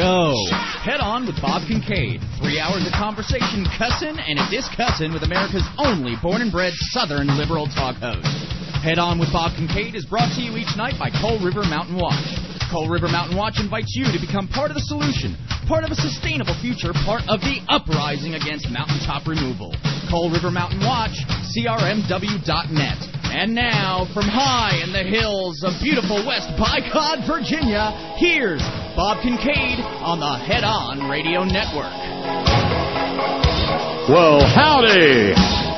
go. Head On with Bob Kincaid. 3 hours of conversation, cussing, and discussing with America's only born and bred Southern liberal talk host. Head On with Bob Kincaid is brought to you each night by Coal River Mountain Watch. Coal River Mountain Watch invites you to become part of the solution, part of a sustainable future, part of the uprising against mountaintop removal. Coal River Mountain Watch, crmw.net. And now, from high in the hills of beautiful West Bicod, Virginia, here's Bob Kincaid on the Head On Radio Network. Well, howdy!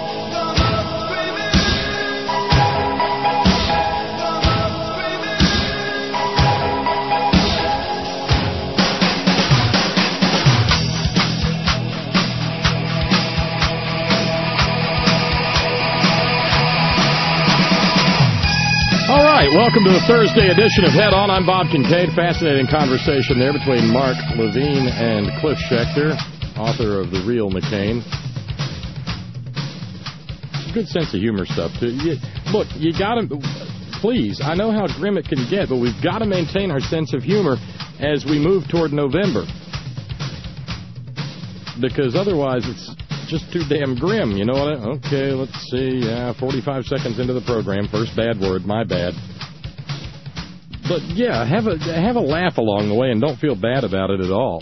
All right, welcome to the Thursday edition of Head On. I'm Bob Kincaid. Fascinating conversation there between Mark Levine and Cliff Schechter, author of The Real McCain. Good sense of humor stuff, too. Look, you got to, please, I know how grim it can get, but we've got to maintain our sense of humor as we move toward November. Because otherwise it's just too damn grim, you know what? Okay, let's see. 45 seconds into the program. First bad word, my bad. But yeah, have a laugh along the way and don't feel bad about it at all.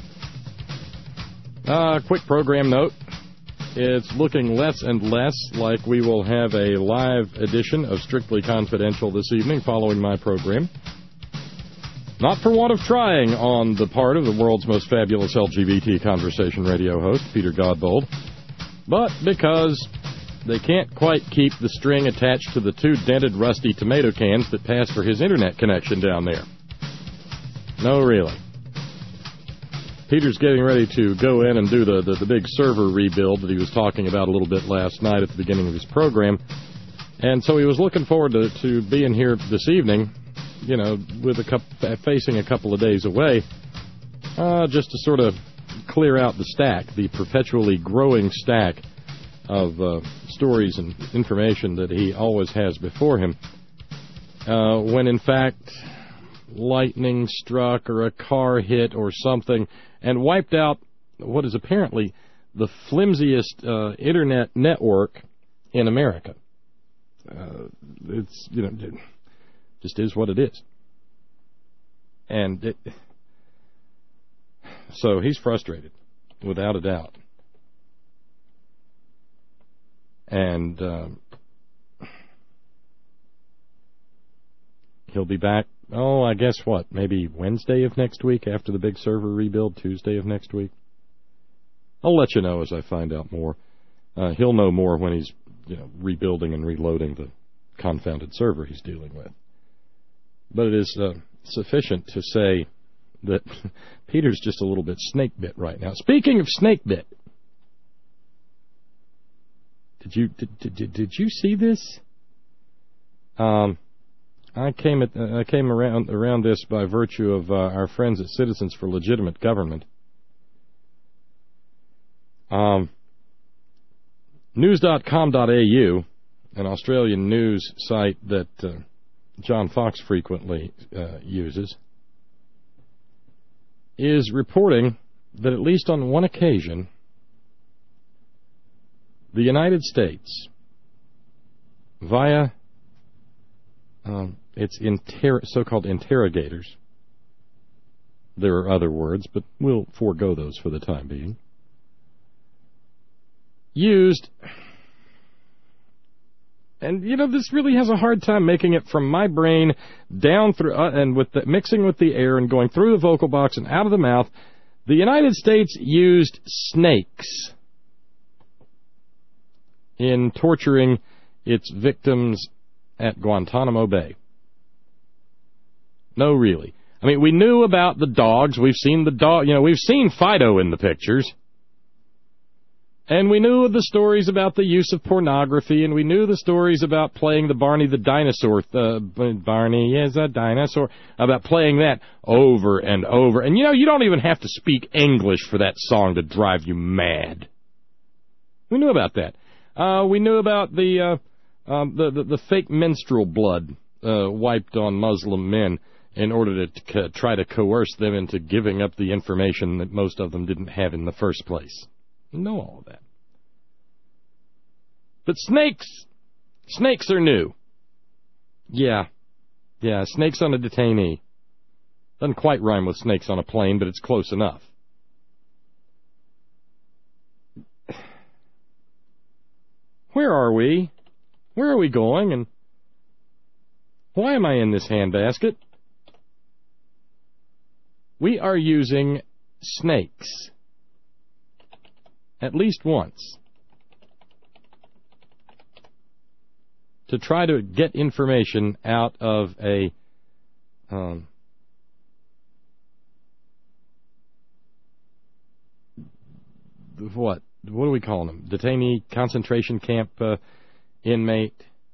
Quick program note. It's looking less and less like we will have a live edition of Strictly Confidential this evening following my program. Not for want of trying on the part of the world's most fabulous LGBT conversation radio host, Peter Godbold, but because they can't quite keep the string attached to the two dented, rusty tomato cans that pass for his internet connection down there. No, really. Peter's getting ready to go in and do the big server rebuild that he was talking about a little bit last night at the beginning of his program, and so he was looking forward to being here this evening, you know, with facing a couple of days away, just to sort of clear out the stack, the perpetually growing stack of stories and information that he always has before him, when in fact lightning struck or a car hit or something and wiped out what is apparently the flimsiest internet network in America. It's, you know, just is what it is. And so he's frustrated, without a doubt. And he'll be back, I guess what, maybe Wednesday of next week after the big server rebuild, Tuesday of next week. I'll let you know as I find out more. He'll know more when he's, you know, rebuilding and reloading the confounded server he's dealing with. But it is sufficient to say that Peter's just a little bit snake-bit right now. Speaking of snake-bit, did you see this? I came around this by virtue of our friends at Citizens for Legitimate Government. News.com.au, an Australian news site that John Fox frequently uses, is reporting that at least on one occasion, the United States, via its so-called interrogators, there are other words, but we'll forego those for the time being, used, and you know, this really has a hard time making it from my brain down through and with the mixing with the air and going through the vocal box and out of the mouth. The United States used snakes in torturing its victims at Guantanamo Bay. No, really. I mean, we knew about the dogs. We've seen the dog. You know, we've seen Fido in the pictures. And we knew the stories about the use of pornography, and we knew the stories about playing the Barney the dinosaur, Barney is a dinosaur, about playing that over and over. And, you know, you don't even have to speak English for that song to drive you mad. We knew about that. We knew about the fake menstrual blood wiped on Muslim men in order to try to coerce them into giving up the information that most of them didn't have in the first place. You know all of that. But snakes are new. Yeah, snakes on a detainee. Doesn't quite rhyme with snakes on a plane, but it's close enough. Where are we? Where are we going? And why am I in this handbasket? We are using snakes. At least once. To try to get information out of a what do we call them? Detainee concentration camp inmate.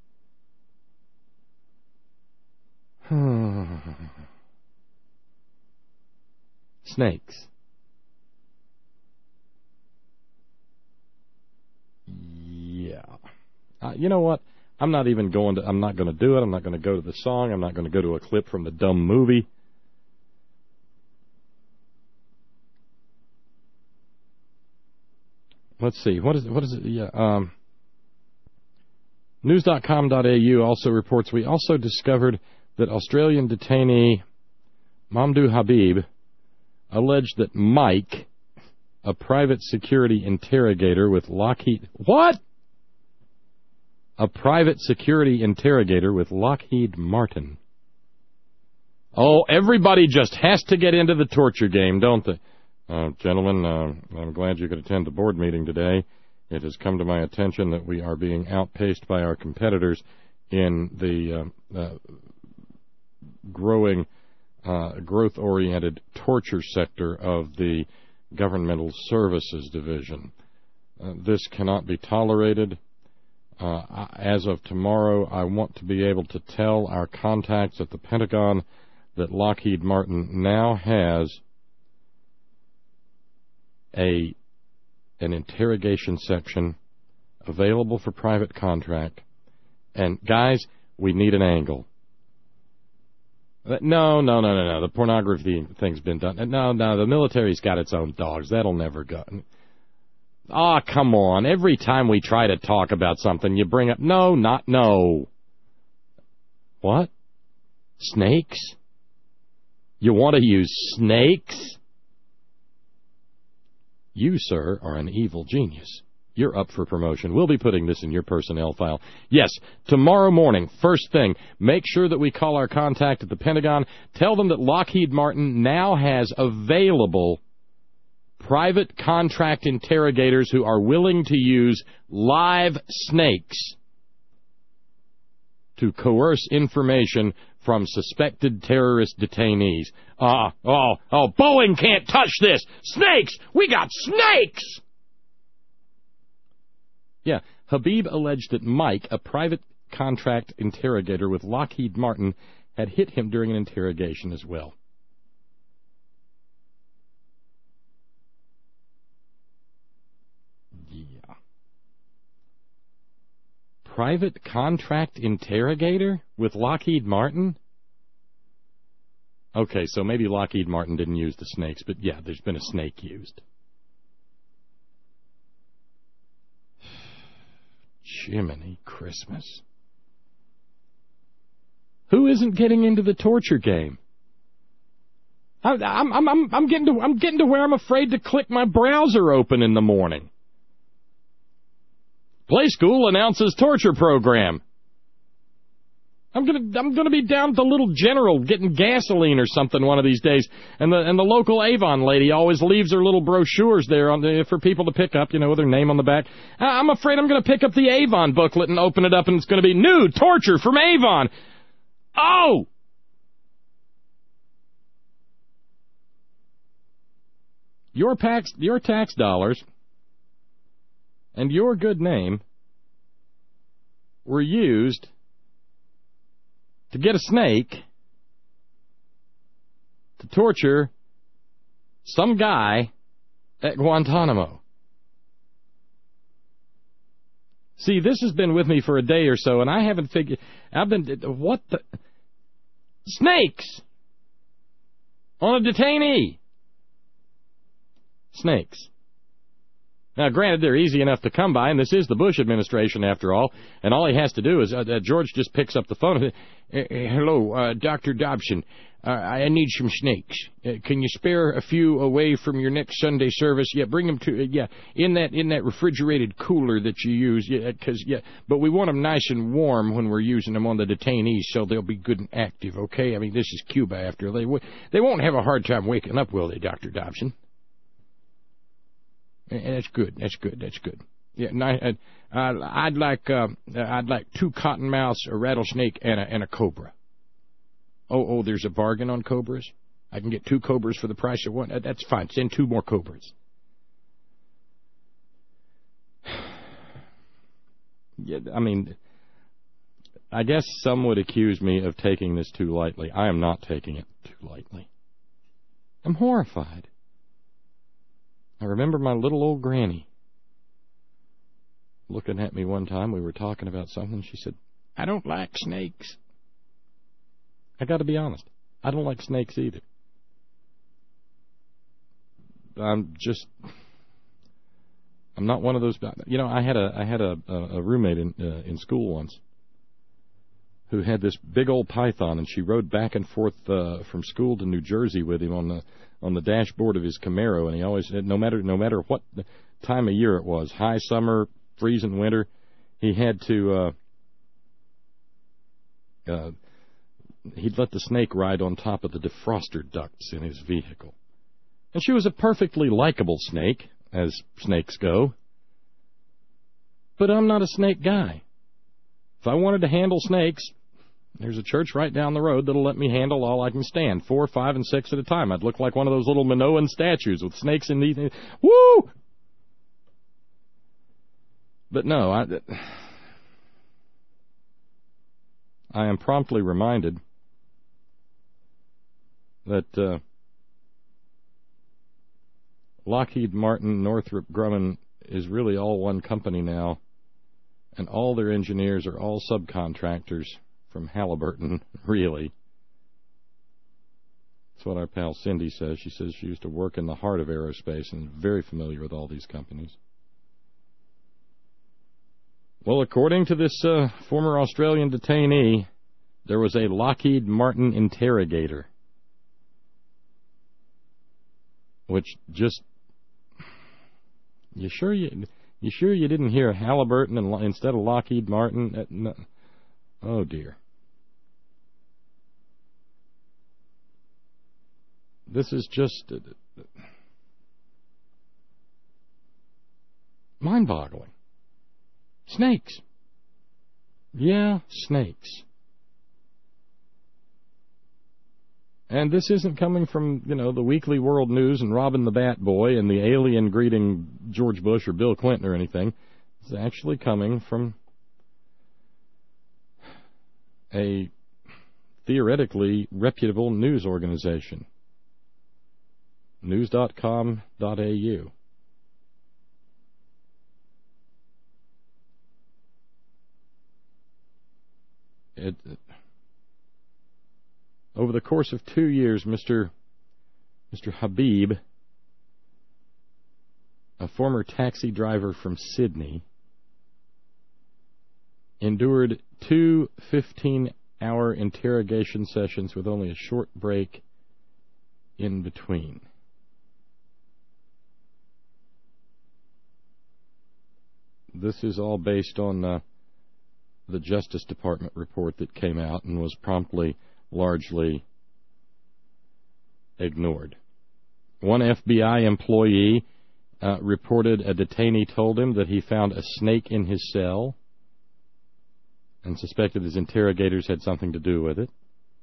Snakes. Yeah. You know what? I'm not going to do it. I'm not going to go to the song. I'm not going to go to a clip from the dumb movie. Let's see. What is it? Yeah. News.com.au also reports we also discovered that Australian detainee Mamdouh Habib alleged that Mike, a private security interrogator with Lockheed... What? A private security interrogator with Lockheed Martin. Oh, everybody just has to get into the torture game, don't they? Gentlemen, I'm glad you could attend the board meeting today. It has come to my attention that we are being outpaced by our competitors in the growing, growth-oriented torture sector of the Governmental Services Division. This cannot be tolerated. As of tomorrow, I want to be able to tell our contacts at the Pentagon that Lockheed Martin now has an interrogation section available for private contract. And, guys, we need an angle. No. The pornography thing's been done. No, the military's got its own dogs. That'll never go. Oh, come on. Every time we try to talk about something, you bring up... No. What? Snakes? You want to use snakes? You, sir, are an evil genius. You're up for promotion. We'll be putting this in your personnel file. Yes, tomorrow morning, first thing, make sure that we call our contact at the Pentagon. Tell them that Lockheed Martin now has available private contract interrogators who are willing to use live snakes to coerce information from suspected terrorist detainees. Boeing can't touch this. Snakes! We got snakes! Yeah, Habib alleged that Mike, a private contract interrogator with Lockheed Martin, had hit him during an interrogation as well. Yeah. Private contract interrogator with Lockheed Martin? Okay, so maybe Lockheed Martin didn't use the snakes, but yeah, there's been a snake used. Jiminy Christmas. Who isn't getting into the torture game? I'm getting to where I'm afraid to click my browser open in the morning. Play School announces torture program. I'm gonna be down at the Little General getting gasoline or something one of these days, and the local Avon lady always leaves her little brochures there for people to pick up, with her name on the back. I'm afraid I'm gonna pick up the Avon booklet and open it up, and it's gonna be new torture from Avon. Oh! Your tax dollars and your good name were used to get a snake to torture some guy at Guantanamo. See, this has been with me for a day or so, and I haven't figured... what the... Snakes! on a detainee. Snakes. Now, granted, they're easy enough to come by, and this is the Bush administration, after all, and all he has to do is, George just picks up the phone and says, hello, Dr. Dobson, I need some snakes. Can you spare a few away from your next Sunday service? Yeah, bring them to, in that refrigerated cooler that you use, but we want them nice and warm when we're using them on the detainees so they'll be good and active, okay? I mean, this is Cuba, after all. They won't have a hard time waking up, will they, Dr. Dobson? That's good. Yeah, I'd like 2 cottonmouths, a rattlesnake, and a cobra. Oh, there's a bargain on cobras? I can get 2 cobras for the price of 1? That's fine. Send 2 more cobras. Yeah, I mean, I guess some would accuse me of taking this too lightly. I am not taking it too lightly. I'm horrified. I remember my little old granny looking at me one time. We were talking about something. She said, I don't like snakes. I got to be honest. I don't like snakes either. I'm not one of those. You know, I had a roommate in school once who had this big old python, and she rode back and forth from school to New Jersey with him on the dashboard of his Camaro, and he always, no matter what time of year it was, high summer, freezing winter, he had to he'd let the snake ride on top of the defroster ducts in his vehicle. And she was a perfectly likable snake, as snakes go. But I'm not a snake guy. If I wanted to handle snakes, there's a church right down the road that'll let me handle all I can stand, 4, 5, and 6 at a time. I'd look like one of those little Minoan statues with snakes in these. Woo! But no, I am promptly reminded that Lockheed Martin, Northrop Grumman is really all one company now, and all their engineers are all subcontractors from Halliburton, really. That's what our pal Cindy says. She says she used to work in the heart of aerospace and is very familiar with all these companies. Well, according to this former Australian detainee, there was a Lockheed Martin interrogator, which just... You sure you didn't hear Halliburton instead of Lockheed Martin? No. Oh, dear. This is just mind-boggling. Snakes. Yeah, snakes. And this isn't coming from, the Weekly World News and Robin the Bat Boy and the alien greeting George Bush or Bill Clinton or anything. It's actually coming from a theoretically reputable news organization. News.com.au. Over the course of 2 years, Mr. Habib, a former taxi driver from Sydney, endured 2 15-hour interrogation sessions with only a short break in between. This is all based on the Justice Department report that came out and was promptly largely ignored. One FBI employee reported a detainee told him that he found a snake in his cell and suspected his interrogators had something to do with it.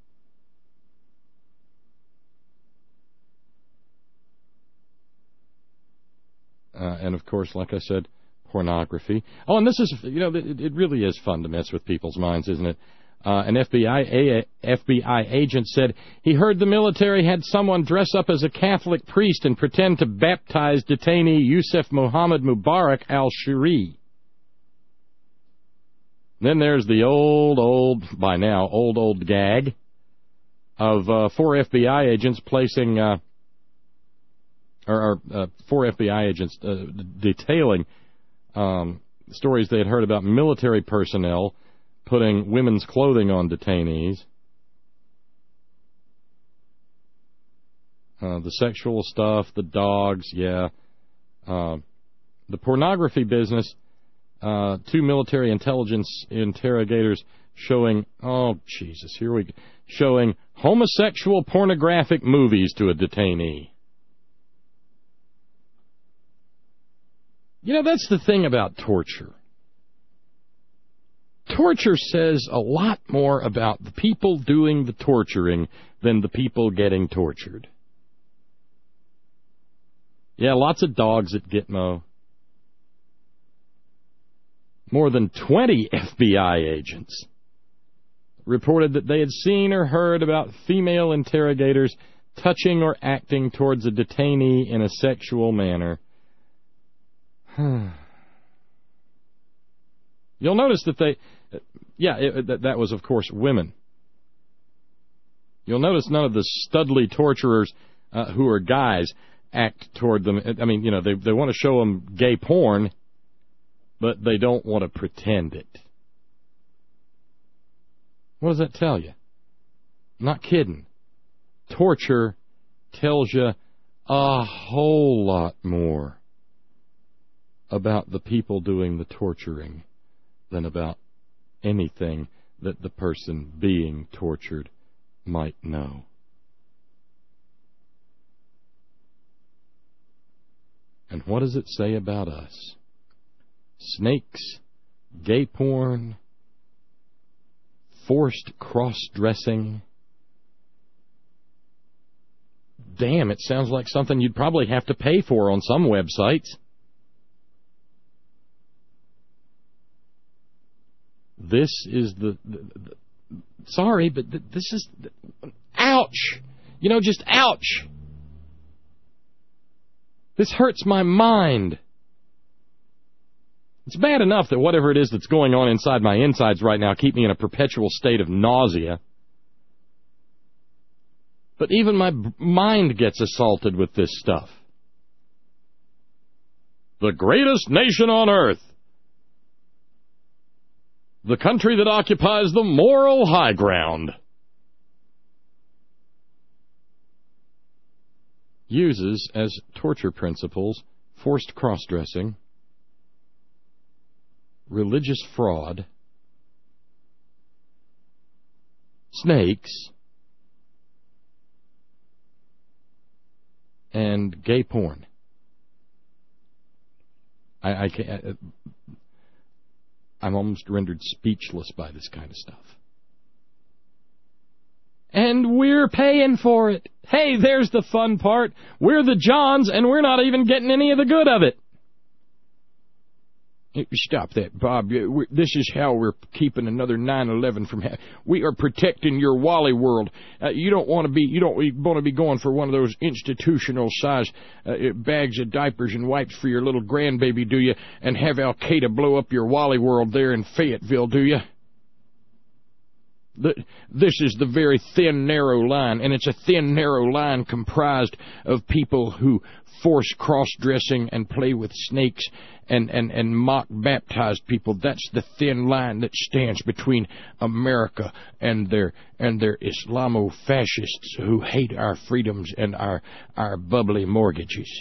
And, of course, like I said, pornography. Oh, and this is, it really is fun to mess with people's minds, isn't it? An FBI agent said he heard the military had someone dress up as a Catholic priest and pretend to baptize detainee Yusuf Muhammad Mubarak al-Shiri. Then there's the old gag of 4 FBI agents placing, detailing stories they had heard about military personnel putting women's clothing on detainees. The sexual stuff, the dogs, yeah. The pornography business, 2 military intelligence interrogators showing, oh, Jesus, here we go, showing homosexual pornographic movies to a detainee. You know, that's the thing about torture. Torture says a lot more about the people doing the torturing than the people getting tortured. Yeah, lots of dogs at Gitmo. More than 20 FBI agents reported that they had seen or heard about female interrogators touching or acting towards a detainee in a sexual manner. You'll notice that that was, of course, women. You'll notice none of the studly torturers who are guys act toward them. I mean, you know, they want to show them gay porn, but they don't want to pretend it. What does that tell you? I'm not kidding. Torture tells you a whole lot more about the people doing the torturing than about anything that the person being tortured might know. And what does it say about us? Snakes, gay porn, forced cross-dressing. Damn, it sounds like something you'd probably have to pay for on some websites. This is sorry, but this is, ouch! You know, just ouch! This hurts my mind. It's bad enough that whatever it is that's going on inside my insides right now keep me in a perpetual state of nausea. But even my mind gets assaulted with this stuff. The greatest nation on earth. The country that occupies the moral high ground. Uses as torture principles forced cross-dressing, religious fraud, snakes, and gay porn. I'm almost rendered speechless by this kind of stuff. And we're paying for it. Hey, there's the fun part. We're the Johns, and we're not even getting any of the good of it. Stop that, Bob. This is how we're keeping another 9/11 from happening. We are protecting your Wally World. You don't want to be going for one of those institutional size bags of diapers and wipes for your little grandbaby, do you? And have Al Qaeda blow up your Wally World there in Fayetteville, do you? This is the very thin, narrow line, and it's a thin, narrow line comprised of people who force cross-dressing and play with snakes and mock baptized people. That's the thin line that stands between America and their Islamo-fascists who hate our freedoms and our bubbly mortgages.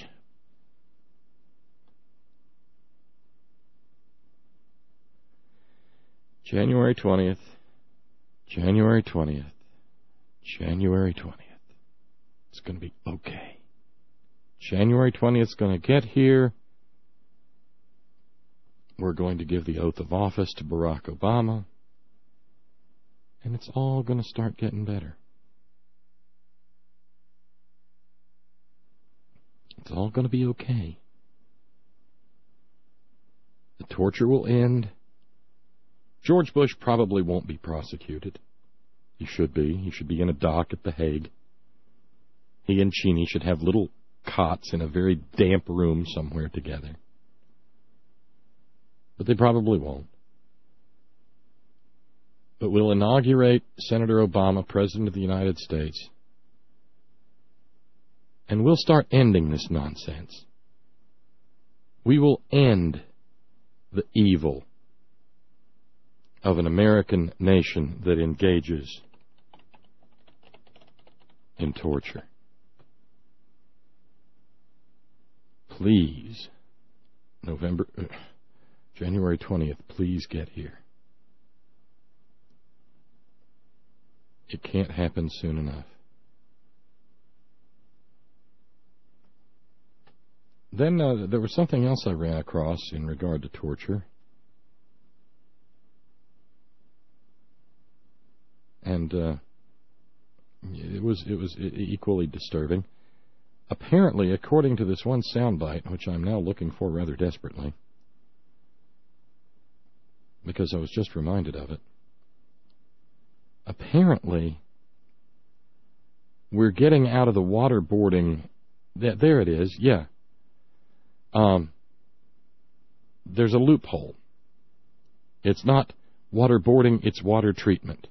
January 20th. January 20th. January 20th. It's going to be okay. January 20th is going to get here. We're going to give the oath of office to Barack Obama. And it's all going to start getting better. It's all going to be okay. The torture will end. George Bush probably won't be prosecuted. He should be. He should be in a dock at The Hague. He and Cheney should have little cots in a very damp room somewhere together. But they probably won't. But will inaugurate Senator Obama, President of the United States, and we'll start ending this nonsense. We will end the evil of an American nation that engages in torture. Please, January 20th, please get here. It can't happen soon enough. Then there was something else I ran across in regard to torture. And it was equally disturbing. Apparently, according to this one soundbite, which I'm now looking for rather desperately, because I was just reminded of it, apparently we're getting out of the waterboarding. There it is, yeah. There's a loophole. It's not waterboarding, it's water treatment.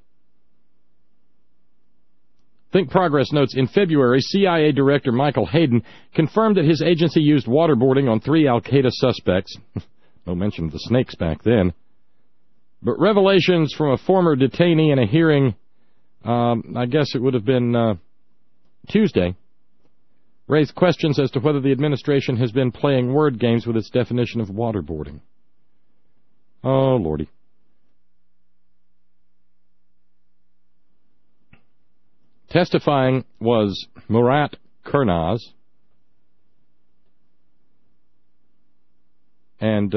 Think Progress notes, in February, CIA Director Michael Hayden confirmed that his agency used waterboarding on 3 al-Qaeda suspects. No mention of the snakes back then. But revelations from a former detainee in a hearing, I guess it would have been Tuesday, raised questions as to whether the administration has been playing word games with its definition of waterboarding. Oh, Lordy. Testifying was Murat Kurnaz, and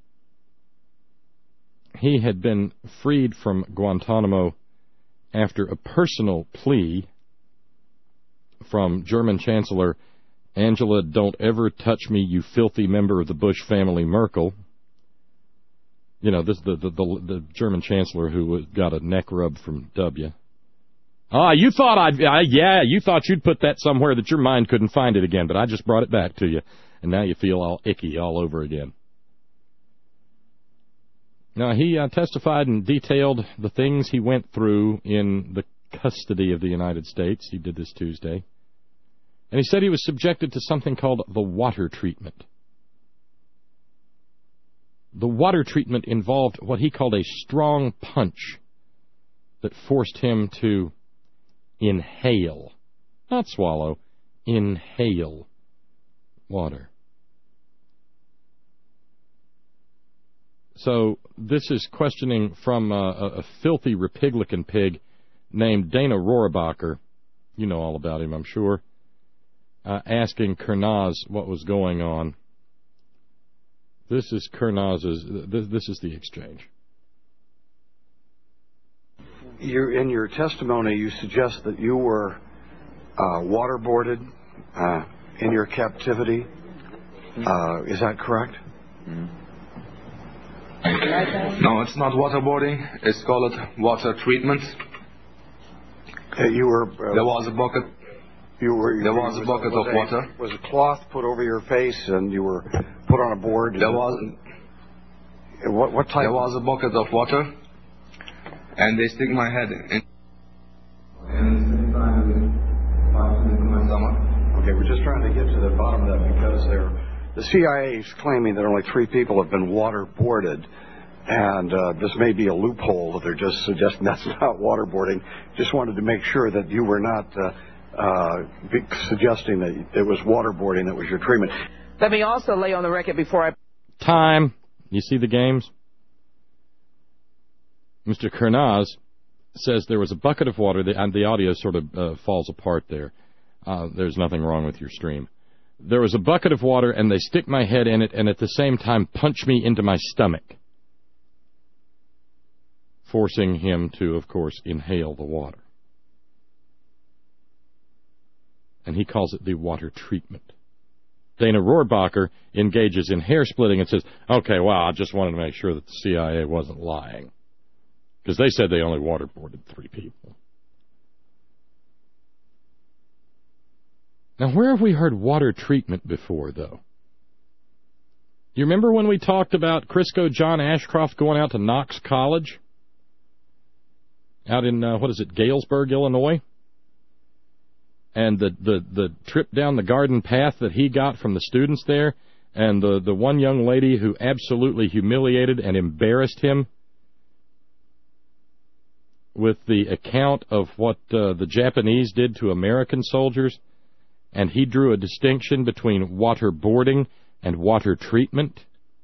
he had been freed from Guantanamo after a personal plea from German Chancellor Angela "Don't ever touch me, you filthy member of the Bush family," Merkel. You know, this the German Chancellor who got a neck rub from W. You thought you thought you'd put that somewhere that your mind couldn't find it again, but I just brought it back to you, and now you feel all icky all over again. Now, he testified and detailed the things he went through in the custody of the United States. He did this Tuesday. And he said he was subjected to something called the water treatment. The water treatment involved what he called a strong punch that forced him to inhale, not swallow, inhale water. So this is questioning from a filthy Republican pig named Dana Rohrabacher. You know all about him, I'm sure. Asking Kurnaz what was going on. This is Kurnaz's. This is the exchange. In your testimony, you suggest that you were waterboarded in your captivity. Is that correct? No, it's not waterboarding. It's called water treatment. You were. There was a bucket. There was a bucket of water. Was a cloth put over your face, and you were put on a board. There was. What type? There was a bucket of water. And they stick my head in. And my stomach. Okay, we're just trying to get to the bottom of that because the CIA is claiming that only 3 people have been waterboarded, and this may be a loophole that they're just suggesting that's not waterboarding. Just wanted to make sure that you were not suggesting that it was waterboarding that was your treatment. Let me also lay on the record before I... Time. You see the games? Mr. Kurnaz says there was a bucket of water, and the audio sort of falls apart there. There's nothing wrong with your stream. There was a bucket of water, and they stick my head in it, and at the same time punch me into my stomach, forcing him to, of course, inhale the water. And he calls it the water treatment. Dana Rohrabacher engages in hair splitting and says, okay, well, I just wanted to make sure that the CIA wasn't lying. Because they said they only waterboarded 3 people. Now, where have we heard water treatment before, though? You remember when we talked about Crisco John Ashcroft going out to Knox College? out in, Galesburg, Illinois. And the trip down the garden path that he got from the students there, and the one young lady who absolutely humiliated and embarrassed him with the account of what the Japanese did to American soldiers, and he drew a distinction between waterboarding and water treatment.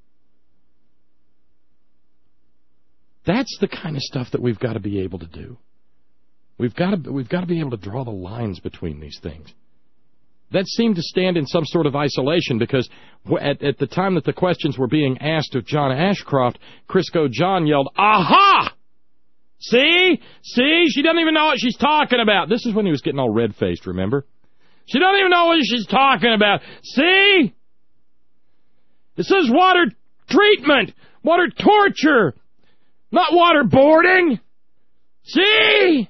That's the kind of stuff that we've got to be able to do. We've got to be able to draw the lines between these things. That seemed to stand in some sort of isolation because at the time that the questions were being asked of John Ashcroft, Crisco John yelled, "Aha! See? She doesn't even know what she's talking about." This is when he was getting all red-faced, remember? She doesn't even know what she's talking about. See? It says water treatment, water torture, not waterboarding. See?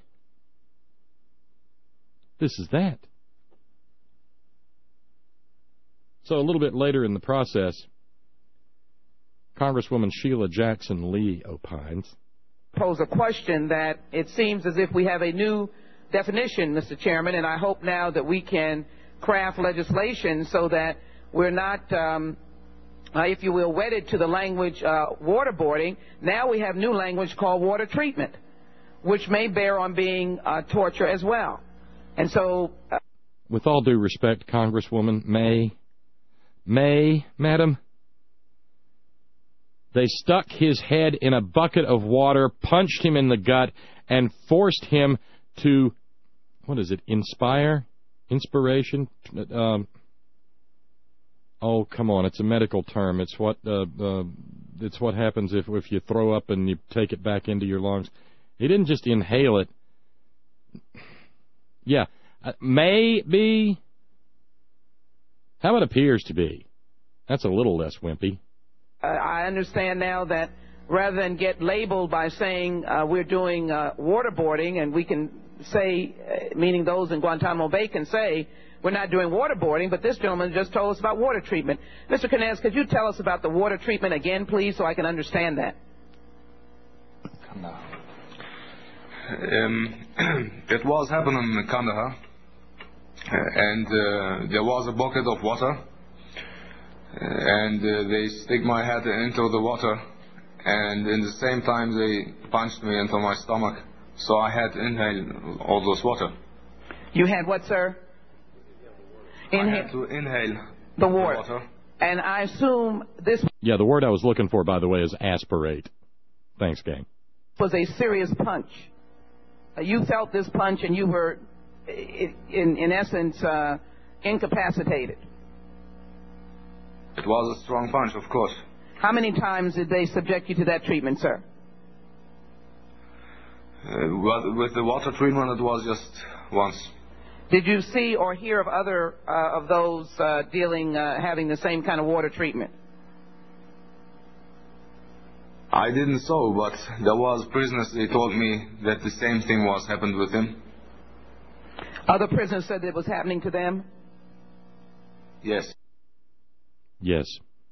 This is that. So a little bit later in the process, Congresswoman Sheila Jackson Lee opines. Pose a question that it seems as if we have a new definition, Mr. Chairman, and I hope now that we can craft legislation so that we're not, if you will, wedded to the language waterboarding. Now we have new language called water treatment, which may bear on being torture as well. And so... with all due respect, Congresswoman May, madam, they stuck his head in a bucket of water, punched him in the gut, and forced him to, inspiration? Oh, come on, it's a medical term. It's what happens if you throw up and you take it back into your lungs. He didn't just inhale it. Yeah, maybe. How it appears to be. That's a little less wimpy. I understand now that rather than get labeled by saying we're doing waterboarding, and we can say, meaning those in Guantanamo Bay can say, we're not doing waterboarding, but this gentleman just told us about water treatment. Mr. Knez, could you tell us about the water treatment again, please, so I can understand that? It was happening in Kandahar, and there was a bucket of water, and they stick my head into the water, and in the same time they punched me into my stomach, so I had to inhale all this water. You had what, sir? I had to inhale the water. And I assume this... Yeah, the word I was looking for, by the way, is aspirate. Thanks, gang. ...was a serious punch. You felt this punch and you were, in essence, incapacitated. It was a strong punch, of course. How many times did they subject you to that treatment, sir? With the water treatment, it was just once. Did you see or hear of other of those having the same kind of water treatment? I didn't saw, but there was prisoners, they told me that the same thing was happened with him. Other prisoners said it was happening to them? Yes. Yes.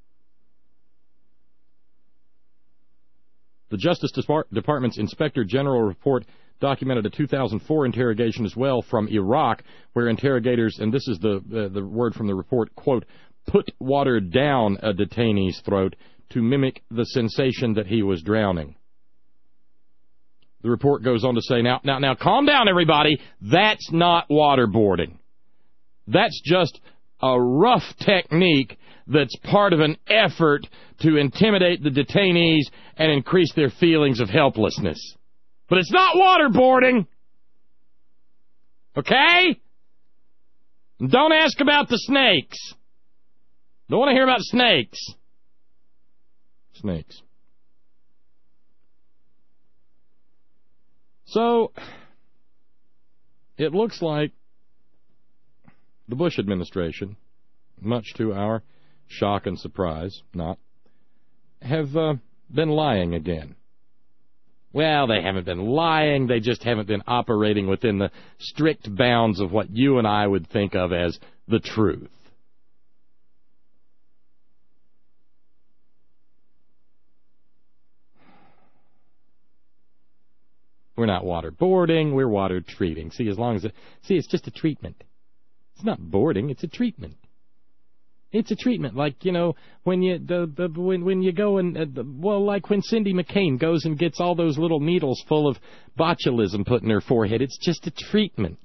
The Justice Department's Inspector General report documented a 2004 interrogation as well from Iraq, where interrogators, and this is the word from the report, quote, put water down a detainee's throat to mimic the sensation that he was drowning. The report goes on to say, now, calm down, everybody. That's not waterboarding. That's just a rough technique that's part of an effort to intimidate the detainees and increase their feelings of helplessness. But it's not waterboarding. Okay? And don't ask about the snakes. Don't want to hear about snakes. Snakes. So, it looks like the Bush administration, much to our shock and surprise, have been lying again. Well, they haven't been lying, they just haven't been operating within the strict bounds of what you and I would think of as the truth. We're not waterboarding, we're water treating. See, it's just a treatment. It's not boarding, it's a treatment. It's a treatment, like, when you when you go and like when Cindy McCain goes and gets all those little needles full of botulism put in her forehead. It's just a treatment.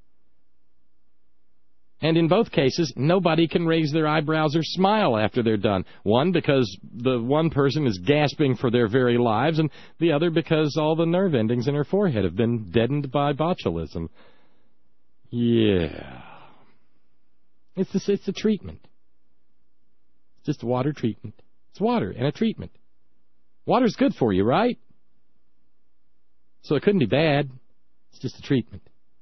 And in both cases, nobody can raise their eyebrows or smile after they're done. One, because the one person is gasping for their very lives, and the other because all the nerve endings in her forehead have been deadened by botulism. Yeah. It's a treatment. It's just a water treatment. It's water and a treatment. Water's good for you, right? So it couldn't be bad. It's just a treatment.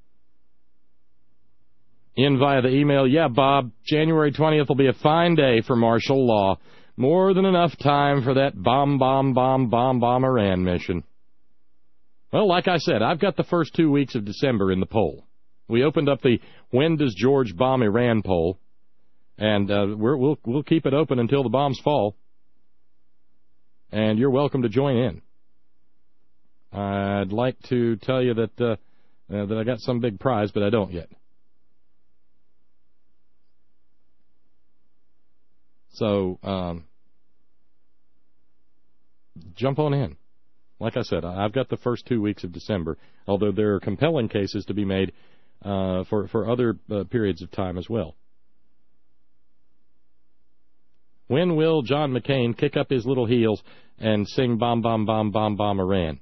In via the email, yeah, Bob, January 20th will be a fine day for martial law. More than enough time for that bomb Iran mission. Well, like I said, I've got the first 2 weeks of December in the poll. We opened up the When Does George Bomb Iran poll, and we'll keep it open until the bombs fall. And you're welcome to join in. I'd like to tell you that I got some big prize, but I don't yet. So, jump on in. Like I said, I've got the first 2 weeks of December, although there are compelling cases to be made for other periods of time as well. When will John McCain kick up his little heels and sing Bomb, Bomb, Bomb, Bomb, Bomb Iran?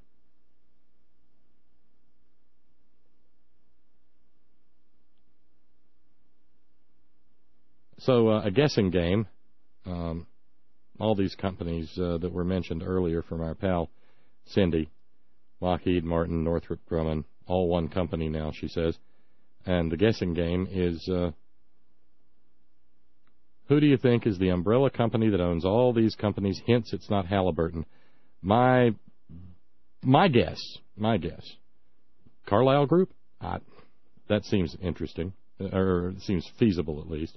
So, a guessing game. All these companies that were mentioned earlier from our pal Cindy, Lockheed Martin, Northrop Grumman, all one company now, she says. And the guessing game is, who do you think is the umbrella company that owns all these companies? Hints it's not Halliburton. My guess. Carlyle Group? That seems interesting, or seems feasible at least.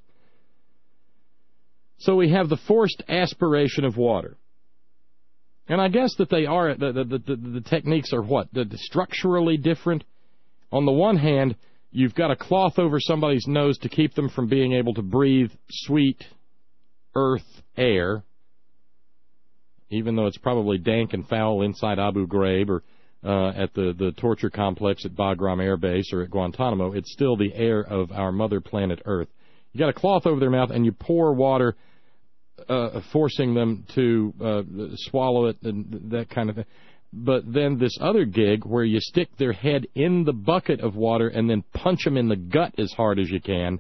So we have the forced aspiration of water. And I guess that they are, the techniques are what? Structurally different. On the one hand, you've got a cloth over somebody's nose to keep them from being able to breathe sweet earth air, even though it's probably dank and foul inside Abu Ghraib or at the torture complex at Bagram Air Base or at Guantanamo. It's still the air of our mother planet Earth. You got a cloth over their mouth, and you pour water, forcing them to swallow it and that kind of thing. But then this other gig where you stick their head in the bucket of water and then punch them in the gut as hard as you can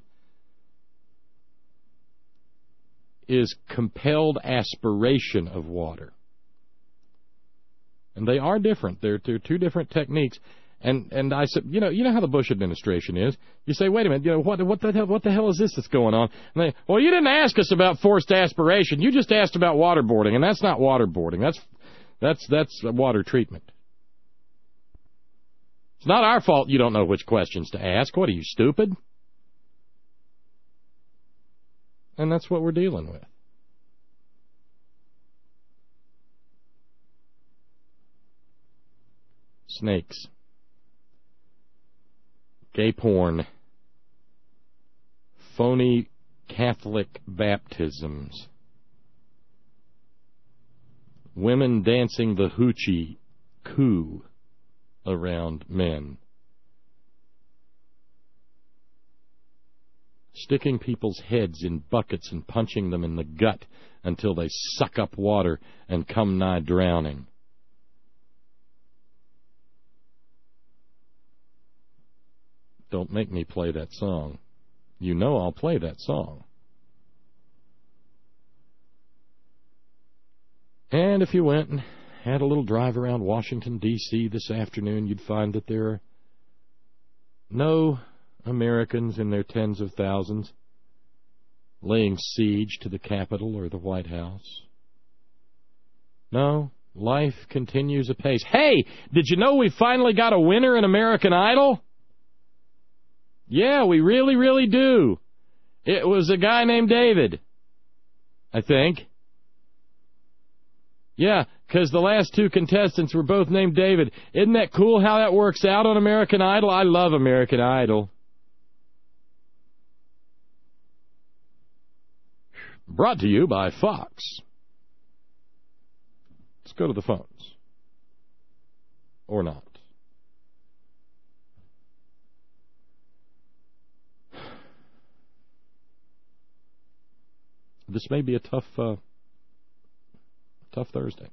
is compelled aspiration of water. And they are different. They're two different techniques. And I said, you know how the Bush administration is. You say, wait a minute, what the hell is this that's going on? And they, well, you didn't ask us about forced aspiration. You just asked about waterboarding, and that's not waterboarding. That's water treatment. It's not our fault you don't know which questions to ask. What are you, stupid? And that's what we're dealing with. Snakes. Gay porn, phony Catholic baptisms, women dancing the hoochie coo around men, sticking people's heads in buckets and punching them in the gut until they suck up water and come nigh drowning. Don't make me play that song. You know I'll play that song. And if you went and had a little drive around Washington, D.C. this afternoon, you'd find that there are no Americans in their tens of thousands laying siege to the Capitol or the White House. No, life continues apace. Hey, did you know we finally got a winner in American Idol? Yeah, we really, really do. It was a guy named David, I think. Yeah, because the last two contestants were both named David. Isn't that cool how that works out on American Idol? I love American Idol. Brought to you by Fox. Let's go to the phones. Or not. This may be a tough Thursday.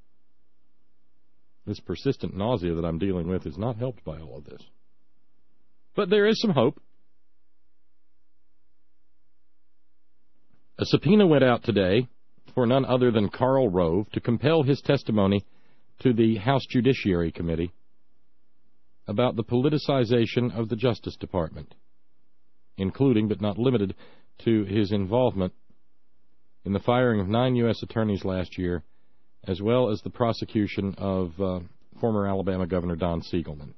This persistent nausea that I'm dealing with is not helped by all of this. But there is some hope. A subpoena went out today for none other than Karl Rove to compel his testimony to the House Judiciary Committee about the politicization of the Justice Department, including but not limited to his involvement in the firing of 9 U.S. attorneys last year, as well as the prosecution of former Alabama Governor Don Siegelman.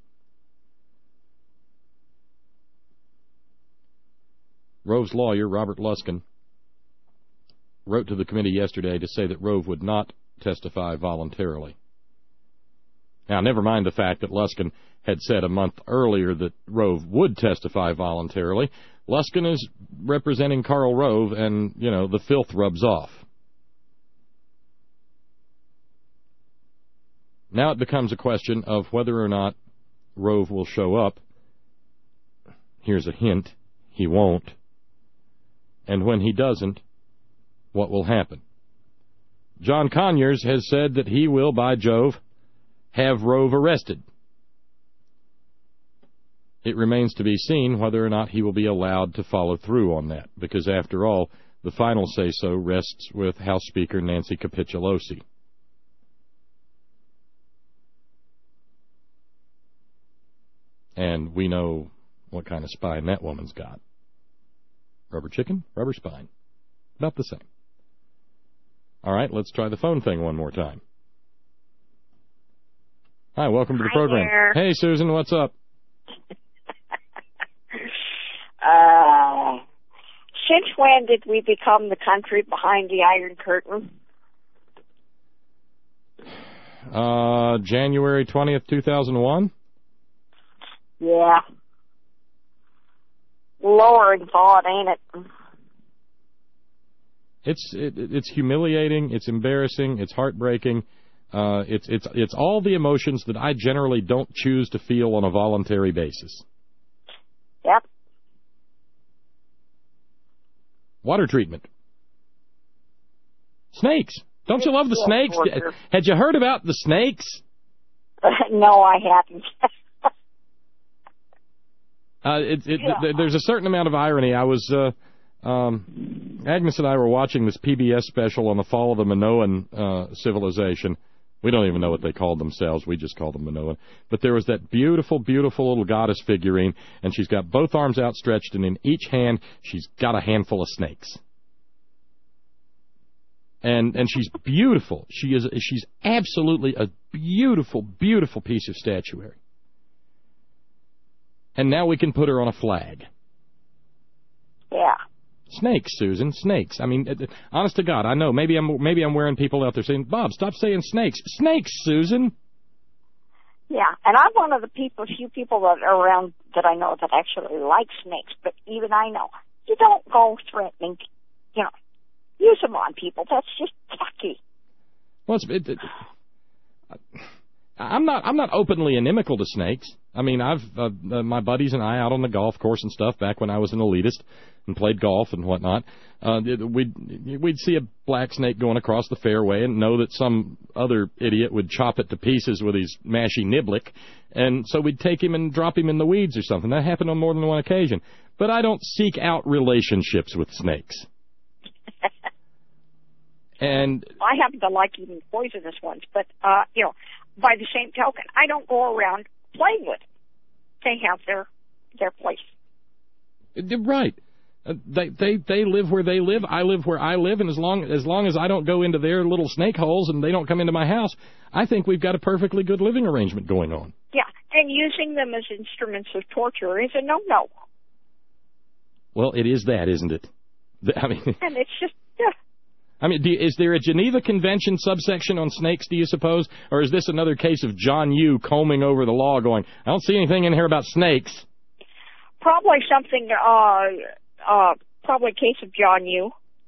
Rove's lawyer, Robert Luskin, wrote to the committee yesterday to say that Rove would not testify voluntarily. Now, never mind the fact that Luskin had said a month earlier that Rove would testify voluntarily. Luskin is representing Karl Rove, and, you know, the filth rubs off. Now it becomes a question of whether or not Rove will show up. Here's a hint. He won't. And when he doesn't, what will happen? John Conyers has said that he will, by Jove, have Rove arrested. It remains to be seen whether or not he will be allowed to follow through on that, because after all, the final say-so rests with House Speaker Nancy Capitulosi. And we know what kind of spine that woman's got. Rubber chicken, rubber spine. About the same. All right, let's try the phone thing one more time. Hi, welcome to the program. There. Hey, Susan, what's up? Since when did we become the country behind the Iron Curtain? January 20th, 2001? Yeah. Lowering thought, ain't it? It's humiliating, it's embarrassing, it's heartbreaking. It's all the emotions that I generally don't choose to feel on a voluntary basis. Yep. Water treatment. Snakes. Don't you love the snakes? Had you heard about the snakes? No, I haven't. There's a certain amount of irony. I was Agnes and I were watching this PBS special on the fall of the Minoan civilization. We don't even know what they called themselves. We just call them Minoan. But there was that beautiful, beautiful little goddess figurine, and she's got both arms outstretched, and in each hand she's got a handful of snakes. And she's beautiful. She's absolutely a beautiful, beautiful piece of statuary. And now we can put her on a flag. Yeah. Snakes, Susan, snakes. I mean, honest to God, I know. Maybe I'm wearing people out there saying, Bob, stop saying snakes. Snakes, Susan. Yeah, and I'm one of the few people that are around that I know that actually like snakes. But even I know you don't go threatening, use them on people. That's just tacky. Well, I'm not openly inimical to snakes. I mean, I've my buddies and I out on the golf course and stuff back when I was an elitist and played golf and whatnot. We'd see a black snake going across the fairway and know that some other idiot would chop it to pieces with his mashy niblick, and so we'd take him and drop him in the weeds or something. That happened on more than one occasion. But I don't seek out relationships with snakes. And I happen to like even poisonous ones, but by the same token, I don't go around playing with them. They have their place. Right. They live where they live. I live where I live, and as long as I don't go into their little snake holes and they don't come into my house, I think we've got a perfectly good living arrangement going on. Yeah, and using them as instruments of torture is a no-no. Well, it is that, isn't it? I mean, and it's just I mean, is there a Geneva Convention subsection on snakes, do you suppose? Or is this another case of John Yoo combing over the law going, I don't see anything in here about snakes? Probably something, probably a case of John Yoo.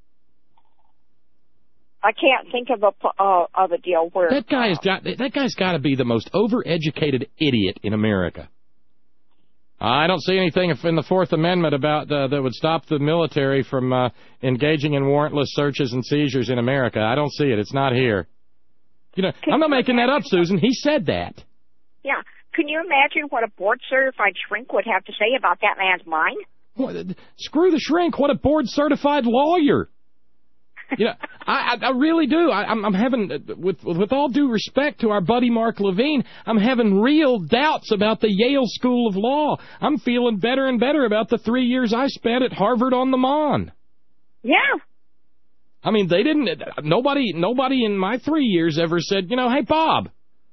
I can't think of a deal where... That guy's got to be the most overeducated idiot in America. I don't see anything in the Fourth Amendment about that would stop the military from engaging in warrantless searches and seizures in America. I don't see it. It's not here. You know, I'm not making that up, Susan. He said that. Yeah. Can you imagine what a board-certified shrink would have to say about that man's mind? What, screw the shrink. What a board-certified lawyer. You know, I really do. I'm having, with all due respect to our buddy Mark Levine, I'm having real doubts about the Yale School of Law. I'm feeling better and better about the 3 years I spent at Harvard on the Mon. Yeah. I mean, nobody in my 3 years ever said, you know, hey, Bob,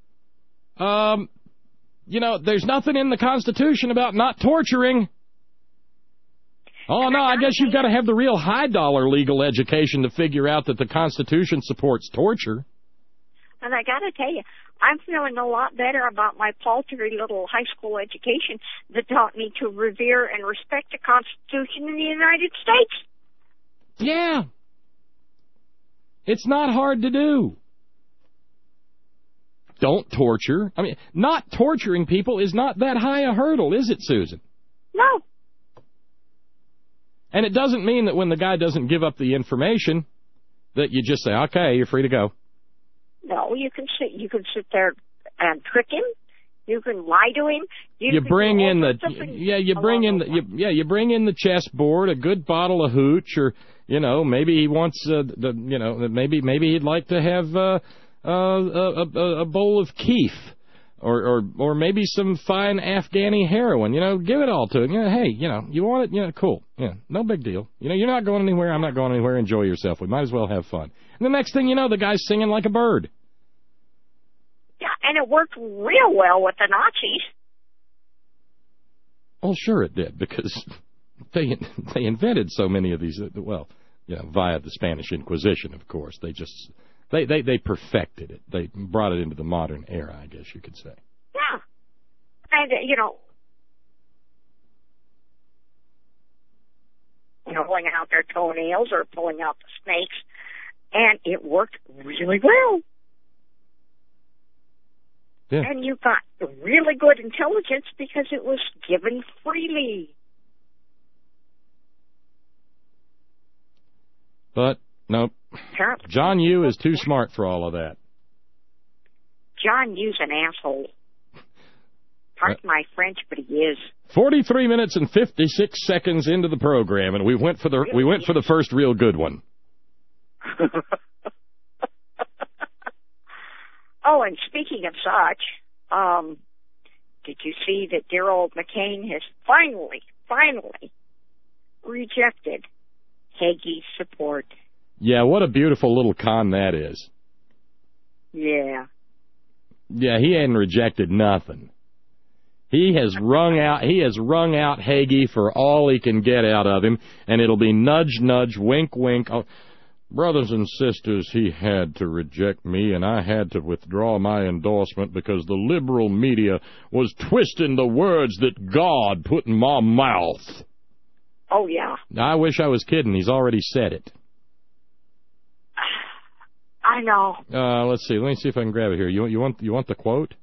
you know, there's nothing in the Constitution about not torturing. Oh, no, I guess you've got to have the real high-dollar legal education to figure out that the Constitution supports torture. And I got to tell you, I'm feeling a lot better about my paltry little high school education that taught me to revere and respect the Constitution in the United States. Yeah. It's not hard to do. Don't torture. I mean, not torturing people is not that high a hurdle, is it, Susan? No. And it doesn't mean that when the guy doesn't give up the information that you just say, okay, you're free to go. No, you can sit there and trick him. You can lie to him. You bring in the chessboard, a good bottle of hooch, or you know, maybe he wants maybe he'd like to have a bowl of keef. Or maybe some fine Afghani heroin, you know, give it all to him. You know, hey, you know, you want it, you know, cool. Yeah, no big deal. You know, you're not going anywhere, I'm not going anywhere, enjoy yourself. We might as well have fun. And the next thing you know, the guy's singing like a bird. Yeah, and it worked real well with the Nazis. Oh, sure it did, because they invented so many of these, well, you know, via the Spanish Inquisition, of course. They perfected it. They brought it into the modern era, I guess you could say. Yeah. And, you know, pulling out their toenails or pulling out the snakes, and it worked really well. Yeah. And you got really good intelligence because it was given freely. But, nope. John Yoo is too smart for all of that. John Yoo's an asshole. Pardon my French, but he is. 43 minutes and 56 seconds into the program, and we went for the first real good one. Oh, and speaking of such, did you see that dear old McCain has finally rejected Hagee's support? Yeah, what a beautiful little con that is. Yeah. Yeah, he hadn't rejected nothing. He has wrung out Hagee for all he can get out of him, and it'll be nudge, nudge, wink, wink. Oh, brothers and sisters, he had to reject me, and I had to withdraw my endorsement because the liberal media was twisting the words that God put in my mouth. Oh, yeah. I wish I was kidding. He's already said it. I know. Let's see. Let me see if I can grab it here. You want the quote?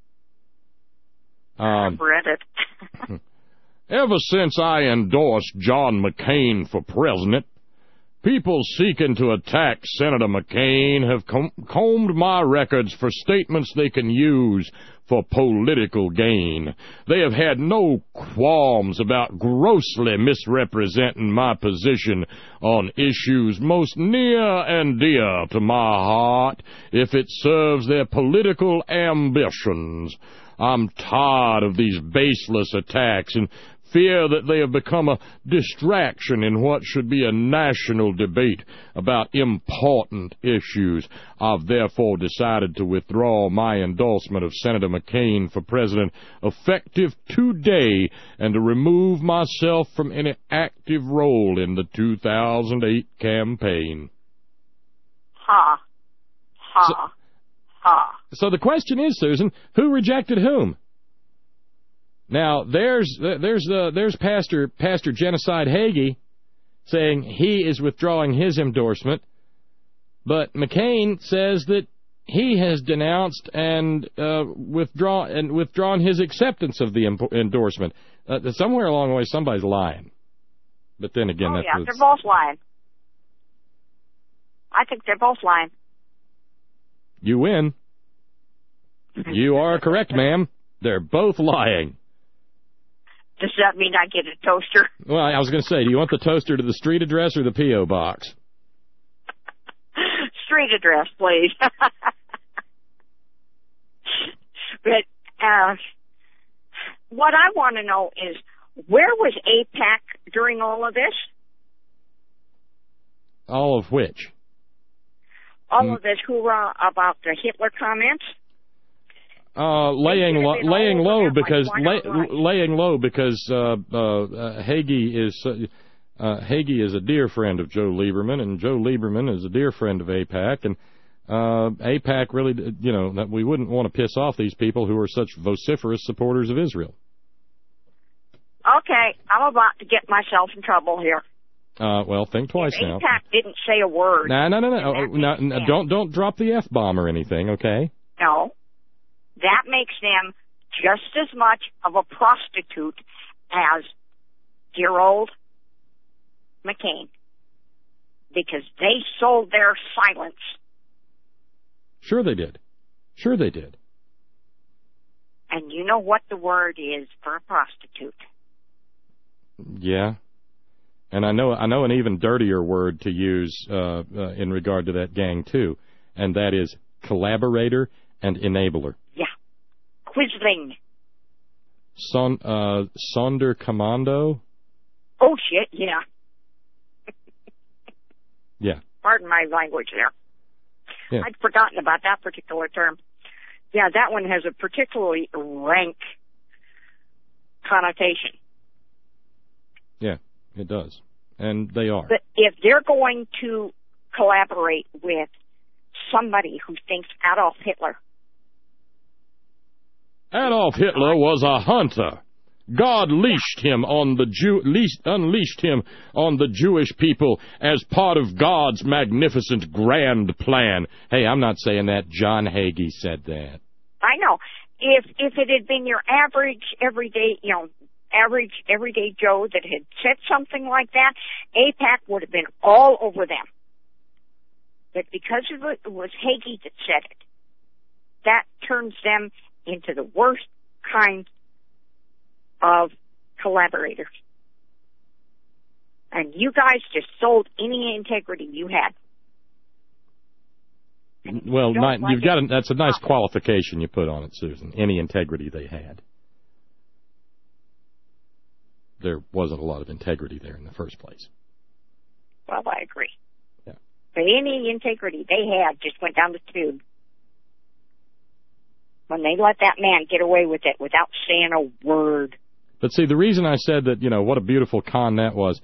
I've read it. Ever since I endorsed John McCain for president, people seeking to attack Senator McCain have combed my records for statements they can use for political gain. They have had no qualms about grossly misrepresenting my position on issues most near and dear to my heart if it serves their political ambitions. I'm tired of these baseless attacks and fear that they have become a distraction in what should be a national debate about important issues. I've therefore decided to withdraw my endorsement of Senator McCain for president effective today and to remove myself from any active role in the 2008 campaign. Ha. Ha. Ha. So the question is, Susan, who rejected whom? Now, there's Pastor Genocide Hagee saying he is withdrawing his endorsement, but McCain says that he has denounced and withdrawn his acceptance of the endorsement. Somewhere along the way, somebody's lying. But then again, they're both lying. I think they're both lying. You win. You are correct, ma'am. They're both lying. Does that mean I get a toaster? Well, I was going to say, do you want the toaster to the street address or the P.O. box? Street address, please. But what I want to know is, where was AIPAC during all of this? All of which? All of this hoorah about the Hitler comments? Laying low because Hagee is a dear friend of Joe Lieberman, and Joe Lieberman is a dear friend of AIPAC, and AIPAC really, that we wouldn't want to piss off these people who are such vociferous supporters of Israel. Okay, I'm about to get myself in trouble here. Well, think twice now. AIPAC didn't say a word. No. Don't drop the F-bomb or anything, okay? No. That makes them just as much of a prostitute as dear old McCain, because they sold their silence. Sure they did. And you know what the word is for a prostitute? Yeah. And I know an even dirtier word to use in regard to that gang, too, and that is collaborator and enabler. Yeah. Quisling. Sonderkommando? Oh, shit, yeah. Yeah. Pardon my language there. Yeah. I'd forgotten about that particular term. Yeah, that one has a particularly rank connotation. Yeah, it does. And they are. But if they're going to collaborate with somebody who thinks Adolf Hitler was a hunter. God unleashed him on the Jewish people as part of God's magnificent grand plan. Hey, I'm not saying that. John Hagee said that. I know. If it had been your average everyday Joe that had said something like that, AIPAC would have been all over them. But because it was Hagee that said it, that turns them into the worst kind of collaborators. And you guys just sold any integrity you had. Well, that's a nice qualification you put on it, Susan. Any integrity they had. There wasn't a lot of integrity there in the first place. Well, I agree. Yeah. But any integrity they had just went down the tube. When they let that man get away with it without saying a word. But see, the reason I said that, what a beautiful con that was,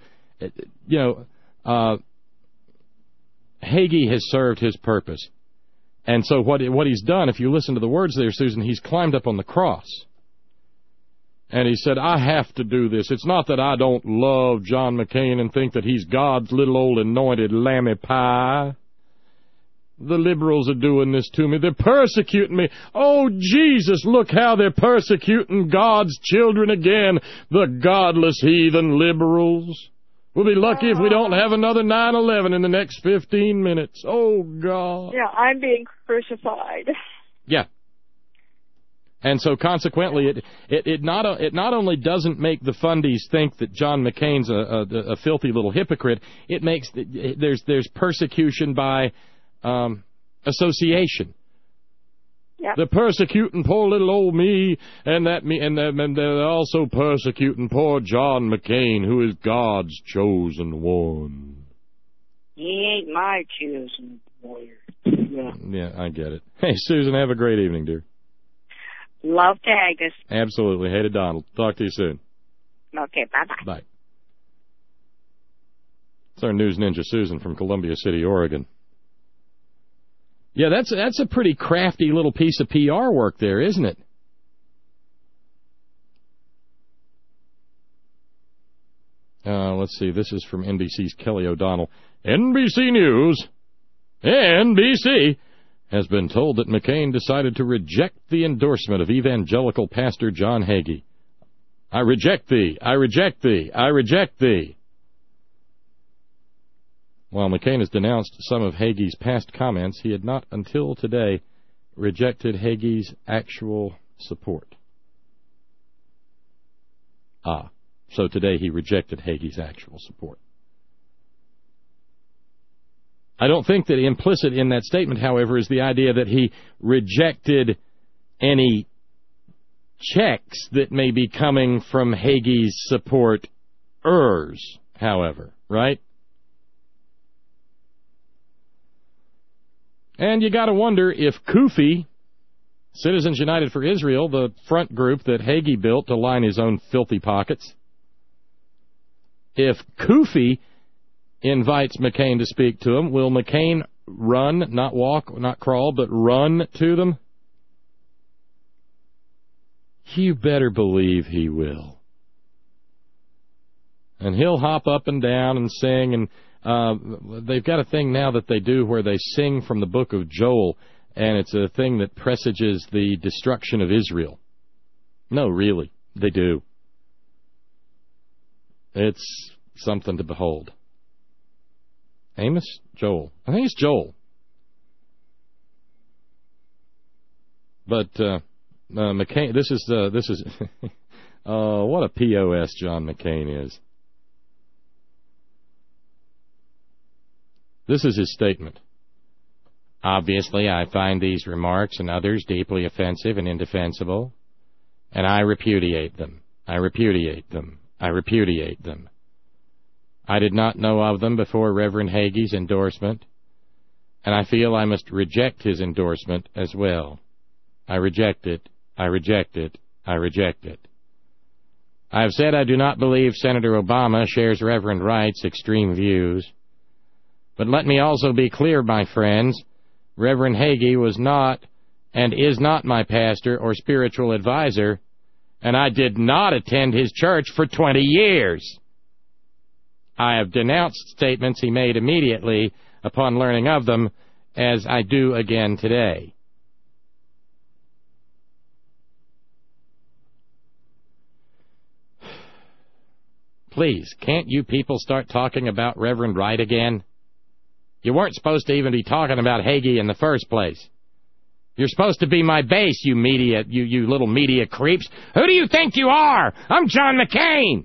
Hagee has served his purpose. And so what he's done, if you listen to the words there, Susan, he's climbed up on the cross. And he said, I have to do this. It's not that I don't love John McCain and think that he's God's little old anointed lammy pie. The liberals are doing this to me. They're persecuting me. Oh, Jesus, look how they're persecuting God's children again, the godless heathen liberals. We'll be lucky if we don't have another 9/11 in the next 15 minutes. Oh, God. Yeah, I'm being crucified. Yeah. And so, consequently, it not only doesn't make the fundies think that John McCain's a filthy little hypocrite, it makes there's persecution by association. Yep. They're persecuting poor little old me, and they're also persecuting poor John McCain, who is God's chosen one. He ain't my chosen warrior. Yeah, I get it. Hey, Susan, have a great evening, dear. Love to Agnes. Absolutely. Hey to Donald. Talk to you soon. Okay, bye-bye. Bye. It's our news ninja, Susan, from Columbia City, Oregon. Yeah, that's a pretty crafty little piece of PR work there, isn't it? Let's see. This is from NBC's Kelly O'Donnell. NBC News. NBC has been told that McCain decided to reject the endorsement of evangelical pastor John Hagee. I reject thee. I reject thee. I reject thee. While McCain has denounced some of Hagee's past comments, he had not until today rejected Hagee's actual support. So today he rejected Hagee's actual support. I don't think that implicit in that statement, however, is the idea that he rejected any checks that may be coming from Hagee's supporters, however, right? And you got to wonder if CUFI, Citizens United for Israel, the front group that Hagee built to line his own filthy pockets, if CUFI invites McCain to speak to him, will McCain run, not walk, not crawl, but run to them? You better believe he will. And he'll hop up and down and sing, and they've got a thing now that they do where they sing from the book of Joel, and it's a thing that presages the destruction of Israel. No, really, they do. It's something to behold. Amos? Joel. I think it's Joel. But McCain, this is what a POS John McCain is. This is his statement. Obviously, I find these remarks and others deeply offensive and indefensible, and I repudiate them. I repudiate them. I repudiate them. I did not know of them before Reverend Hagee's endorsement, and I feel I must reject his endorsement as well. I reject it. I reject it. I reject it. I have said I do not believe Senator Obama shares Reverend Wright's extreme views. But let me also be clear, my friends, Reverend Hagee was not and is not my pastor or spiritual advisor, and I did not attend his church for 20 years. I have denounced statements he made immediately upon learning of them, as I do again today. Please, can't you people start talking about Reverend Wright again? You weren't supposed to even be talking about Hagee in the first place. You're supposed to be my base, you media, you little media creeps. Who do you think you are? I'm John McCain.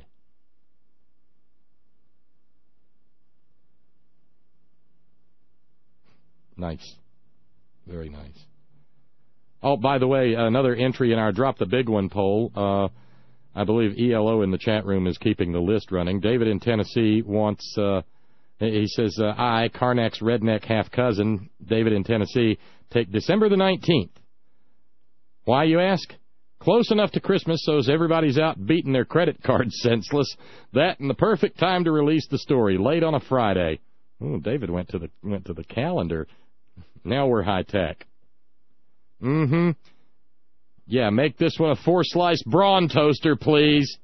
Nice. Very nice. Oh, by the way, another entry in our Drop the Big One poll. I believe ELO in the chat room is keeping the list running. David in Tennessee wants... he says, I, Karnak's redneck half-cousin, David in Tennessee, take December the 19th. Why, you ask? Close enough to Christmas so as everybody's out beating their credit cards senseless. That and the perfect time to release the story, late on a Friday. Oh, David went to the calendar. Now we're high-tech. Mm-hmm. Yeah, make this one a 4-slice brawn toaster, please.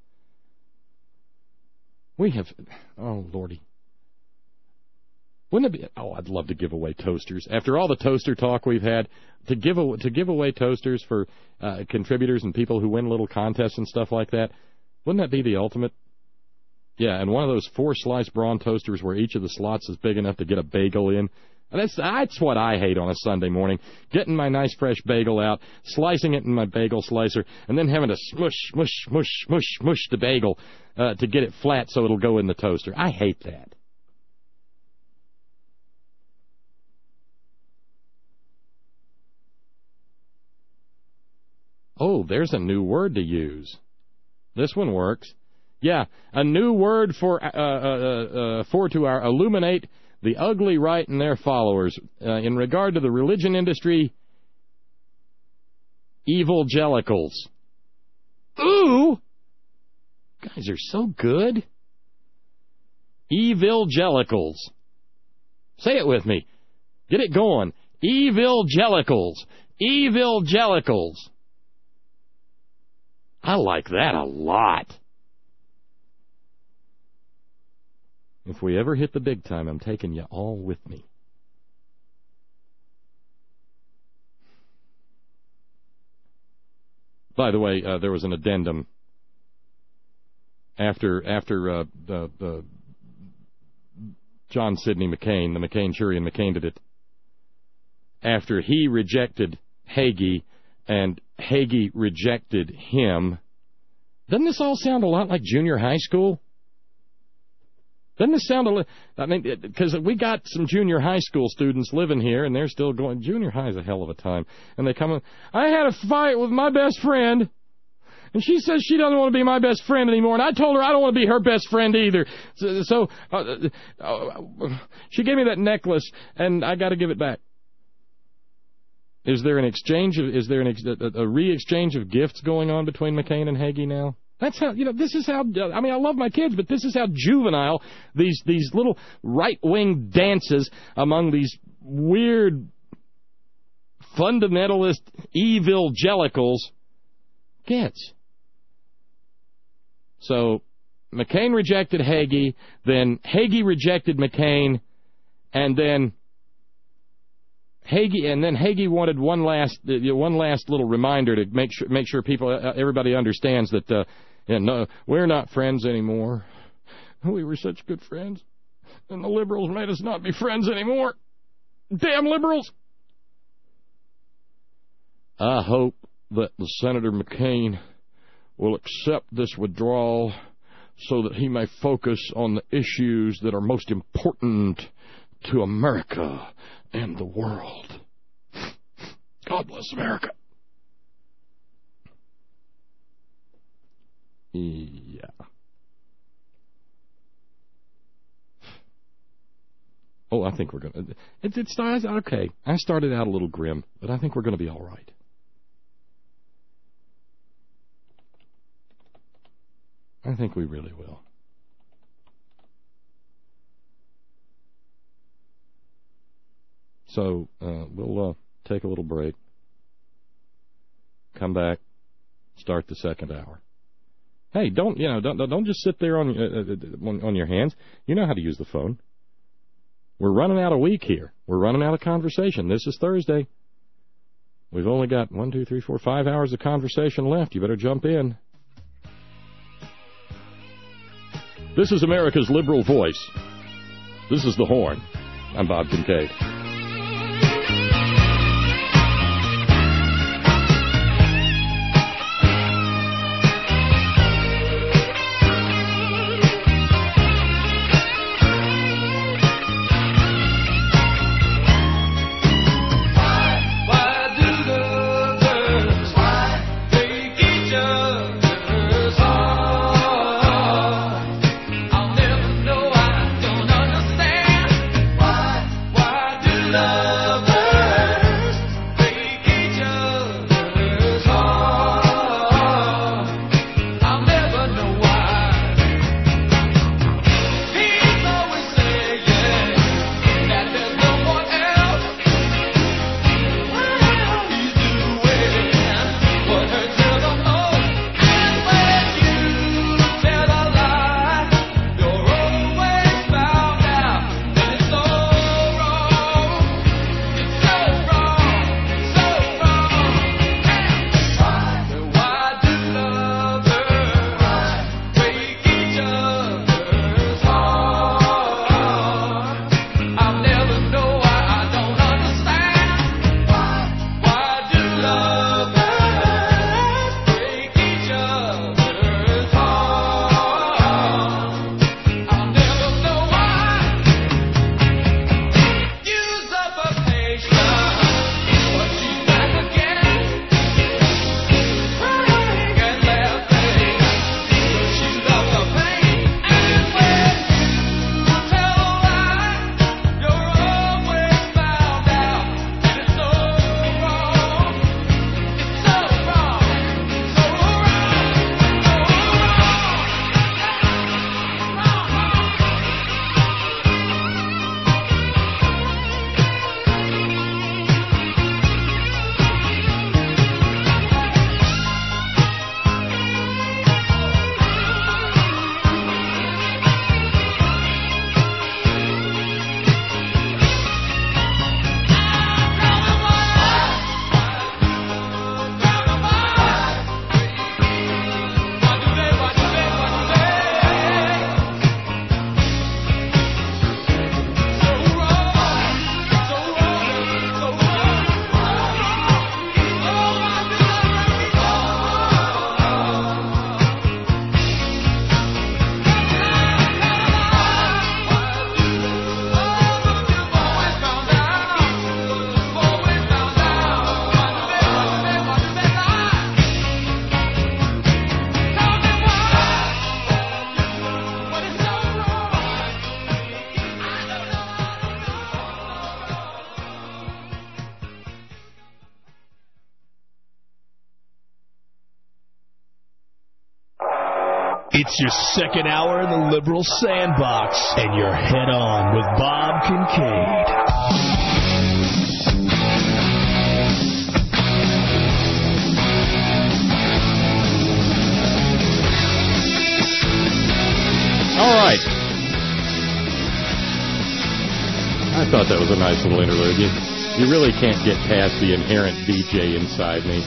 We have... Oh, Lordy. Wouldn't it be... Oh, I'd love to give away toasters. After all the toaster talk we've had, to give away toasters for contributors and people who win little contests and stuff like that, wouldn't that be the ultimate? Yeah, and one of those 4-slice brawn toasters where each of the slots is big enough to get a bagel in. And that's what I hate on a Sunday morning, getting my nice fresh bagel out, slicing it in my bagel slicer, and then having to smush the bagel to get it flat so it'll go in the toaster. I hate that. Oh, there's a new word to use. This one works. Yeah, a new word for to our illuminate the ugly right and their followers in regard to the religion industry. Evangelicals. Ooh, guys are so good. Evangelicals. Say it with me. Get it going. Evilgelicals. Evilgelicals. I like that a lot. If we ever hit the big time, I'm taking you all with me. By the way, there was an addendum after John Sidney McCain, the McCain-Churian candidate, after he rejected Hagee and Hagee rejected him. Doesn't this all sound a lot like junior high school? Doesn't this sound a little... I mean, because we got some junior high school students living here, and they're still going, junior high is a hell of a time. And they come in, I had a fight with my best friend, and she says she doesn't want to be my best friend anymore, and I told her I don't want to be her best friend either. So she gave me that necklace, and I got to give it back. Is there an exchange of, is there a re-exchange of gifts going on between McCain and Hagee now? That's how, this is how, I mean, I love my kids, but this is how juvenile these little right-wing dances among these weird fundamentalist evilgelicals gets. So McCain rejected Hagee, then Hagee rejected McCain, and then Hagee wanted one last little reminder to make sure everybody understands that no, we're not friends anymore. We were such good friends, and the liberals made us not be friends anymore. Damn liberals! I hope that Senator McCain will accept this withdrawal so that he may focus on the issues that are most important to America and the world. God bless America. Yeah. Oh, I think we're going to... It's okay. I started out a little grim, but I think we're going to be all right. I think we really will. So we'll take a little break, come back, start the second hour. Hey, don't just sit there on your hands. You know how to use the phone. We're running out of week here. We're running out of conversation. This is Thursday. We've only got 5 hours of conversation left. You better jump in. This is America's liberal voice. This is The Horn. I'm Bob Kincaid. Why It's your second hour in the liberal sandbox, and you're head on with Bob Kincaid. All right. I thought that was a nice little interlude. You really can't get past the inherent DJ inside me.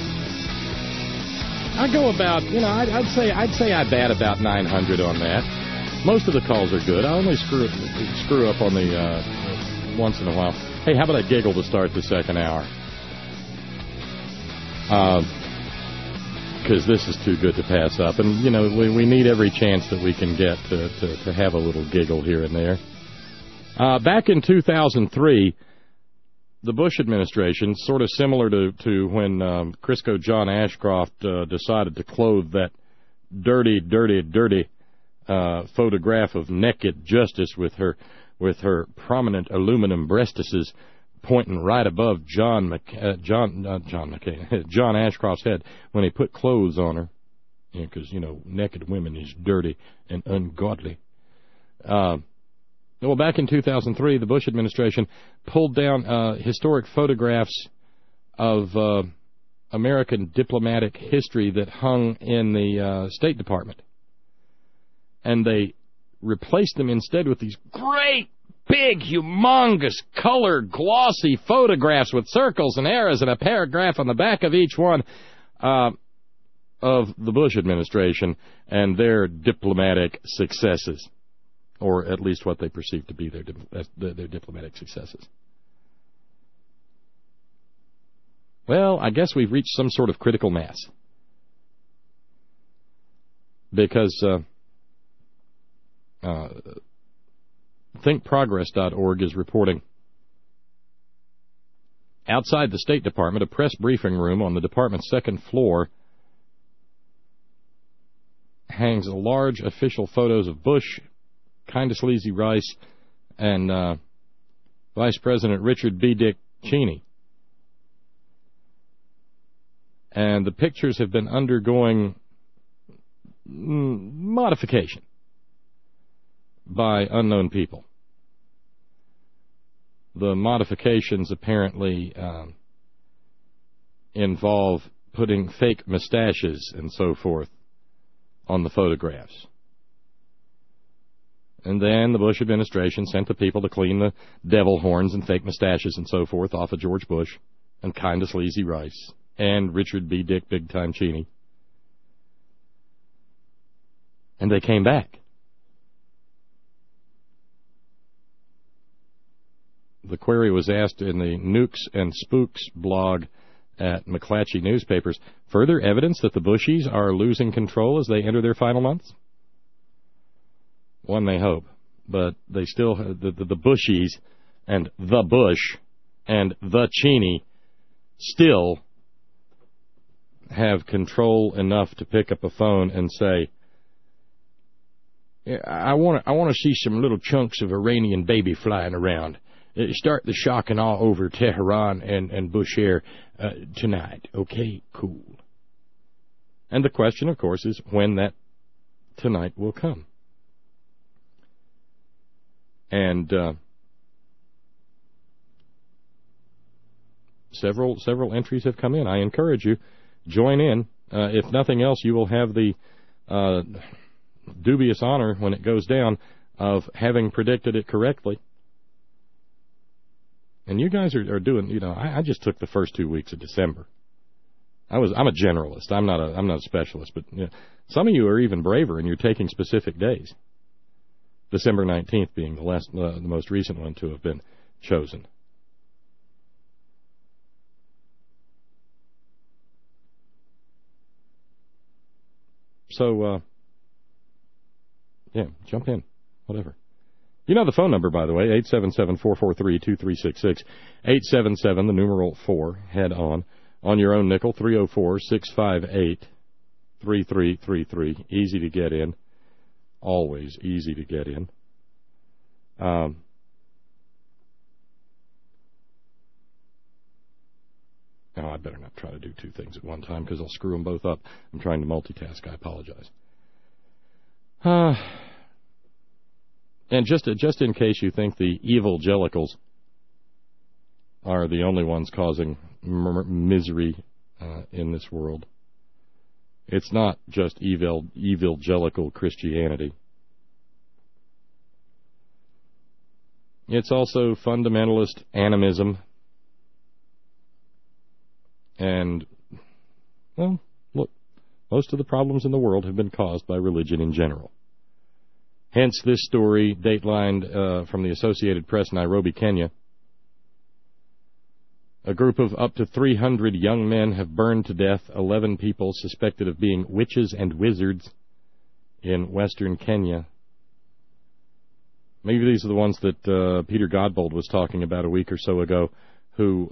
I go about, I'd say I bat about 900 on that. Most of the calls are good. I only screw up on the once in a while. Hey, how about a giggle to start the second hour? Because this is too good to pass up. And, we need every chance that we can get to have a little giggle here and there. Back in 2003, the Bush administration, sort of similar to when Crisco John Ashcroft decided to clothe that dirty photograph of naked Justice with her prominent aluminum breastises pointing right above John Ashcroft's head when he put clothes on her, because naked women is dirty and ungodly. Well, back in 2003, the Bush administration pulled down historic photographs of American diplomatic history that hung in the State Department. And they replaced them instead with these great, big, humongous, colored, glossy photographs with circles and arrows and a paragraph on the back of each one of the Bush administration and their diplomatic successes. Or at least what they perceive to be their diplomatic successes. Well, I guess we've reached some sort of critical mass. Because ThinkProgress.org is reporting, outside the State Department, a press briefing room on the department's second floor hangs large official photos of Bush, Kinda Sleazy Rice, and Vice President Richard B. Dick Cheney. And the pictures have been undergoing modification by unknown people. The modifications apparently involve putting fake mustaches and so forth on the photographs. And then the Bush administration sent the people to clean the devil horns and fake mustaches and so forth off of George Bush and Kinda Sleazy Rice and Richard B. Dick Big Time Cheney. And they came back. The query was asked in the Nukes and Spooks blog at McClatchy Newspapers. Further evidence that the Bushies are losing control as they enter their final months? One may hope, but they still, the Bushies and the Bush and the Cheney still have control enough to pick up a phone and say, I want to see some little chunks of Iranian baby flying around. Start the shock and awe over Tehran and Bushehr tonight. Okay, cool. And the question, of course, is when that tonight will come. And several entries have come in. I encourage you, join in. If nothing else, you will have the dubious honor when it goes down of having predicted it correctly. And you guys are doing, I just took the first 2 weeks of December. I'm a generalist. I'm not a specialist, but some of you are even braver and you're taking specific days. December 19th being the most recent one to have been chosen. So, jump in, whatever. You know the phone number, by the way, 877-443-2366, 877, the numeral 4, head on your own nickel, 304-658-3333. Easy to get in. Always easy to get in. Oh, I better not try to do two things at one time because I'll screw them both up. I'm trying to multitask. I apologize. And just in case you think the evil jellicles are the only ones causing misery in this world, it's not just evangelical Christianity. It's also fundamentalist animism. And, well, look, most of the problems in the world have been caused by religion in general. Hence this story, datelined from the Associated Press, Nairobi, Kenya. A group of up to 300 young men have burned to death 11 people suspected of being witches and wizards in western Kenya. Maybe these are the ones that Peter Godbold was talking about a week or so ago, who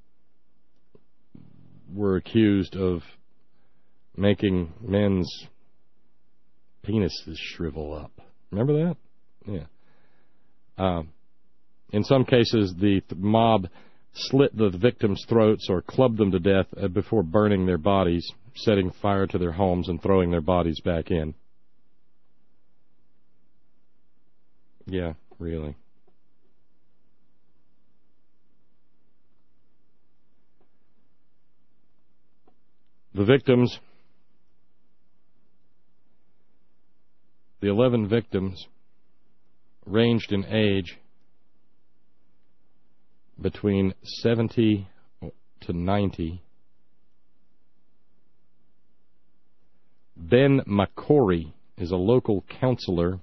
were accused of making men's penises shrivel up. Remember that? Yeah. In some cases, the mob slit the victims' throats or clubbed them to death before burning their bodies, setting fire to their homes and throwing their bodies back in. Yeah, really. The victims, the 11 victims, ranged in age between 70 to 90. Ben Makori is a local counselor.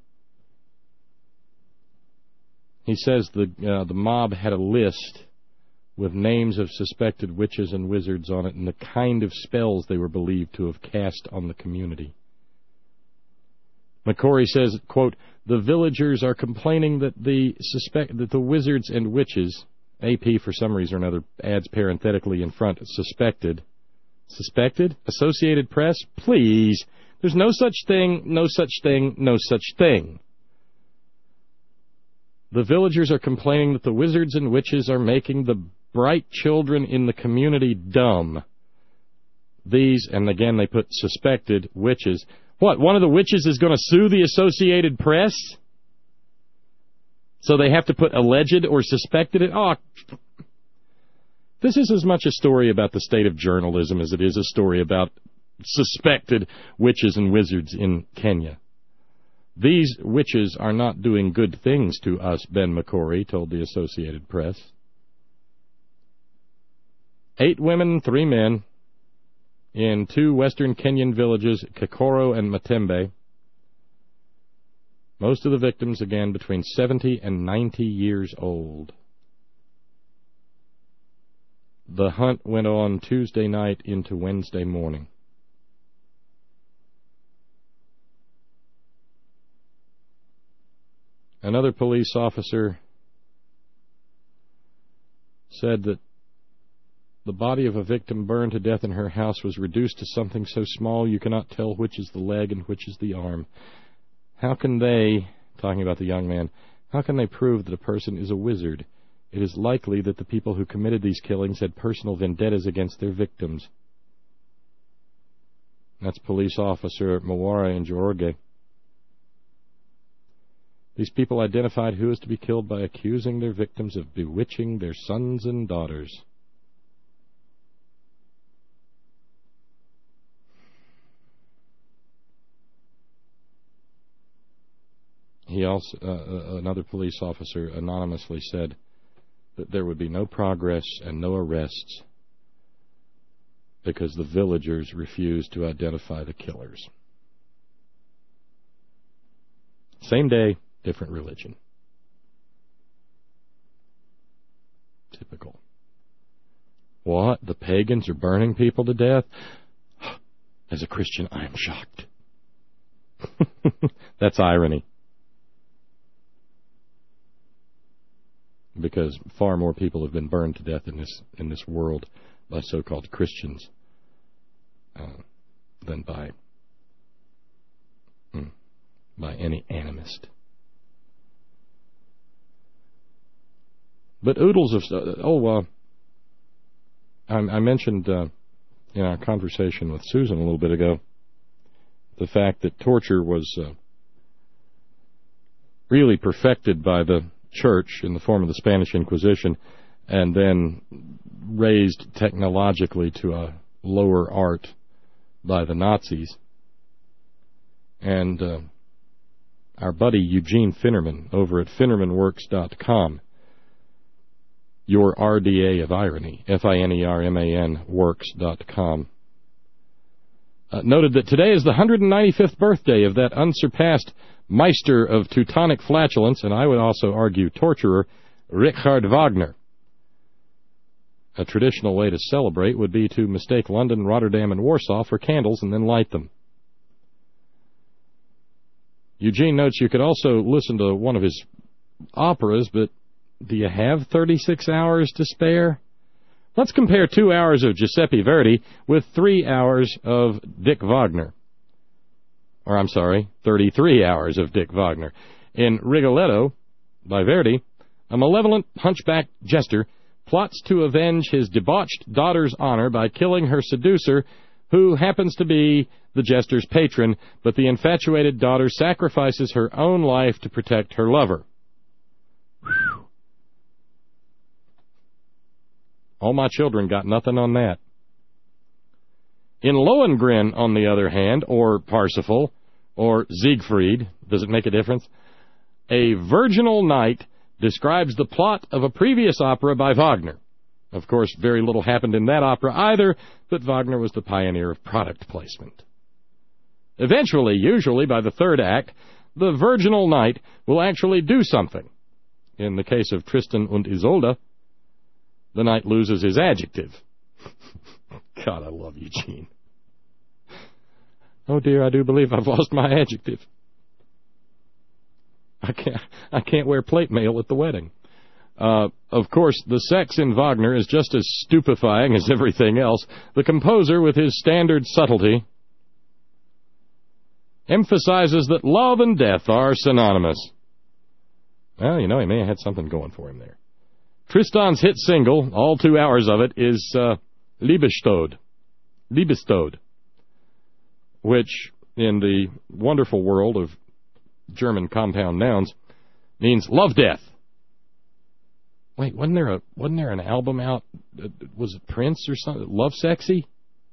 He says the mob had a list with names of suspected witches and wizards on it and the kind of spells they were believed to have cast on the community. McCory says, quote, "The villagers are complaining that the wizards and witches," AP for some reason or another adds parenthetically in front, suspected. Suspected? Associated Press? Please. There's no such thing, no such thing, no such thing. The villagers are complaining that the wizards and witches are making the bright children in the community dumb. These, and again they put suspected witches. What, one of the witches is going to sue the Associated Press? So they have to put alleged or suspected it? Oh, this is as much a story about the state of journalism as it is a story about suspected witches and wizards in Kenya. These witches are not doing good things to us, Ben McCory told the Associated Press. 8 women, 3 men in 2 western Kenyan villages, Kikoro and Matembe. Most of the victims, again, between 70 and 90 years old. The hunt went on Tuesday night into Wednesday morning. Another police officer said that the body of a victim burned to death in her house was reduced to something so small you cannot tell which is the leg and which is the arm. How can they, talking about the young man, how can they prove that a person is a wizard? It is likely that the people who committed these killings had personal vendettas against their victims. That's police officer Mwara in Njoroge. These people identified who is to be killed by accusing their victims of bewitching their sons and daughters. He also, another police officer anonymously said that there would be no progress and no arrests because the villagers refused to identify the killers. Same day, different religion. Typical. What? The pagans are burning people to death? As a Christian, I am shocked. That's irony. Because far more people have been burned to death in this world by so-called Christians than by any animist. But oodles of I mentioned in our conversation with Susan a little bit ago the fact that torture was really perfected by the Church in the form of the Spanish Inquisition and then raised technologically to a lower art by the Nazis. And our buddy Eugene Finnerman over at FinnermanWorks.com, your RDA of irony, FINERMAN works.com, noted that today is the 195th birthday of that unsurpassed Meister of Teutonic flatulence, and I would also argue torturer, Richard Wagner. A traditional way to celebrate would be to mistake London, Rotterdam, and Warsaw for candles and then light them. Eugene notes you could also listen to one of his operas, but do you have 36 hours to spare? Let's compare 2 hours of Giuseppe Verdi with 3 hours of Dick Wagner. Or, I'm sorry, 33 hours of Dick Wagner. In Rigoletto, by Verdi, a malevolent hunchback jester plots to avenge his debauched daughter's honor by killing her seducer, who happens to be the jester's patron, but the infatuated daughter sacrifices her own life to protect her lover. Whew. All my children got nothing on that. In Lohengrin, on the other hand, or Parsifal, or Siegfried, does it make a difference? A virginal night describes the plot of a previous opera by Wagner. Of course, very little happened in that opera either, but Wagner was the pioneer of product placement. Eventually, usually by the third act, the virginal night will actually do something. In the case of Tristan und Isolde, the knight loses his adjective. God, I love Eugene. Oh dear, I do believe I've lost my adjective. I can't wear plate mail at the wedding. Of course, the sex in Wagner is just as stupefying as everything else. The composer, with his standard subtlety, emphasizes that love and death are synonymous. Well, you know, he may have had something going for him there. Tristan's hit single, all 2 hours of it, is Liebestod, which, in the wonderful world of German compound nouns, means love death. Wait, wasn't there an album out? Was it Prince or something? Love Sexy?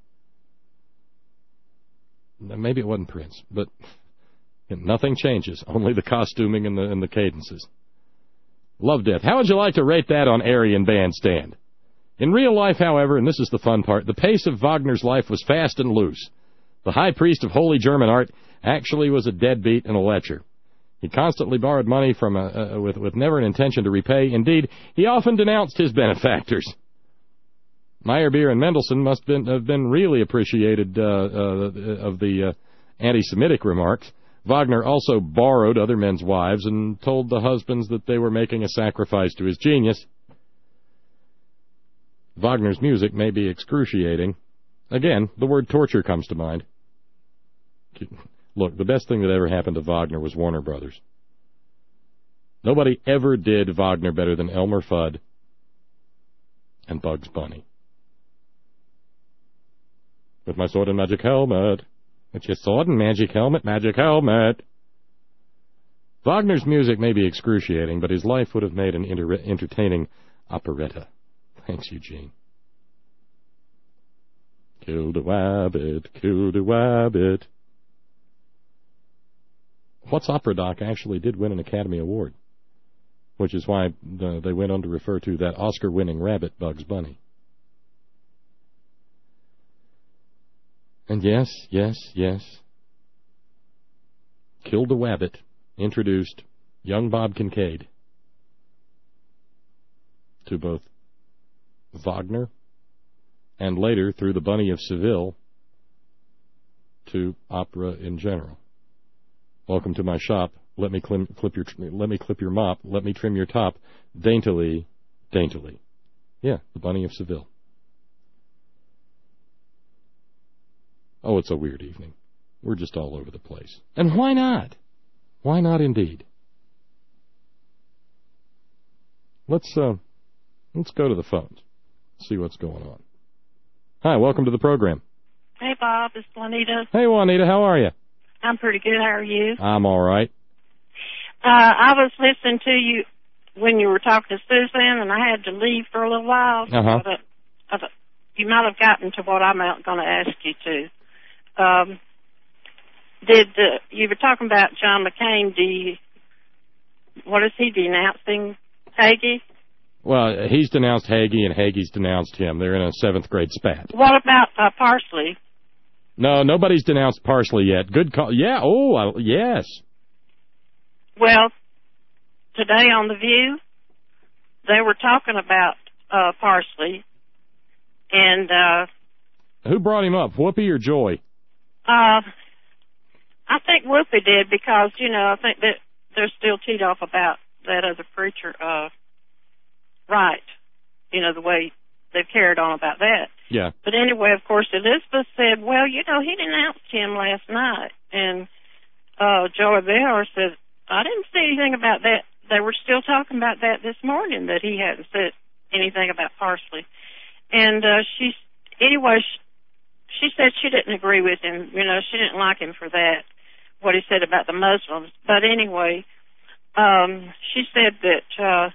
Maybe it wasn't Prince, but nothing changes. Only the costuming and the cadences. Love Death. How would you like to rate that on Aryan Bandstand? In real life, however, and this is the fun part, the pace of Wagner's life was fast and loose. The high priest of holy German art actually was a deadbeat and a lecher. He constantly borrowed money from with never an intention to repay. Indeed, he often denounced his benefactors. Meyerbeer and Mendelssohn must have been really appreciated of the anti-Semitic remarks. Wagner also borrowed other men's wives and told the husbands that they were making a sacrifice to his genius. Wagner's music may be excruciating. Again, the word torture comes to mind. Look, the best thing that ever happened to Wagner was Warner Brothers. Nobody ever did Wagner better than Elmer Fudd and Bugs Bunny. With my sword and magic helmet. With your sword and magic helmet. Wagner's music may be excruciating, but his life would have made an entertaining operetta. Thanks, Eugene. Killed a wabbit, killed a wabbit. What's Opera Doc actually did win an Academy Award, which is why they went on to refer to that Oscar-winning rabbit, Bugs Bunny. And yes, Killed a Wabbit introduced young Bob Kincaid to both Wagner and later, through the Bunny of Seville, to opera in general. Welcome to my shop. Let me clip your mop. Let me trim your top daintily. Yeah, the Bunny of Seville. Oh, it's a weird evening. We're just all over the place. And why not? Why not indeed? Let's go to the phones. See what's going on. Hi, welcome to the program. Hey, Bob. It's Juanita. Hey, Juanita. How are you? I'm pretty good. How are you? I'm all right. I was listening to you when you were talking to Susan, and I had to leave for a little while. Uh-huh. But, you might have gotten to what I'm going to ask you to. You were talking about John McCain. What is he denouncing? Hagee? Well, he's denounced Hagee, and Hagee's denounced him. They're in a 7th grade spat. What about Parsley? No, nobody's denounced Parsley yet. Good call. Yeah, yes. Well, today on The View, they were talking about Parsley, and who brought him up, Whoopi or Joy? I think Whoopi did, because, I think that they're still teed off about that other preacher, right, the way they've carried on about that. Yeah. But anyway, of course, Elizabeth said, well, he denounced him last night. And Joey Behar said, I didn't see anything about that. They were still talking about that this morning, that he hadn't said anything about Parsley. And she said she didn't agree with him. She didn't like him for that, what he said about the Muslims. But anyway, she said that,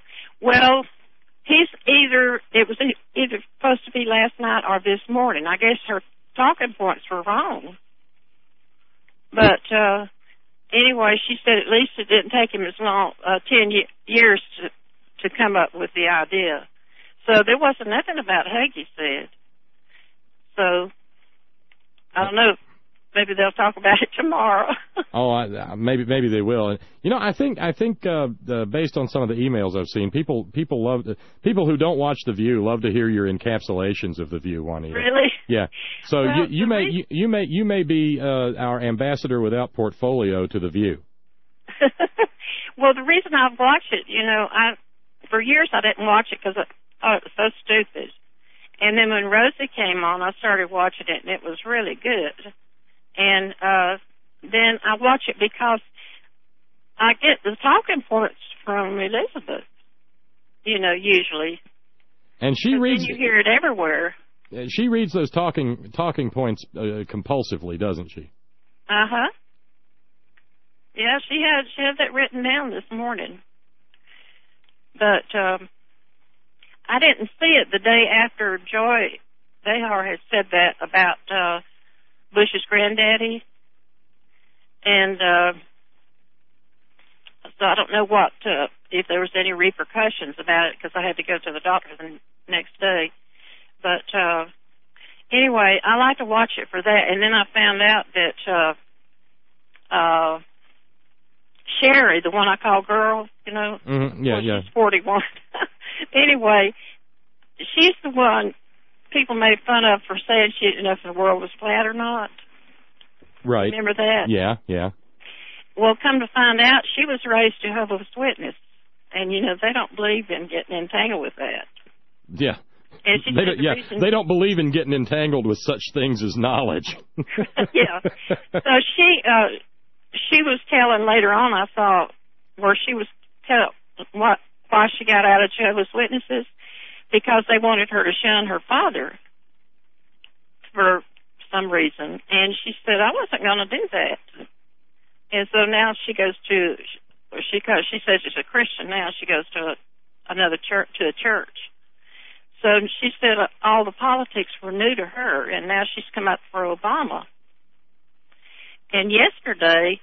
it was either supposed to be last night or this morning. I guess her talking points were wrong. But anyway, she said at least it didn't take him as long, 10 years to come up with the idea. So there wasn't nothing about Hagee said. So I don't know. Maybe they'll talk about it tomorrow. Maybe they will. I think based on some of the emails I've seen, people who don't watch The View love to hear your encapsulations of The View, Juanita. Really? Yeah. So well, you may be our ambassador without portfolio to The View. Well, the reason I've watched it, for years I didn't watch it because I thought it was so stupid. And then when Rosie came on, I started watching it, and it was really good. And then I watch it because I get the talking points from Elizabeth, usually. And she reads. You hear it everywhere. She reads those talking points compulsively, doesn't she? Uh-huh. Yeah, she had that written down this morning. But I didn't see it the day after Joy Behar had said that about Bush's granddaddy. And so I don't know if there was any repercussions about it, because I had to go to the doctor the next day. But anyway, I like to watch it for that. And then I found out that Sherry, the one I call girl, Mm-hmm. Yeah, she's 41. Anyway, she's the one people made fun of for saying she didn't know if the world was flat or not. Right. Remember that? Yeah. Well, come to find out, she was raised Jehovah's Witness, and they don't believe in getting entangled with that. Yeah. They don't believe in getting entangled with such things as knowledge. Yeah. So she was telling later on, I saw where she was why she got out of Jehovah's Witnesses, because they wanted her to shun her father for some reason. And she said, I wasn't going to do that. And so now she goes to, she says she's a Christian now. She goes to another church, to a church. So she said all the politics were new to her, and now she's come up for Obama. And yesterday,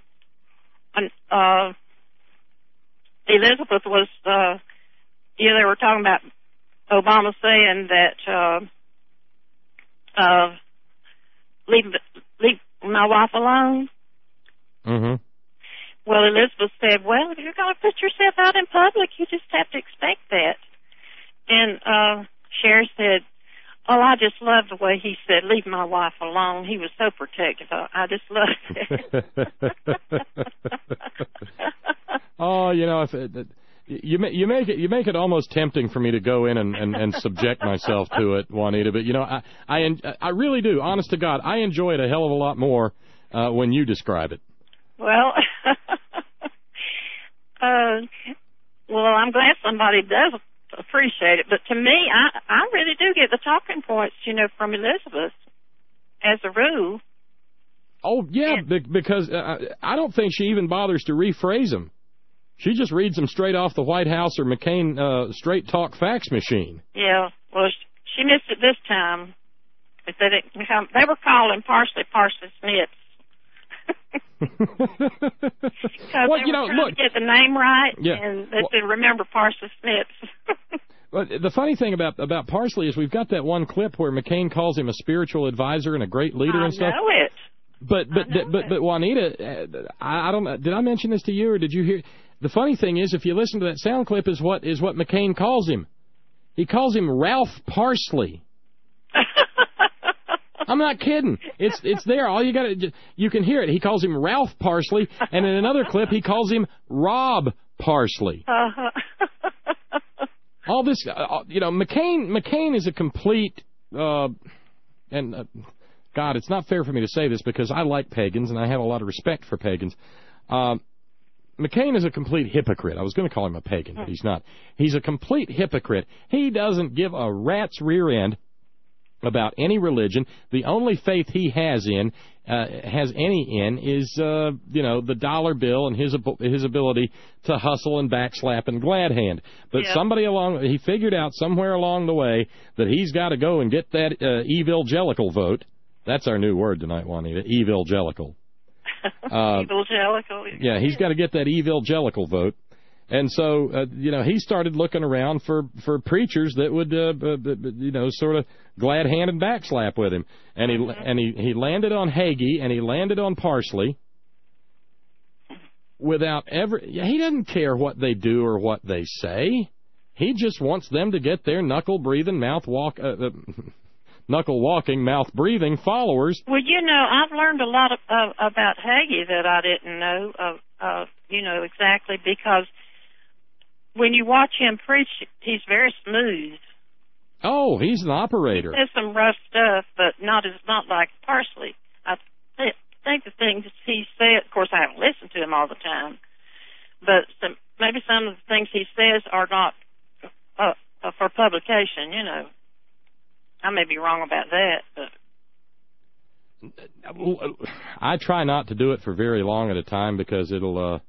Elizabeth was, they were talking about Obama saying that leave my wife alone. Mm-hmm. Well, Elizabeth said, well, if you're going to put yourself out in public, you just have to expect that. And Sherry said, oh, I just love the way he said, leave my wife alone. He was so protective. I just loved it. Oh, you make it almost tempting for me to go in and subject myself to it, Juanita. But I really do. Honest to God, I enjoy it a hell of a lot more when you describe it. Well, I'm glad somebody does appreciate it. But to me, I really do get the talking points, from Elizabeth as a rule. Oh, yeah, because I don't think she even bothers to rephrase them. She just reads them straight off the White House or McCain straight talk fax machine. Yeah, well, she missed it this time. They were calling Parsley Snitz. Because well, they were trying to get the name right, and they said, remember Parsley Snitz. But the funny thing about Parsley is we've got that one clip where McCain calls him a spiritual advisor and a great leader and stuff. I know it. But Juanita, I don't know. Did I mention this to you, or did you hear? The funny thing is, if you listen to that sound clip, is what McCain calls him. He calls him Ralph Parsley. I'm not kidding. It's there. All you can hear it. He calls him Ralph Parsley, and in another clip he calls him Rob Parsley. All this, McCain is a complete God, it's not fair for me to say this because I like pagans and I have a lot of respect for pagans. McCain is a complete hypocrite. I was going to call him a pagan, but he's not. He's a complete hypocrite. He doesn't give a rat's rear end about any religion. The only faith he has any in is the dollar bill and his ability to hustle and backslap and glad hand. But he figured out somewhere along the way that he's got to go and get that evangelical vote. That's our new word tonight, Juanita. Evangelical. Evangelical. Yeah, he's got to get that evangelical vote. And so, he started looking around for preachers that would, sort of glad hand and backslap with him. And he landed on Hagee and he landed on Parsley without ever. He doesn't care what they do or what they say. He just wants them to get their knuckle breathing, knuckle walking, mouth breathing followers. Well, I've learned a lot about Hagee that I didn't know, exactly because. When you watch him preach, he's very smooth. Oh, he's an operator. He says some rough stuff, but not like Parsley. I think the things he said, of course, I haven't listened to him all the time, but maybe some of the things he says are not for publication. I may be wrong about that, but I try not to do it for very long at a time because it'll.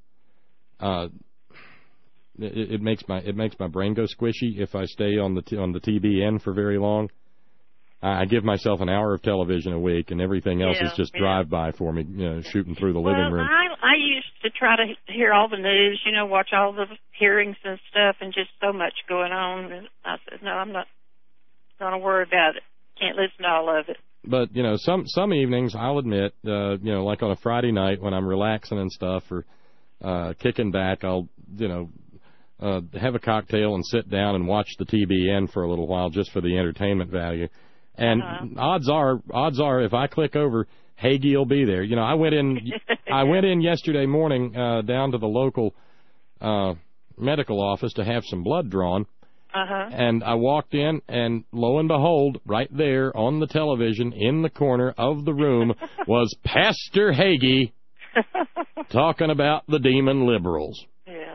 It makes my brain go squishy if I stay on the TBN for very long. I give myself an hour of television a week, and everything else is just drive-by for me, shooting through the living room. I used to try to hear all the news, watch all the hearings and stuff, and just so much going on. And I said, no, I'm not going to worry about it. Can't listen to all of it. But, some evenings, I'll admit, like on a Friday night when I'm relaxing and stuff or kicking back, I'll, have a cocktail and sit down and watch the TBN for a little while just for the entertainment value. And odds are, if I click over, Hagee will be there. I went in yesterday morning down to the local medical office to have some blood drawn. And I walked in, and lo and behold, right there on the television in the corner of the room was Pastor Hagee talking about the demon liberals. Yeah.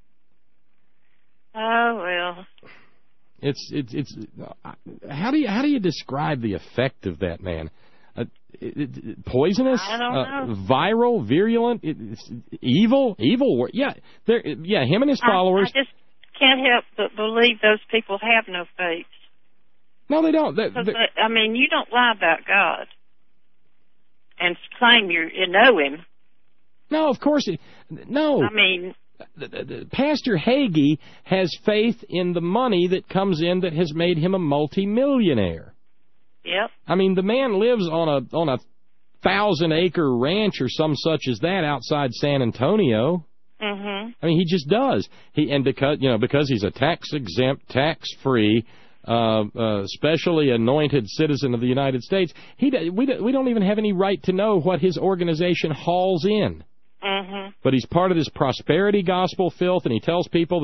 Oh, well. It's how do you describe the effect of that man? Poisonous, I don't know. Viral, virulent, evil. Yeah, him and his followers. I just can't help but believe those people have no faith. No, they don't. You don't lie about God and claim you know Him. No, of course. No. Pastor Hagee has faith in the money that comes in that has made him a multimillionaire. Yep. The man lives on a 1,000-acre ranch or some such as that outside San Antonio. Mm-hmm. He just does. Because he's a tax-exempt, tax-free, specially anointed citizen of the United States, we don't even have any right to know what his organization hauls in. Mm-hmm. But he's part of this prosperity gospel filth, and he tells people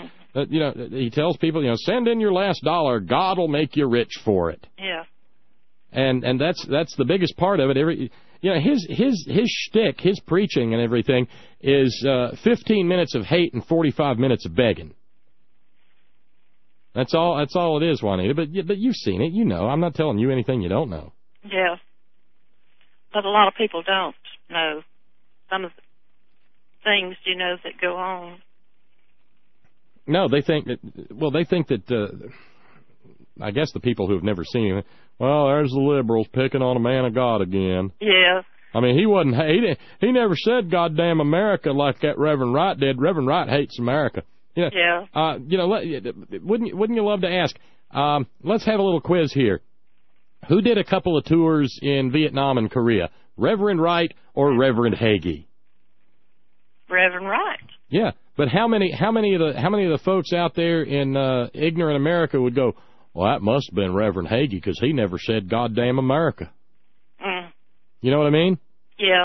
that send in your last dollar, God will make you rich for it. Yeah. And that's the biggest part of it. His shtick, his preaching and everything is 15 minutes of hate and 45 minutes of begging. That's all it is, Juanita. But you've seen it, I'm not telling you anything you don't know. Yeah. but a lot of people don't know some of the things, that go on. No, they think that, I guess the people who have never seen him, well, there's the liberals picking on a man of God again. Yeah. I mean, he never said goddamn America like that Reverend Wright did. Reverend Wright hates America. Yeah. Wouldn't you love to ask, let's have a little quiz here. Who did a couple of tours in Vietnam and Korea? Reverend Wright or Reverend Hagee? Reverend Wright. Yeah, but how many of the folks out there in ignorant America would go, well, that must have been Reverend Hagee because he never said goddamn America. Mm. You know what I mean? Yeah.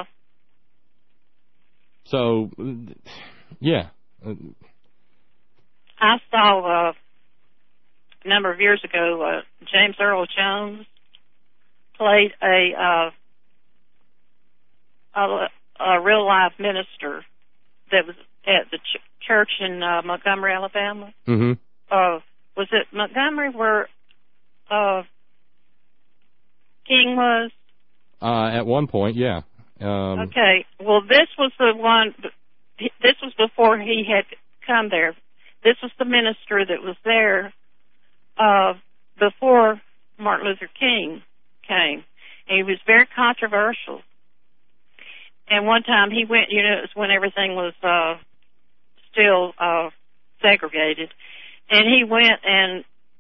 So, yeah. I saw a number of years ago James Earl Jones played a real life minister that was at the church in Montgomery, Alabama. Mm-hmm. Was it Montgomery where King was? At one point, yeah. Okay. Well, this was the one. This was before he had come there. This was the minister that was there before Martin Luther King came. And he was very controversial. And one time he went, it was when everything was still segregated. And he went and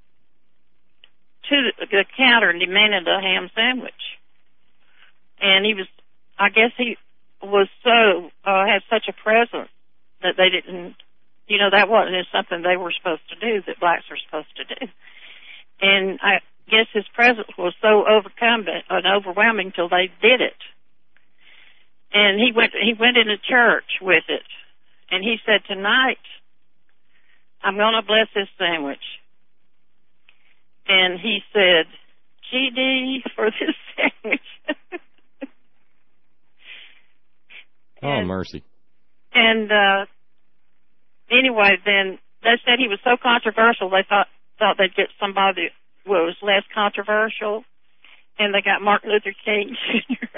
to the counter and demanded a ham sandwich. And I guess he was had such a presence that they didn't, that wasn't something they were supposed to do, that blacks are supposed to do. And I guess his presence was so overwhelming till they did it. And he went into church with it. And he said, tonight, I'm going to bless this sandwich. And he said, GD for this sandwich. Oh, mercy. And anyway, then they said he was so controversial, they thought they'd get somebody who was less controversial, and they got Martin Luther King Jr.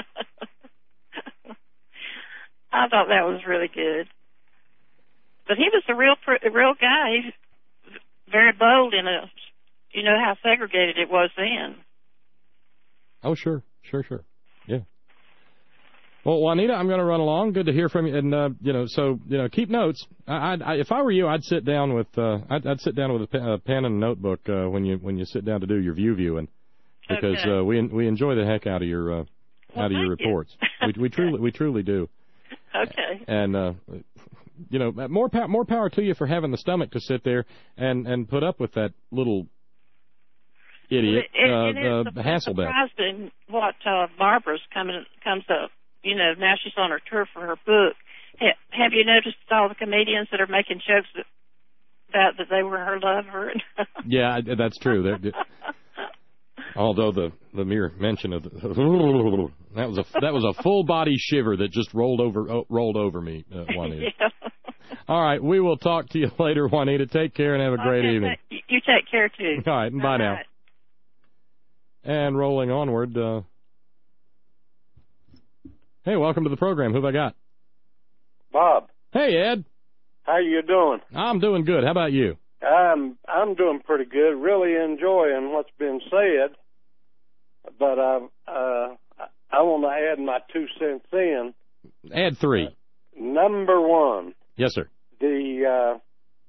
I thought that was really good. But he was a real guy. He was very bold how segregated it was then. Oh, sure. Yeah. Well, Juanita, I'm going to run along. Good to hear from you. And keep notes. If I were you, I'd sit down with I'd sit down with a pen and a notebook when you sit down to do your viewing, because we enjoy the heck out of your reports. we truly do. Okay. And more power to you for having the stomach to sit there and put up with that little idiot Hasselbeck. Surprised in what Barbara's comes up. Now she's on her tour for her book. Have you noticed all the comedians that are making jokes about that they were her lover? Yeah, that's true. Although the mere mention of that was a full body shiver that just rolled over me, Juanita. Yeah. All right, we will talk to you later, Juanita. Take care and have a great evening. You take care too. All right, bye now. Right. And rolling onward. Hey, welcome to the program. Who have I got? Bob. Hey, Ed. How you doing? I'm doing good. How about you? I'm doing pretty good. Really enjoying what's been said, but I want to add my 2 cents in. Add 3. Number 1. Yes, sir. The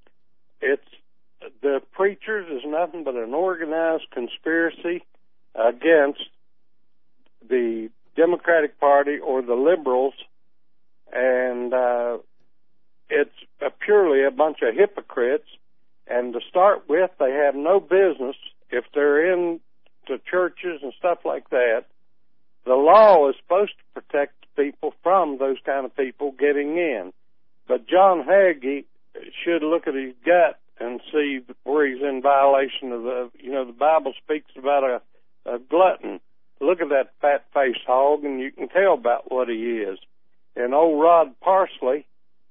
preachers is nothing but an organized conspiracy against the Democratic Party or the liberals, and it's purely a bunch of hypocrites. And to start with, they have no business, if they're in to churches and stuff like that. The law is supposed to protect people from those kind of people getting in. But John Hagee should look at his gut and see where he's in violation of the Bible speaks about a glutton. Look at that fat-faced hog, and you can tell about what he is. And old Rod Parsley,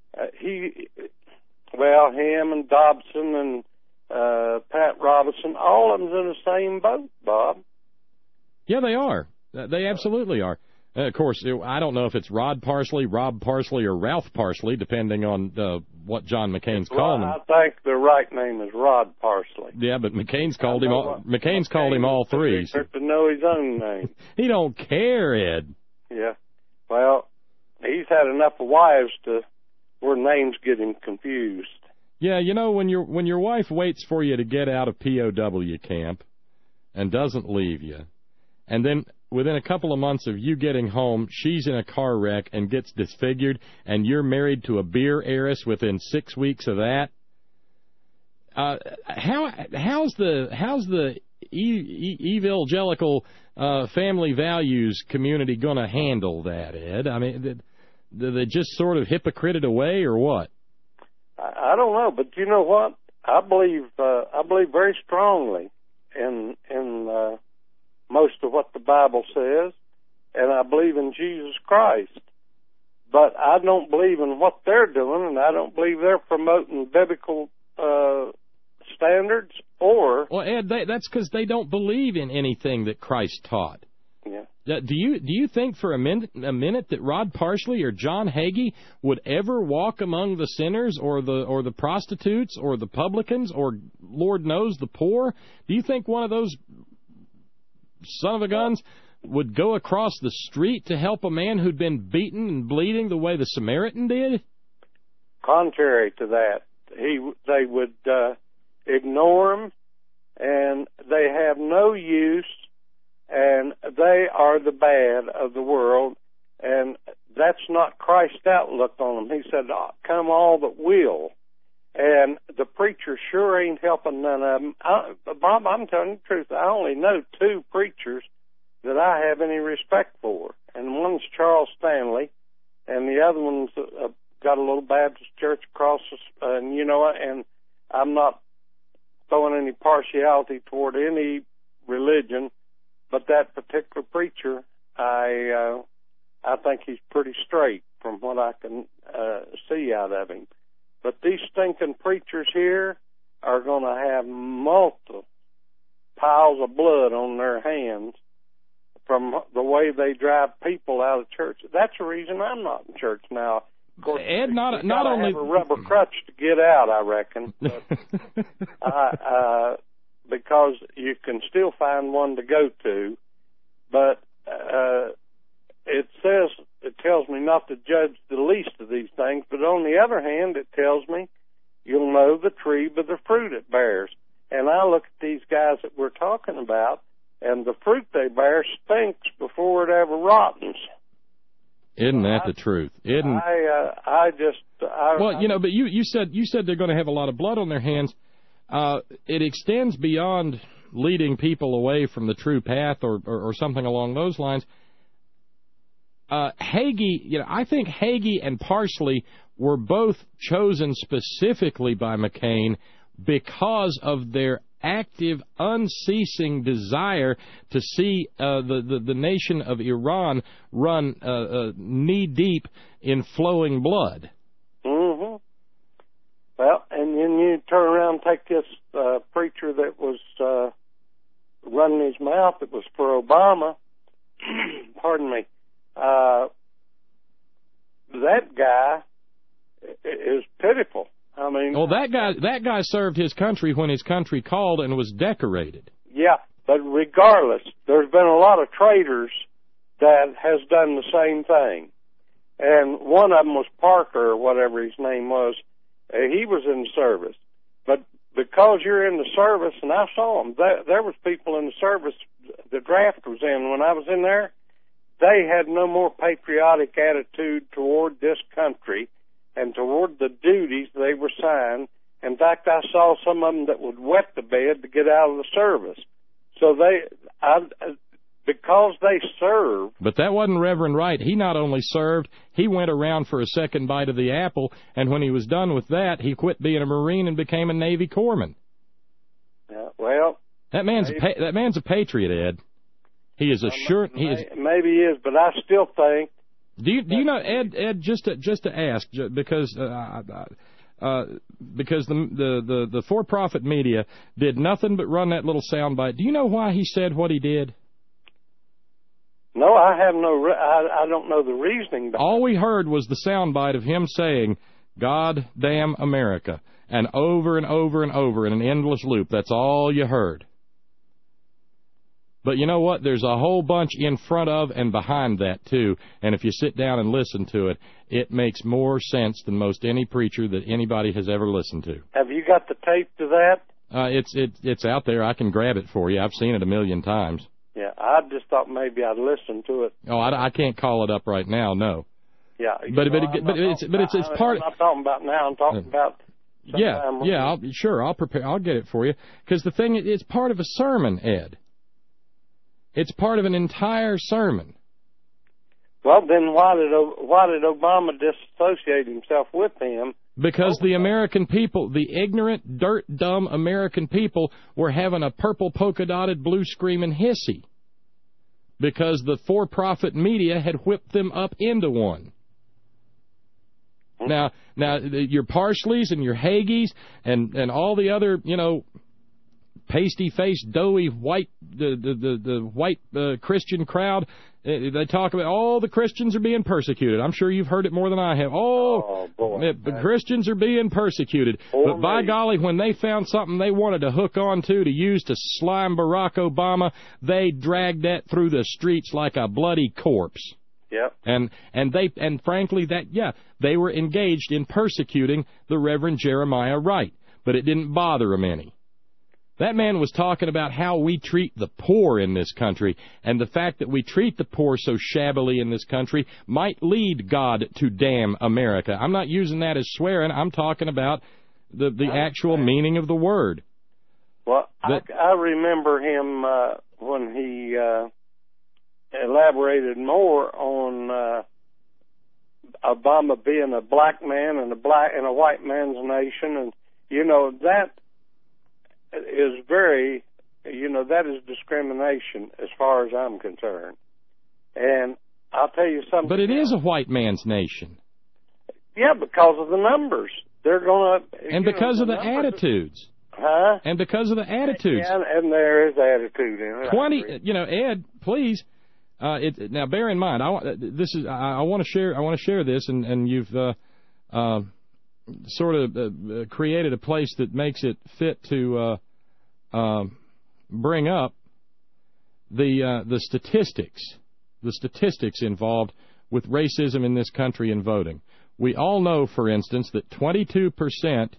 him and Dobson and Pat Robinson, all of them's in the same boat, Bob. Yeah, they are. They absolutely are. Of course, I don't know if it's Rod Parsley, Rob Parsley, or Ralph Parsley, depending on what John McCain's calling him. I think the right name is Rod Parsley. Yeah, but McCain's called him all. McCain's called him all three. He to know his own name. He don't care, Ed. Yeah. Well, he's had enough wives to where names get him confused. Yeah, you know, when your wife waits for you to get out of POW camp and doesn't leave you, and then within a couple of months of you getting home, she's in a car wreck and gets disfigured, and you're married to a beer heiress within 6 weeks of that. How's the evangelical family values community going to handle that, Ed? I mean, do they just sort of hypocrite it away, or what? I don't know, but you know what? I believe very strongly in most of what the Bible says, and I believe in Jesus Christ. But I don't believe in what they're doing, and I don't believe they're promoting biblical standards or... Well, Ed, that's because they don't believe in anything that Christ taught. Yeah. Do you think for a minute that Rod Parsley or John Hagee would ever walk among the sinners or the prostitutes or the publicans or, Lord knows, the poor? Do you think one of those son of a guns would go across the street to help a man who'd been beaten and bleeding the way the Samaritan did? Contrary to that, they would ignore him, and they have no use, and they are the bad of the world, and that's not Christ's outlook on them. He said, come all that will. And the preacher sure ain't helping none of them. Bob, I'm telling you the truth. I only know 2 preachers that I have any respect for. And one's Charles Stanley, and the other one's got a little Baptist church across, and you know, and I'm not throwing any partiality toward any religion, but that particular preacher, I think he's pretty straight from what I can see out of him. But these stinking preachers here are going to have multiple piles of blood on their hands from the way they drive people out of church. That's the reason I'm not in church now. Of course, Ed, not only have a rubber crutch to get out, I reckon, but, because you can still find one to go to. But it tells me not to judge the least of these things. But on the other hand, it tells me you'll know the tree by the fruit it bears. And I look at these guys that we're talking about, and the fruit they bear stinks before it ever rottens. Isn't that the truth? Well, you know, but you said they're going to have a lot of blood on their hands. It extends beyond leading people away from the true path or something along those lines. Hagee, you know, I think Hagee and Parsley were both chosen specifically by McCain because of their active, unceasing desire to see the nation of Iran run knee-deep in flowing blood. Mm-hmm. Well, and then you turn around and take this preacher that was running his mouth that was for Obama. Pardon me. That guy is pitiful. I mean, well, that guy served his country when his country called and was decorated. Yeah, but regardless, there's been a lot of traitors that has done the same thing. And one of them was Parker, or whatever his name was. He was in the service. But because you're in the service, and I saw them, there was people in the service, the draft was in. When I was in there, they had no more patriotic attitude toward this country and toward the duties they were signed. In fact, I saw some of them that would wet the bed to get out of the service. So because they served. But that wasn't Reverend Wright. He not only served, he went around for a second bite of the apple, and when he was done with that, he quit being a Marine and became a Navy corpsman. Yeah, well, that man's a patriot, Ed. He is assured. Maybe he is, but I still think. Do you know, Ed? Just to ask, because the for-profit media did nothing but run that little soundbite. Do you know why he said what he did? No, I have no. I don't know the reasoning. All we heard was the soundbite of him saying, "God damn America," and over and over and over in an endless loop. That's all you heard. But you know what? There's a whole bunch in front of and behind that, too. And if you sit down and listen to it, it makes more sense than most any preacher that anybody has ever listened to. Have you got the tape to that? It's out there. I can grab it for you. I've seen it a million times. Yeah, I just thought maybe I'd listen to it. Oh, I can't call it up right now, no. Yeah. But it's part of... I'm not talking about now. I'm talking about... I'll get it for you. Because the thing, it's part of a sermon, Ed. It's part of an entire sermon. Well, then why did Obama disassociate himself with him? Because the American people, the ignorant, dirt-dumb American people, were having a purple polka-dotted, blue-screaming hissy. Because the for-profit media had whipped them up into one. Now, your Parsleys and your Hagees and all the other, pasty-faced, doughy, white, the white Christian crowd, they talk about all the Christians are being persecuted. I'm sure you've heard it more than I have. The Christians are being persecuted. But by golly, when they found something they wanted to hook on to use to slime Barack Obama, they dragged that through the streets like a bloody corpse. Yep. And frankly, they were engaged in persecuting the Reverend Jeremiah Wright, but it didn't bother them any. That man was talking about how we treat the poor in this country, and the fact that we treat the poor so shabbily in this country might lead God to damn America. I'm not using that as swearing. I'm talking about the actual meaning of the word. Well, I remember him when he elaborated more on Obama being a black man and a white man's nation, and that is very, that is discrimination as far as I'm concerned. And I'll tell you something. But it is a white man's nation. Yeah, because of the numbers. They're going to... And because of the attitudes. Huh? And because of the attitudes. Yeah, and there is attitude in it. Ed, please... now, bear in mind, I want to share this, and you've sort of created a place that makes it fit to bring up the statistics involved with racism in this country and voting. We all know, for instance, that 22%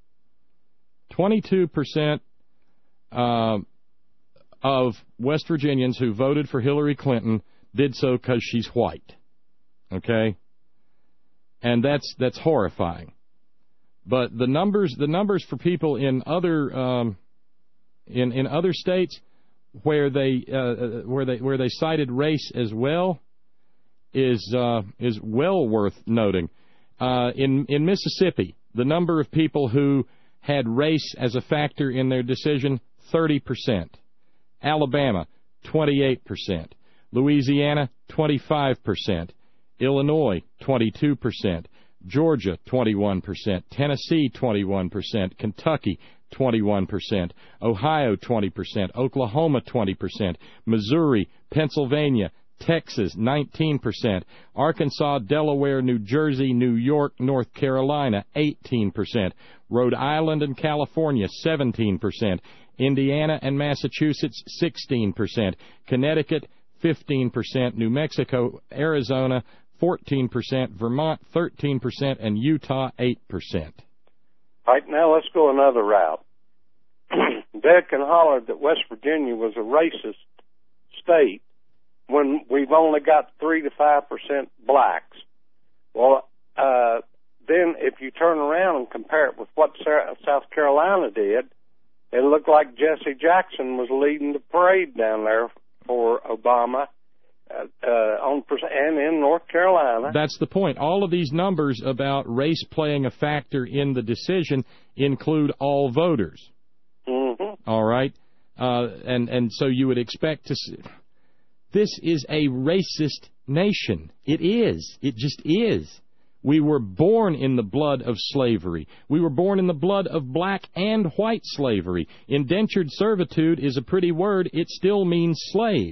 of West Virginians who voted for Hillary Clinton did so because she's white. Okay? And that's horrifying. But the numbers for people in other in other states where they cited race as well is well worth noting. In Mississippi, the number of people who had race as a factor in their decision, 30%. Alabama, 28%. Louisiana, 25%. Illinois, 22%. Georgia, 21%. Tennessee, 21%. Kentucky, 21%. Ohio, 20%. Oklahoma, 20%. Missouri, Pennsylvania, Texas, 19%. Arkansas, Delaware, New Jersey, New York, North Carolina, 18%. Rhode Island and California, 17%. Indiana and Massachusetts, 16%. Connecticut, 15%. New Mexico, Arizona, 14%. Vermont, 13%. And Utah, 8%. All right, now let's go another route. Beck and hollered that West Virginia was a racist state when we've only got 3 to 5% blacks. Well, then if you turn around and compare it with what South Carolina did, it looked like Jesse Jackson was leading the parade down there for Obama and in North Carolina. That's the point. All of these numbers about race playing a factor in the decision include all voters. Mm-hmm. All right? And so you would expect to see... This is a racist nation. It is. It just is. We were born in the blood of slavery. We were born in the blood of black and white slavery. Indentured servitude is a pretty word. It still means slave.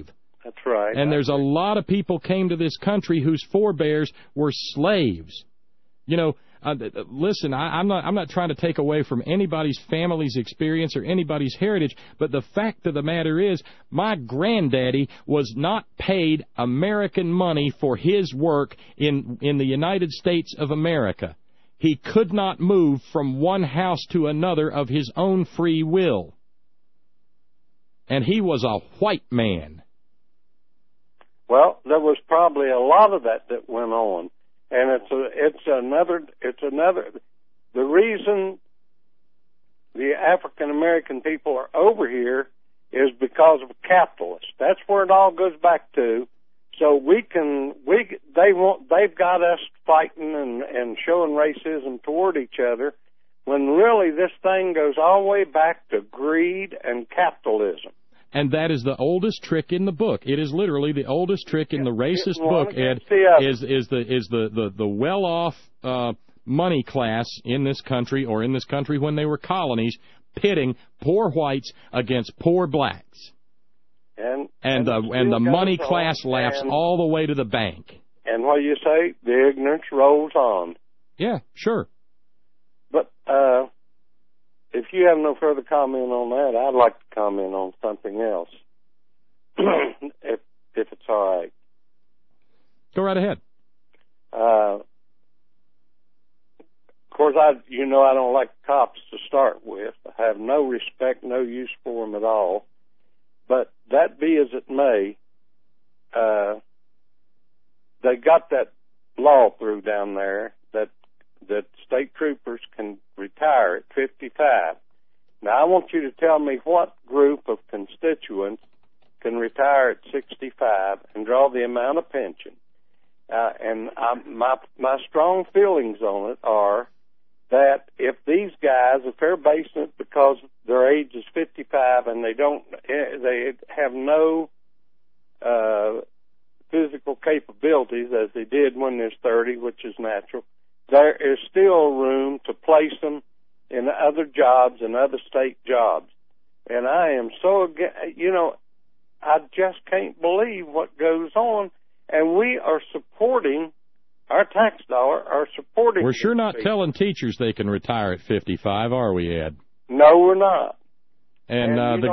That's right. And there's a lot of people came to this country whose forebears were slaves. You know, listen, I'm not trying to take away from anybody's family's experience or anybody's heritage, but the fact of the matter is my granddaddy was not paid American money for his work in the United States of America. He could not move from one house to another of his own free will. And he was a white man. Well, there was probably a lot of that went on. And it's another, the reason the African American people are over here is because of capitalists. That's where it all goes back to. So they've got us fighting and showing racism toward each other, when really this thing goes all the way back to greed and capitalism. And that is the oldest trick in the book. It is literally the oldest trick in the racist book, Ed, is the well-off money class in this country, or in this country when they were colonies, pitting poor whites against poor blacks. And the money class laughs all the way to the bank. And what do you say? The ignorance rolls on. Yeah, sure. But if you have no further comment on that, I'd like to comment on something else, if it's all right. Go right ahead. Of course, I don't like cops to start with. I have no respect, no use for them at all. But that be as it may, they got that law through down there that state troopers can retire at 55. Now, I want you to tell me what group of constituents can retire at 65 and draw the amount of pension. My strong feelings on it are that if these guys, if they're basing it because their age is 55 and they have no physical capabilities as they did when they're 30, which is natural, there is still room to place them in other jobs and other state jobs. And I am so, I just can't believe what goes on. And we are supporting, our tax dollar are supporting. We're sure not telling teachers they can retire at 55, are we, Ed? No, we're not. And the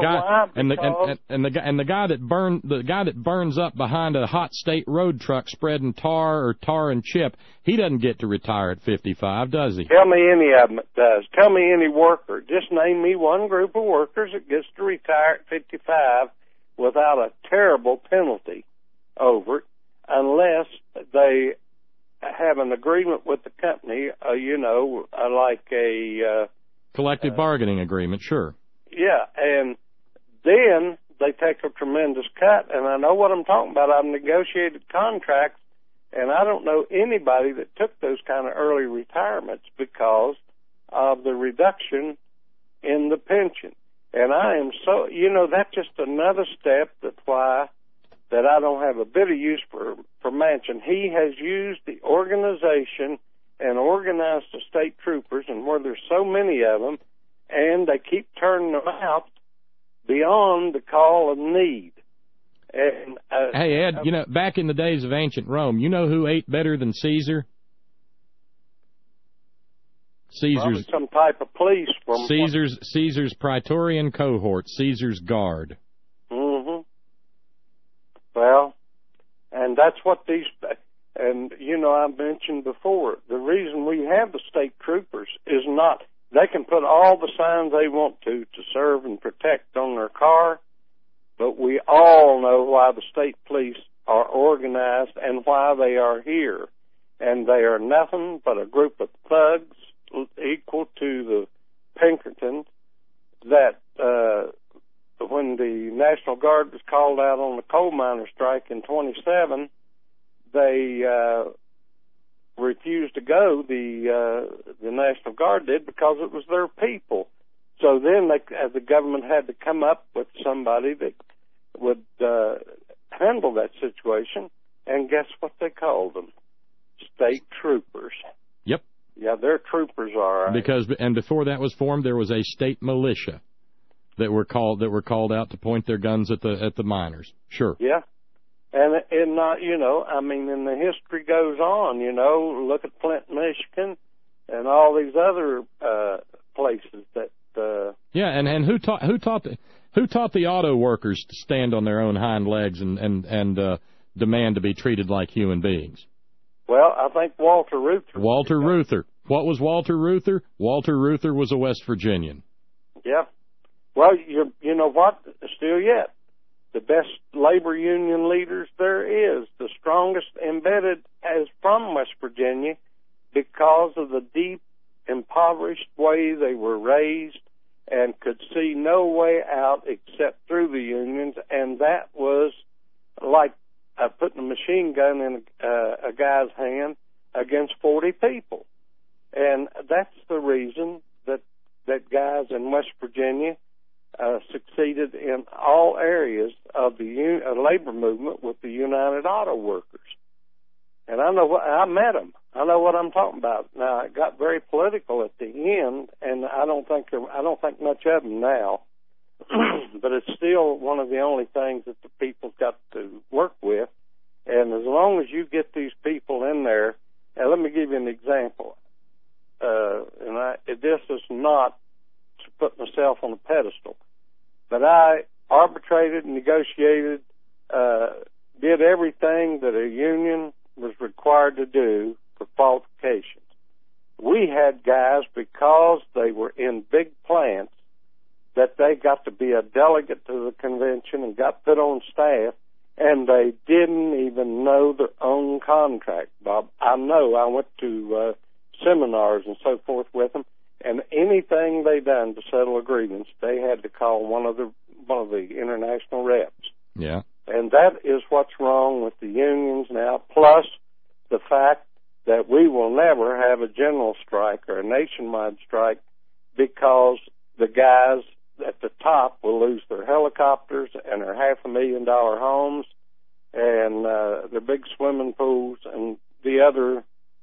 guy that burns up behind a hot state road truck spreading tar and chip, he doesn't get to retire at 55, does he? Tell me any of them that does. Tell me any worker. Just name me one group of workers that gets to retire at 55 without a terrible penalty over it, unless they have an agreement with the company, like a collective bargaining agreement, sure. Yeah, and then they take a tremendous cut, and I know what I'm talking about. I've negotiated contracts, and I don't know anybody that took those kind of early retirements because of the reduction in the pension. And I am so, that's just another step that's why that I don't have a bit of use for Manchin. He has used the organization and organized the state troopers, and where there's so many of them, and they keep turning them out beyond the call of need. And, hey, Ed, back in the days of ancient Rome, you know who ate better than Caesar? Caesar's some type of police from Caesar's Praetorian cohort, Caesar's guard. Mm-hmm. Well, and that's what these, and I mentioned before, the reason we have the state troopers is not. They can put all the signs they want to serve and protect on their car, but we all know why the state police are organized and why they are here. And they are nothing but a group of thugs equal to the Pinkertons that when the National Guard was called out on the coal miner strike in 27, they refused to go, the National Guard did, because it was their people. So then the government had to come up with somebody that would handle that situation, and guess what they called them? State troopers. Yep. Yeah, they're troopers, all right. And before that was formed, there was a state militia that were called out to point their guns at the miners. Sure. Yeah. And not, you know, I mean, and the history goes on, you know, look at Flint, Michigan, and all these other places that. Yeah, and who taught the auto workers to stand on their own hind legs and demand to be treated like human beings? Well, I think Walter Reuther. Walter Reuther. What was Walter Reuther? Walter Reuther was a West Virginian. Yeah. Well, you know what? Still yet, the best labor union leaders there is, the strongest embedded as from West Virginia, because of the deep, impoverished way they were raised and could see no way out except through the unions, and that was like putting a machine gun in a guy's hand against 40 people. And that's the reason that guys in West Virginia succeeded in all areas of the labor movement with the United Auto Workers. And I met them. I know what I'm talking about. Now, it got very political at the end, and I don't think much of them now. But it's still one of the only things that the people's got to work with. And as long as you get these people in there, and let me give you an example. This is not to put myself on a pedestal, but I arbitrated, negotiated, did everything that a union was required to do for qualifications. We had guys, because they were in big plants, that they got to be a delegate to the convention and got put on staff, and they didn't even know their own contract, Bob. I know. I went to seminars and so forth with them, and anything they done to settle a grievance, they had to call one of the international reps. Yeah. And that is what's wrong with the unions now, plus the fact that we will never have a general strike or a nationwide strike, because the guys at the top will lose their helicopters and their $500,000 homes and their big swimming pools and the other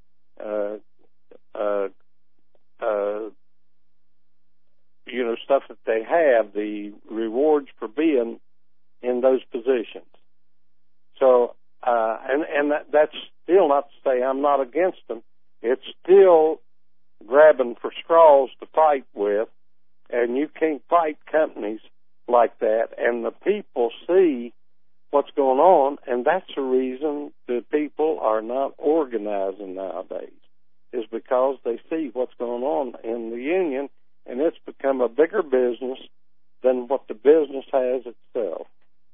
stuff that they have, the rewards for being in those positions. So, that's still not to say I'm not against them. It's still grabbing for straws to fight with, and you can't fight companies like that. And the people see what's going on, and that's the reason the people are not organizing nowadays, is because they see what's going on in the union, and it's become a bigger business than what the business has itself.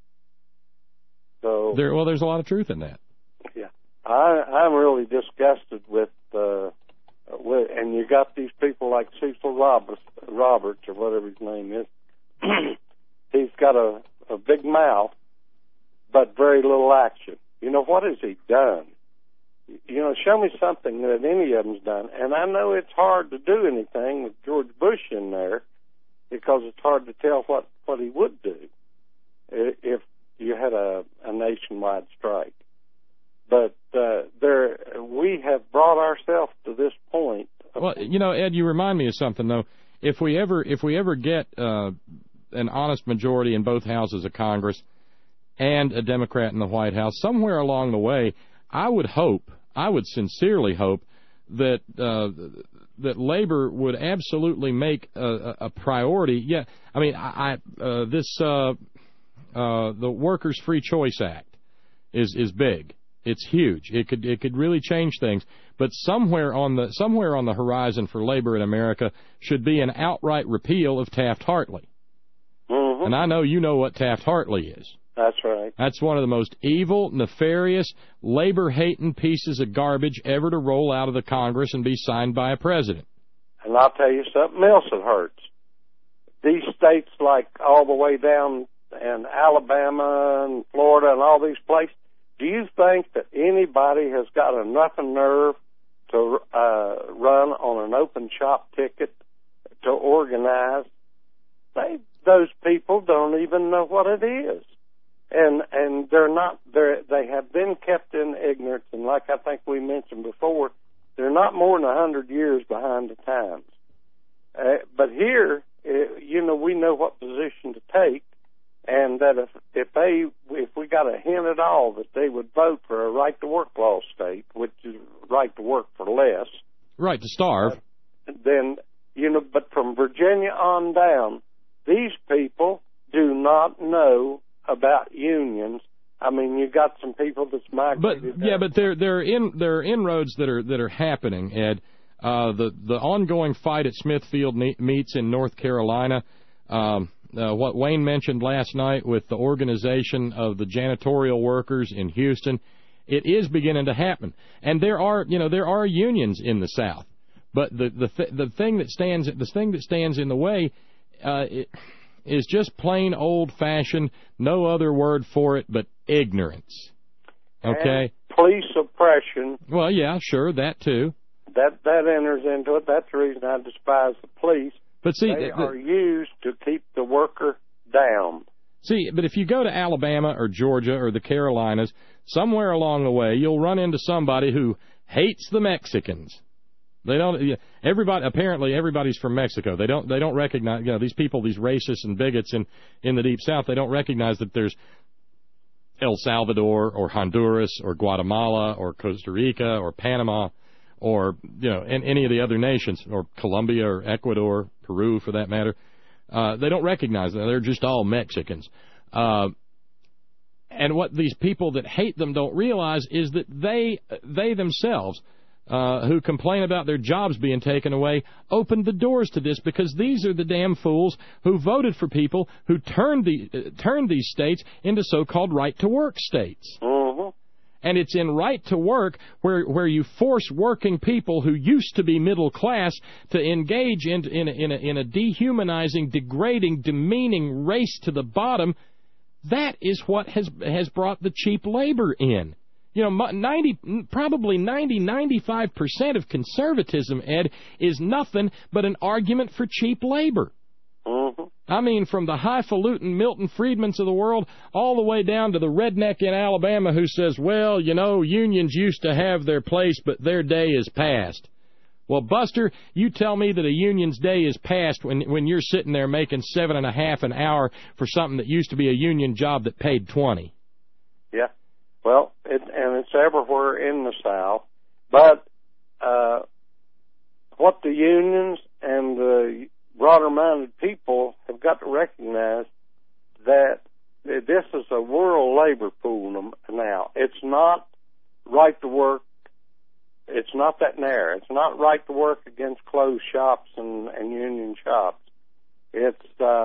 So there's a lot of truth in that. Yeah, I'm really disgusted with and you got these people like Cecil Roberts or whatever his name is. He's got a big mouth, but very little action. You know, what has he done? You know, show me something that any of them's done. And I know it's hard to do anything with George Bush in there, because it's hard to tell what he would do if you had a nationwide strike. But we have brought ourselves to this point. Well, you know, Ed, you remind me of something, though. If we ever get an honest majority in both houses of Congress and a Democrat in the White House, somewhere along the way, I would sincerely hope that that labor would absolutely make a priority. Yeah, I mean, the Workers' Free Choice Act is big. It's huge. It could really change things. But somewhere on the horizon for labor in America should be an outright repeal of Taft-Hartley. Mm-hmm. And I know you know what Taft-Hartley is. That's right. That's one of the most evil, nefarious, labor-hating pieces of garbage ever to roll out of the Congress and be signed by a president. And I'll tell you something else that hurts. These states, like all the way down in Alabama and Florida and all these places, do you think that anybody has got enough nerve to run on an open shop ticket to organize? Those people don't even know what it is. And they have been kept in ignorance, and like I think we mentioned before, they're not more than 100 years behind the times. But here, we know what position to take, and that if we got a hint at all that they would vote for a right-to-work law state, which is right to work for less. Right, to starve. Then, but from Virginia on down, these people do not know about unions. I mean, you got some people that's migrated. But there are inroads that are happening, Ed. The ongoing fight at Smithfield Meats in North Carolina. What Wayne mentioned last night with the organization of the janitorial workers in Houston, it is beginning to happen. And there are unions in the South, but the thing that stands in the way is just plain old-fashioned, no other word for it but ignorance. Okay? And police oppression. Well, yeah, sure, that too. That enters into it. That's the reason I despise the police. But see, they are used to keep the worker down. See, but if you go to Alabama or Georgia or the Carolinas, somewhere along the way you'll run into somebody who hates the Mexicans. Apparently everybody's from Mexico. They don't recognize, these people, these racists and bigots in the Deep South, they don't recognize that there's El Salvador or Honduras or Guatemala or Costa Rica or Panama or, and any of the other nations, or Colombia or Ecuador, Peru for that matter. They don't recognize that. They're just all Mexicans. And what these people that hate them don't realize is that they themselves, who complain about their jobs being taken away, opened the doors to this, because these are the damn fools who voted for people who turned these states into so-called right-to-work states. Mm-hmm. And it's in right to work where you force working people who used to be middle class to engage in a dehumanizing, degrading, demeaning race to the bottom. That is what has brought the cheap labor in. Probably 95% of conservatism, Ed, is nothing but an argument for cheap labor. Mm-hmm. I mean, from the highfalutin Milton Friedmans of the world all the way down to the redneck in Alabama who says, well, unions used to have their place, but their day is past. Well, Buster, you tell me that a union's day is past when you're sitting there making $7.50 an hour for something that used to be a union job that paid $20. Yeah. Well, it's everywhere in the South. But what the unions and the broader-minded people have got to recognize that this is a world labor pool now. It's not right to work. It's not that narrow. It's not right to work against closed shops and union shops. It's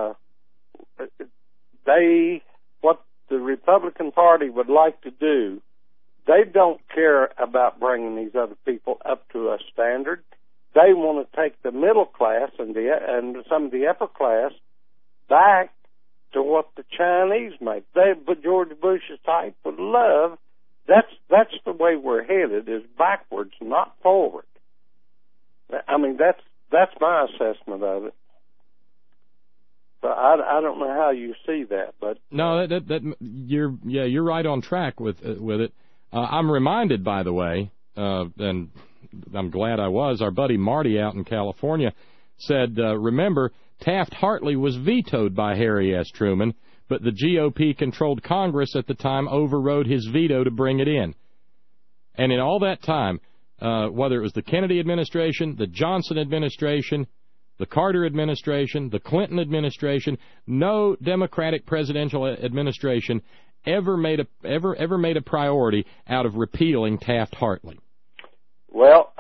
what the Republican Party would like to do. They don't care about bringing these other people up to a standard. They want to take the middle class and some of the upper class back to what the Chinese make. But George Bush's type would love. That's the way we're headed, is backwards, not forward. I mean, that's my assessment of it. So I don't know how you see that, but no, you're right on track with it. I'm reminded, by the way, and I'm glad I was. Our buddy Marty out in California said, remember, Taft-Hartley was vetoed by Harry S. Truman, but the GOP-controlled Congress at the time overrode his veto to bring it in. And in all that time, whether it was the Kennedy administration, the Johnson administration, the Carter administration, the Clinton administration, no Democratic presidential administration ever made a priority out of repealing Taft-Hartley. Well,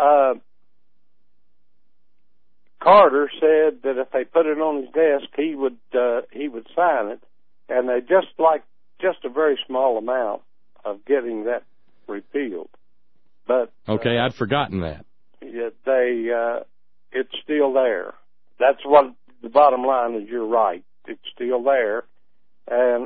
Carter said that if they put it on his desk, he would sign it, and they just a very small amount of getting that repealed. But okay, I'd forgotten that. Yeah, it's still there. That's what the bottom line is. You're right. It's still there, and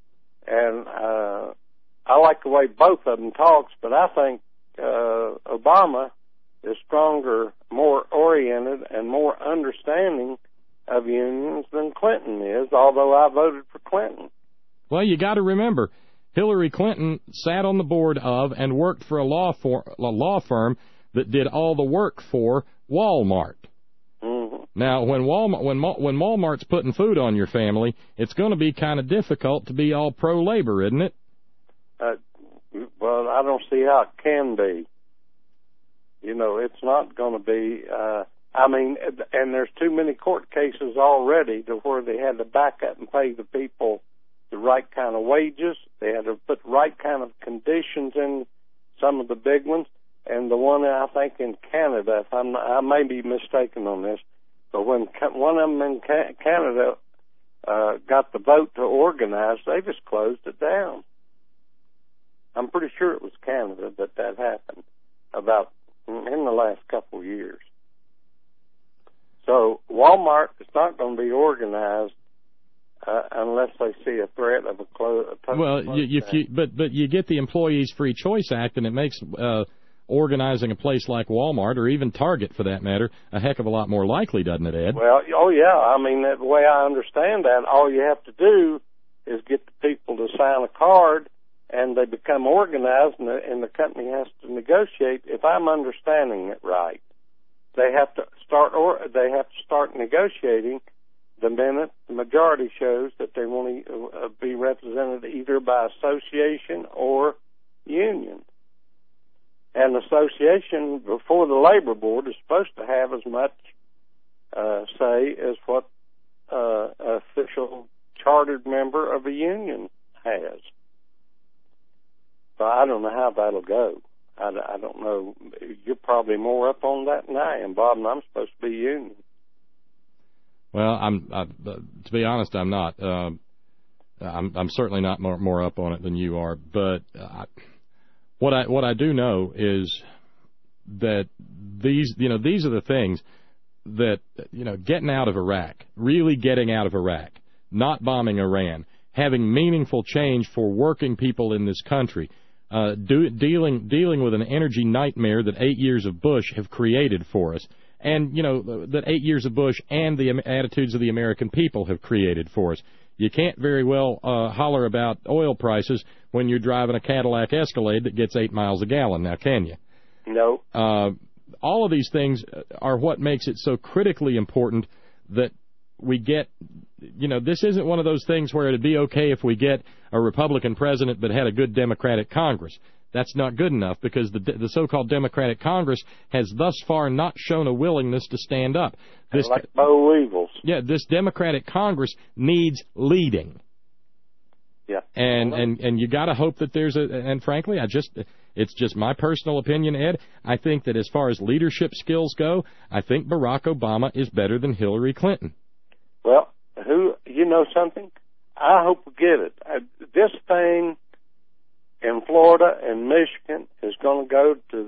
I like the way both of them talks, but I think Obama is stronger, more oriented, and more understanding of unions than Clinton is, although I voted for Clinton. Well, you got to remember, Hillary Clinton sat on the board of and worked for a law firm that did all the work for Walmart. Mm-hmm. Now, when Walmart's putting food on your family, it's going to be kind of difficult to be all pro-labor, isn't it? Well, I don't see how it can be. You know, it's not going to be. I mean, and there's too many court cases already to where they had to back up and pay the people the right kind of wages. They had to put the right kind of conditions in some of the big ones. And the one, I think, in Canada, I may be mistaken on this, but when one of them in Canada got the vote to organize, they just closed it down. I'm pretty sure it was Canada that happened about in the last couple of years. So Walmart is not going to be organized unless they see a threat of a close. Well, but you get the Employees Free Choice Act, and it makes organizing a place like Walmart, or even Target for that matter, a heck of a lot more likely, doesn't it, Ed? Well, oh yeah. I mean, the way I understand that, all you have to do is get the people to sign a card, and they become organized, and the company has to negotiate. If I'm understanding it right, they have to start negotiating the minute the majority shows that they want to be represented either by association or union. And the association before the labor board is supposed to have as much say as what an official chartered member of a union has. So I don't know how that'll go. I don't know. You're probably more up on that than I am, Bob, and I'm supposed to be union. Well, to be honest, I'm not. I'm certainly not more up on it than you are. But what I do know is that these are the things that, getting out of Iraq, really getting out of Iraq, not bombing Iran, having meaningful change for working people in this country, dealing with an energy nightmare that 8 years of Bush have created for us, and that 8 years of Bush and the attitudes of the American people have created for us. You can't very well holler about oil prices when you're driving a Cadillac Escalade that gets 8 miles a gallon, now can you? No. All of these things are what makes it so critically important that we get, this isn't one of those things where it'd be okay if we get a Republican president but had a good Democratic Congress. That's not good enough, because the so-called Democratic Congress has thus far not shown a willingness to stand up. This, like boll weevils. Yeah, this Democratic Congress needs leading. Yeah. And you got to hope that there's and frankly, it's just my personal opinion, Ed. I think that as far as leadership skills go, I think Barack Obama is better than Hillary Clinton. Well, you know something? I hope we get it. This thing in Florida and Michigan is going to go to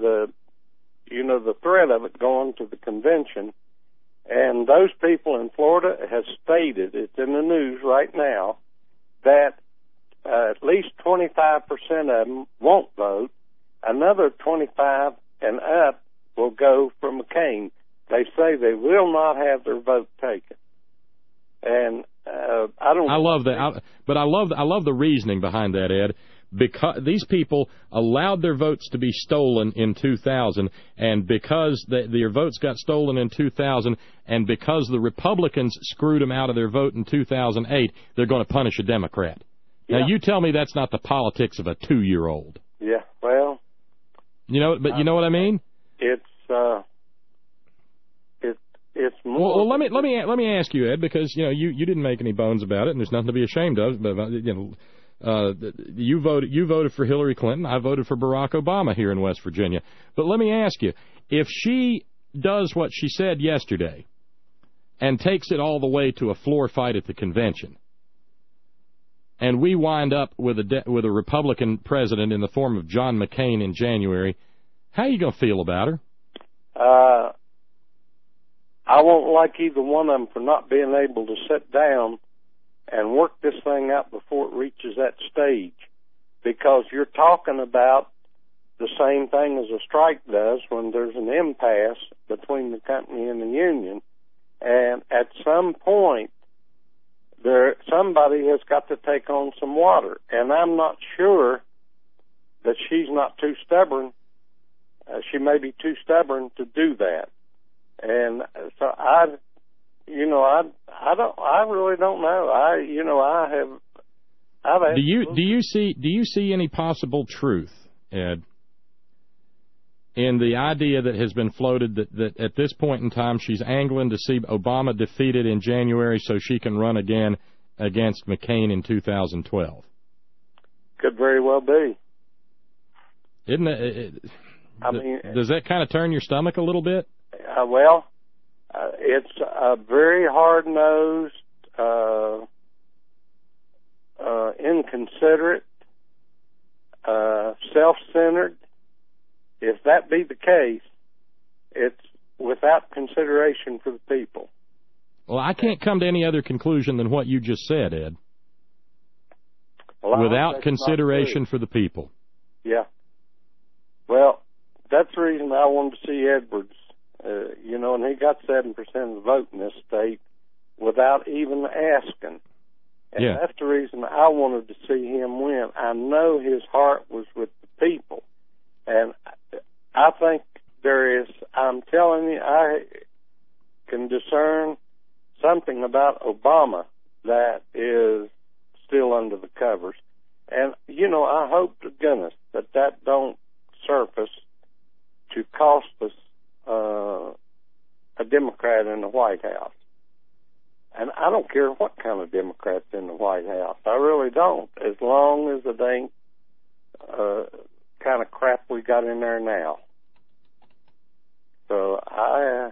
the threat of it going to the convention. And those people in Florida have stated, it's in the news right now, that at least 25% of them won't vote. Another 25 and up will go for McCain. They say they will not have their vote taken. And I love that, but I love the reasoning behind that, Ed. Because these people allowed their votes to be stolen in 2000, and because their votes got stolen in 2000, and because the Republicans screwed them out of their vote in 2008, they're going to punish a Democrat. Yeah. Now, you tell me that's not the politics of a 2-year-old. Yeah, well, you know what I mean? It's more. Well, let me ask you, Ed, because you didn't make any bones about it, and there's nothing to be ashamed of. But you voted for Hillary Clinton. I voted for Barack Obama here in West Virginia. But let me ask you, if she does what she said yesterday and takes it all the way to a floor fight at the convention, and we wind up with a Republican president in the form of John McCain in January, how are you going to feel about her? I won't like either one of them for not being able to sit down and work this thing out before it reaches that stage, because you're talking about the same thing as a strike does when there's an impasse between the company and the union, and at some point somebody has got to take on some water, and I'm not sure that she's not too stubborn. She may be too stubborn to do that, and so I really don't know. I've do you see any possible truth, Ed, in the idea that has been floated that at this point in time she's angling to see Obama defeated in January so she can run again against McCain in 2012? Could very well be. Isn't it? Does that kind of turn your stomach a little bit? It's a very hard-nosed, inconsiderate, self-centered. If that be the case, it's without consideration for the people. Well, I can't come to any other conclusion than what you just said, Ed. Well, without consideration for the people. Yeah. Well, that's the reason I wanted to see Edwards. And he got 7% of the vote in this state without even asking. And that's the reason I wanted to see him win. I know his heart was with the people. And I think there is, I'm telling you, I can discern something about Obama that is still under the covers. And, I hope to goodness that don't surface to cost us a Democrat in the White House. And I don't care what kind of Democrat's in the White House. I really don't, as long as it ain't kind of crap we got in there now. So I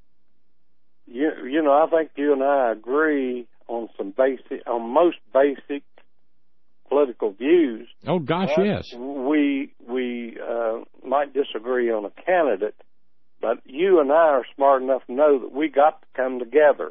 think you and I agree on most basic political views. Oh gosh, yes. We might disagree on a candidate, but you and I are smart enough to know that we got to come together.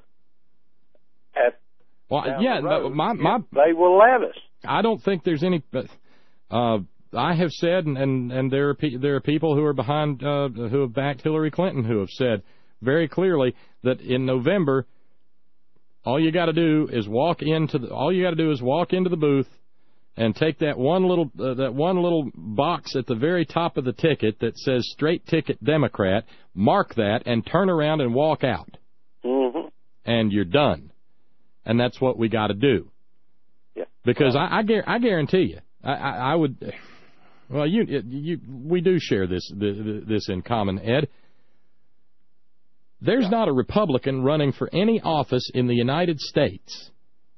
They will let us. I don't think there's any. I have said, and there are people who are behind who have backed Hillary Clinton who have said very clearly that in November, all you got to do is walk into the booth and take that one little box at the very top of the ticket that says straight ticket Democrat, mark that, and turn around and walk out. Mm-hmm. And you're done. And that's what we got to do. Yeah. Because I guarantee you, I would. Well, we do share this in common, Ed. There's not a Republican running for any office in the United States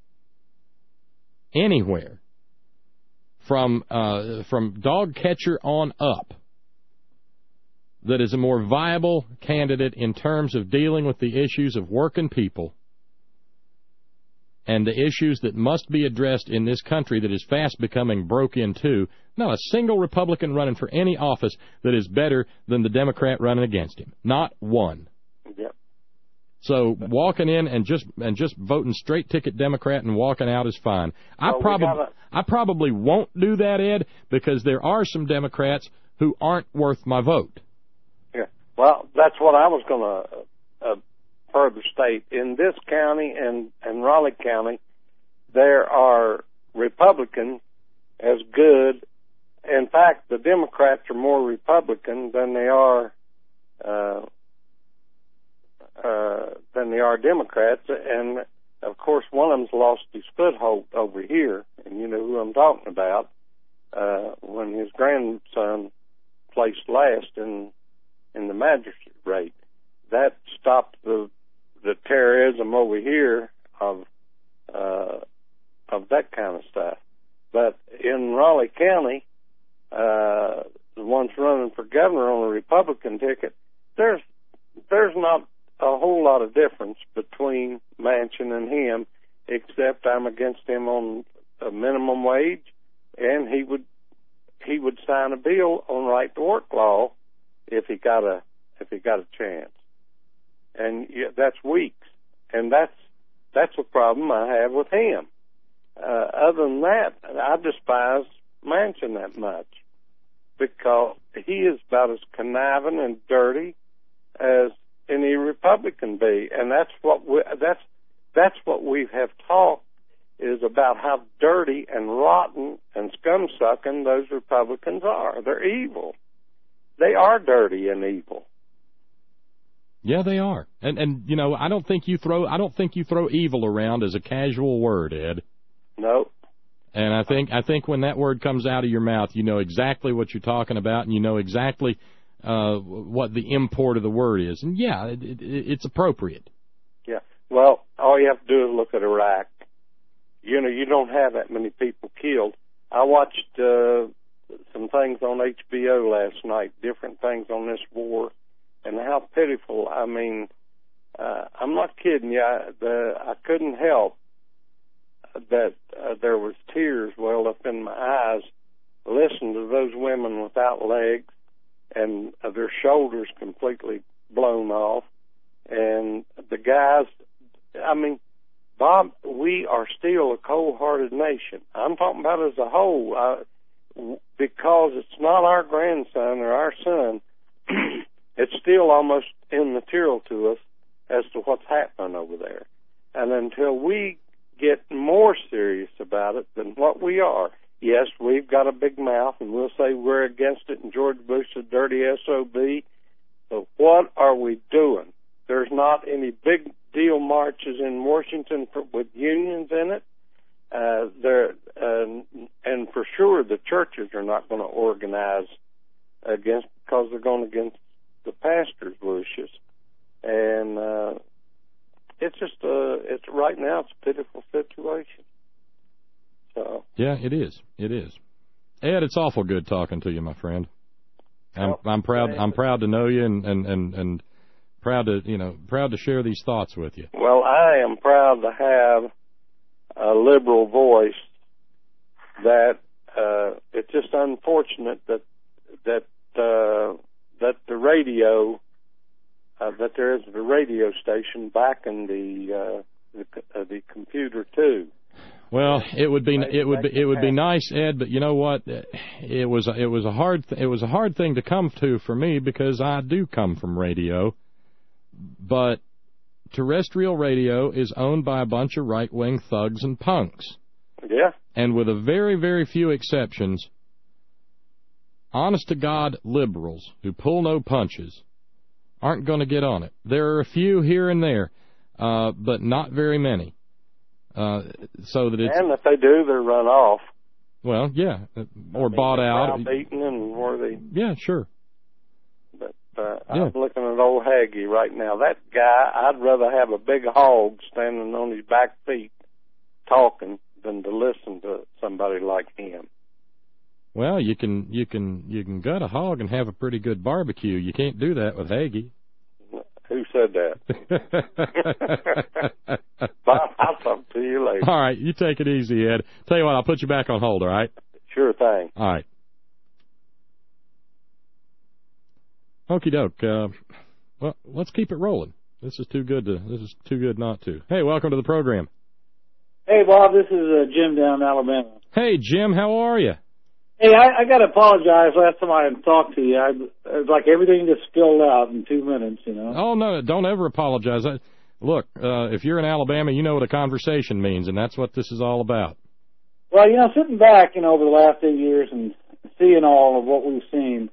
anywhere from dog catcher on up that is a more viable candidate in terms of dealing with the issues of working people and the issues that must be addressed in this country that is fast becoming broke into. Not a single Republican running for any office that is better than the Democrat running against him. Not one. Yep. So walking in and just voting straight ticket Democrat and walking out is fine. I probably won't do that, Ed, because there are some Democrats who aren't worth my vote. Yeah. Well, that's what I was going to further state. In this county and Raleigh County, there are Republicans as good. In fact, the Democrats are more Republican than they are Democrats. And of course, one of them's lost his foothold over here, and you know who I'm talking about. When his grandson placed last in the magistrate rate, that stopped the terrorism over here of that kind of stuff. But in Raleigh County, the ones running for governor on a Republican ticket, there's not a whole lot of difference between Manchin and him, except I'm against him on a minimum wage, and he would sign a bill on right to work law if he got a chance. And that's Weeks, and that's a problem I have with him. Other than that, I despise Manchin that much because he is about as conniving and dirty as any Republican be, and that's what we have talked is about how dirty and rotten and scum-sucking those Republicans are. They're evil. They are dirty and evil. Yeah, they are. And you know, I don't think you throw evil around as a casual word, Ed. No. And I think when that word comes out of your mouth, you know exactly what you're talking about, and you know exactly what the import of the word is. And yeah, it's appropriate. Yeah. Well, all you have to do is look at Iraq. You know, you don't have that many people killed. I watched some things on HBO last night, different things on this war, and how pitiful. I mean, I'm not kidding you. I couldn't help that there was tears welled up in my eyes listening to those women without legs and their shoulders completely blown off. And the guys, I mean, Bob, we are still a cold-hearted nation. I'm talking about as a whole, because it's not our grandson or our son. It's still almost immaterial to us as to what's happening over there. And until we get more serious about it than what we are, yes, we've got a big mouth, and we'll say we're against it, and George Bush is a dirty SOB, but what are we doing? There's not any big deal marches in Washington with unions in it. And for sure the churches are not going to organize against, because they're going against the pastors' wishes. And it's just it's right now it's a pitiful situation. So yeah, it is. It is. Ed, it's awful good talking to you, my friend. I'm proud to know you and proud to share these thoughts with you. Well, I am proud to have a liberal voice. That it's just unfortunate that the radio that there is a radio station backing the computer too. Well, it would be nice, Ed, but you know what? It was a hard thing to come to for me because I do come from radio, but terrestrial radio is owned by a bunch of right-wing thugs and punks. Yeah. And with a very, very few exceptions, honest-to-God liberals who pull no punches aren't going to get on it. There are a few here and there, but not very many. So that it's, and if they do, they're run off. Well, yeah, or bought out. Beaten and where they. Yeah, sure. But I'm looking at old Hagee right now. That guy, I'd rather have a big hog standing on his back feet talking than to listen to somebody like him. Well, you can gut a hog and have a pretty good barbecue. You can't do that with Hagee. Who said that? Bob, I'll talk to you later. All right, you take it easy, Ed. Tell you what, I'll put you back on hold, all right? Sure thing. All right. Okie doke. Well, let's keep it rolling. This is too good not to. Hey, welcome to the program. Hey, Bob, this is Jim down in Alabama. Hey, Jim, how are you? Hey, I got to apologize. Last time I talked to you, it's like everything just spilled out in 2 minutes, you know. Oh, no, don't ever apologize. Look, if you're in Alabama, you know what a conversation means, and that's what this is all about. Well, you know, sitting back, you know, over the last 8 years and seeing all of what we've seen,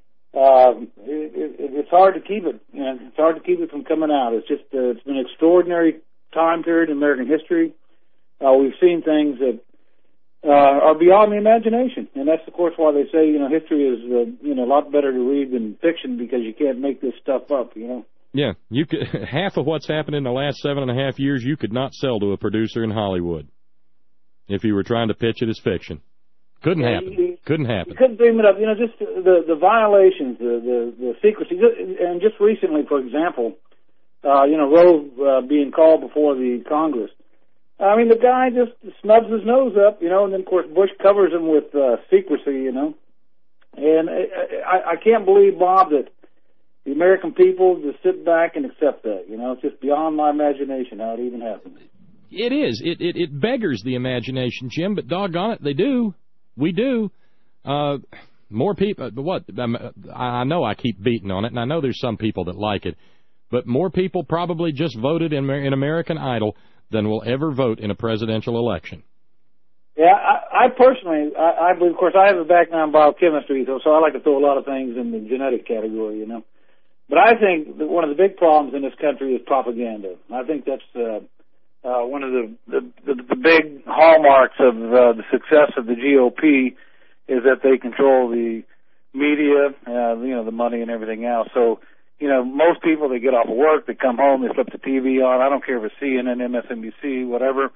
it's hard to keep it. You know, it's hard to keep it from coming out. It's just it's been an extraordinary time period in American history. We've seen things that are beyond the imagination, and that's, of course, why they say, you know, history is, a lot better to read than fiction because you can't make this stuff up, you know. Yeah, you could, half of what's happened in the last 7.5 years you could not sell to a producer in Hollywood if you were trying to pitch it as fiction. Couldn't happen. Couldn't happen. You couldn't dream it up. You know, just the violations, the secrecy, and just recently, for example, Roe being called before the Congress. I mean, the guy just snubs his nose up, you know, and then, of course, Bush covers him with secrecy, you know. And I can't believe, Bob, that the American people just sit back and accept that, you know. It's just beyond my imagination how it even happened. It is. It beggars the imagination, Jim, but doggone it, they do. We do. More people, what? I know I keep beating on it, and I know there's some people that like it, but more people probably just voted in American Idol than will ever vote in a presidential election. Yeah, I personally, I believe, of course, I have a background in biochemistry, so I like to throw a lot of things in the genetic category, you know. But I think that one of the big problems in this country is propaganda. I think that's one of the big hallmarks of the success of the GOP is that they control the media, the money and everything else. So, most people, they get off of work, they come home, they flip the TV on. I don't care if it's CNN, MSNBC, whatever.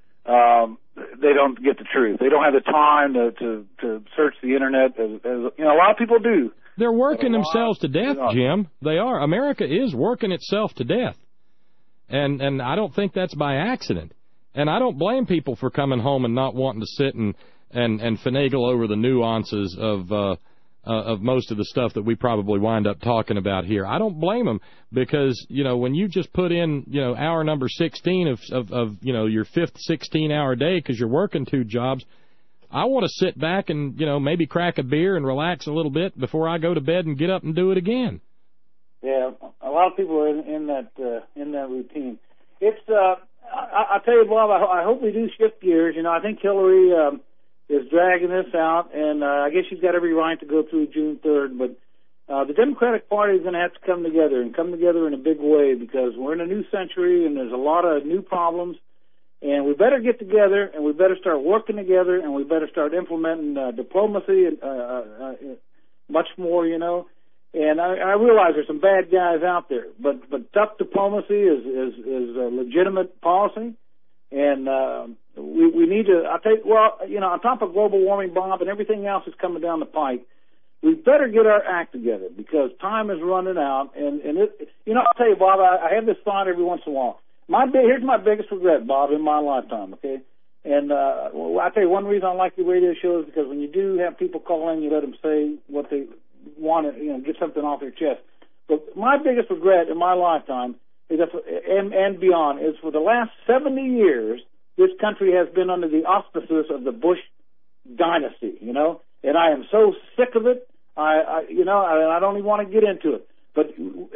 They don't get the truth. They don't have the time to search the internet. As a lot of people do. They're working themselves to death, Jim. They are. America is working itself to death. And I don't think that's by accident. And I don't blame people for coming home and not wanting to sit and finagle over the nuances of most of the stuff that we probably wind up talking about here. I don't blame them because, when you just put in, hour number 16 of your fifth 16-hour day because you're working 2 jobs, I want to sit back and, maybe crack a beer and relax a little bit before I go to bed and get up and do it again. Yeah, a lot of people are in that routine. It's I tell you, Bob, I hope we do shift gears. I think Hillary is dragging this out, and I guess she's got every right to go through June 3rd. But the Democratic Party is going to have to come together in a big way because we're in a new century and there's a lot of new problems. And we better get together, and we better start working together, and we better start implementing diplomacy much more, And I realize there's some bad guys out there, but tough diplomacy is a legitimate policy, and we need to. On top of global warming, Bob, and everything else that's coming down the pike, we better get our act together because time is running out. And I'll tell you, Bob, I have this thought every once in a while. Here's my biggest regret, Bob, in my lifetime. Okay. And I tell you, one reason I like the radio show is because when you do have people call in, you let them say what they want to, get something off their chest. But my biggest regret in my lifetime is that, and beyond, is for the last 70 years, this country has been under the auspices of the Bush dynasty, and I am so sick of it. I don't even want to get into it. But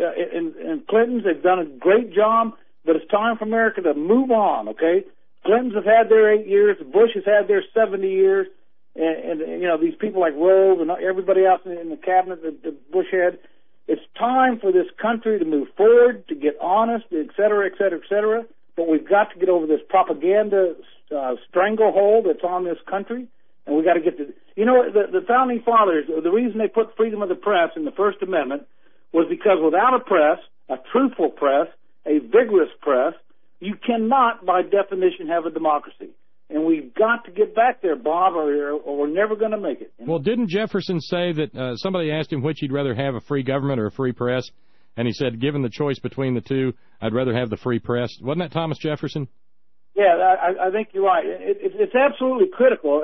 in Clinton's, they've done a great job, but it's time for America to move on, okay? Clintons have had their 8 years. Bush has had their 70 years. And these people like Rove and everybody else in the cabinet that Bush had, it's time for this country to move forward, to get honest, et cetera, et cetera, et cetera. But we've got to get over this propaganda stranglehold that's on this country, and we've got to get to... the Founding Fathers, the reason they put freedom of the press in the First Amendment was because without a press, a truthful press, a vigorous press, you cannot, by definition, have a democracy. And we've got to get back there, Bob, or we're never going to make it. Well, didn't Jefferson say that somebody asked him which he'd rather have, a free government or a free press? And he said, given the choice between the two, I'd rather have the free press. Wasn't that Thomas Jefferson? Yeah, I think you're right. It's absolutely critical,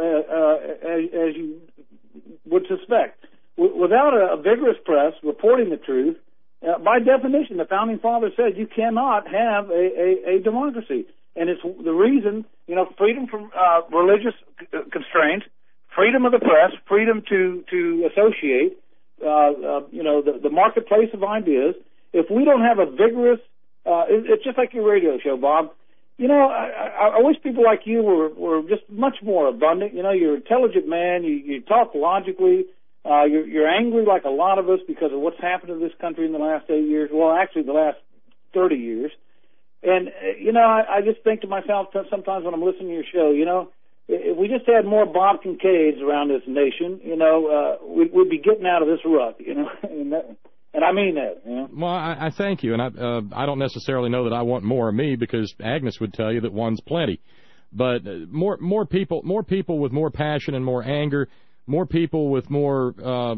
as you would suspect. Without a vigorous press reporting the truth, by definition, the Founding Fathers said you cannot have a democracy. And it's the reason, freedom from religious constraints, freedom of the press, freedom to associate, the marketplace of ideas. If we don't have a vigorous, it's just like your radio show, Bob. I wish people like you were just much more abundant. You're an intelligent man. You talk logically. You're angry like a lot of us because of what's happened to this country in the last 8 years. Well, actually, the last 30 years. And, I just think to myself sometimes when I'm listening to your show, if we just had more Bob Kincaids around this nation, we'd be getting out of this rut, and I mean that. Well, I thank you, and I don't necessarily know that I want more of me because Agnes would tell you that one's plenty. But more people with more passion and more anger, more people with more...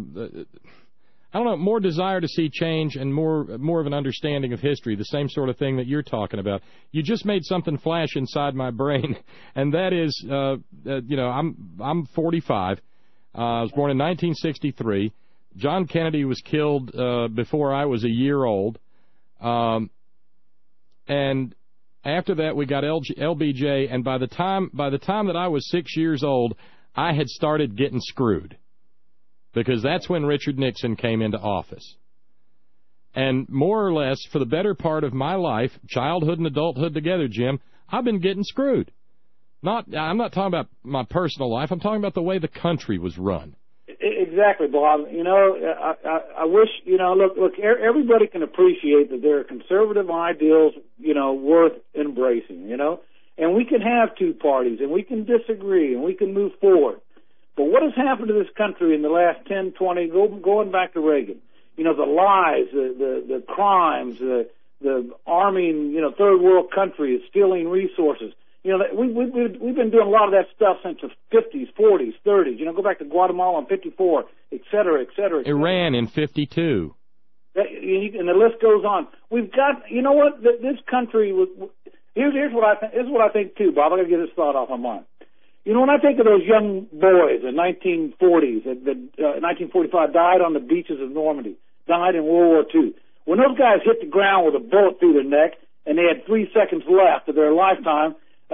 more desire to see change and more of an understanding of history, the same sort of thing that you're talking about. You just made something flash inside my brain, and that is, I'm 45. I was born in 1963. John Kennedy was killed before I was a year old. And after that, we got LBJ, and by the time that I was 6 years old, I had started getting screwed. Because that's when Richard Nixon came into office. And more or less, for the better part of my life, childhood and adulthood together, Jim, I've been getting screwed. I'm not talking about my personal life. I'm talking about the way the country was run. Exactly. exactly, Bob. You know, I wish, you know, look, everybody can appreciate that there are conservative ideals, you know, worth embracing, you know, and we can have two parties, and we can disagree, and we can move forward. But what has happened to this country in the last 10, 20, going back to Reagan? You know, the lies, the crimes, the arming, you know, third world countries, stealing resources. You know, we've been doing a lot of that stuff since the 50s, 40s, 30s. You know, go back to Guatemala in 54, et cetera, et cetera. Iran in 52. And the list goes on. We've got, you know what, this country was. Here's what I think. This is what I think too, Bob. I got to get this thought off my mind. You know, when I think of those young boys in 1940s, 1945, died on the beaches of Normandy, died in World War II. When those guys hit the ground with a bullet through their neck and they had 3 seconds left of their lifetime,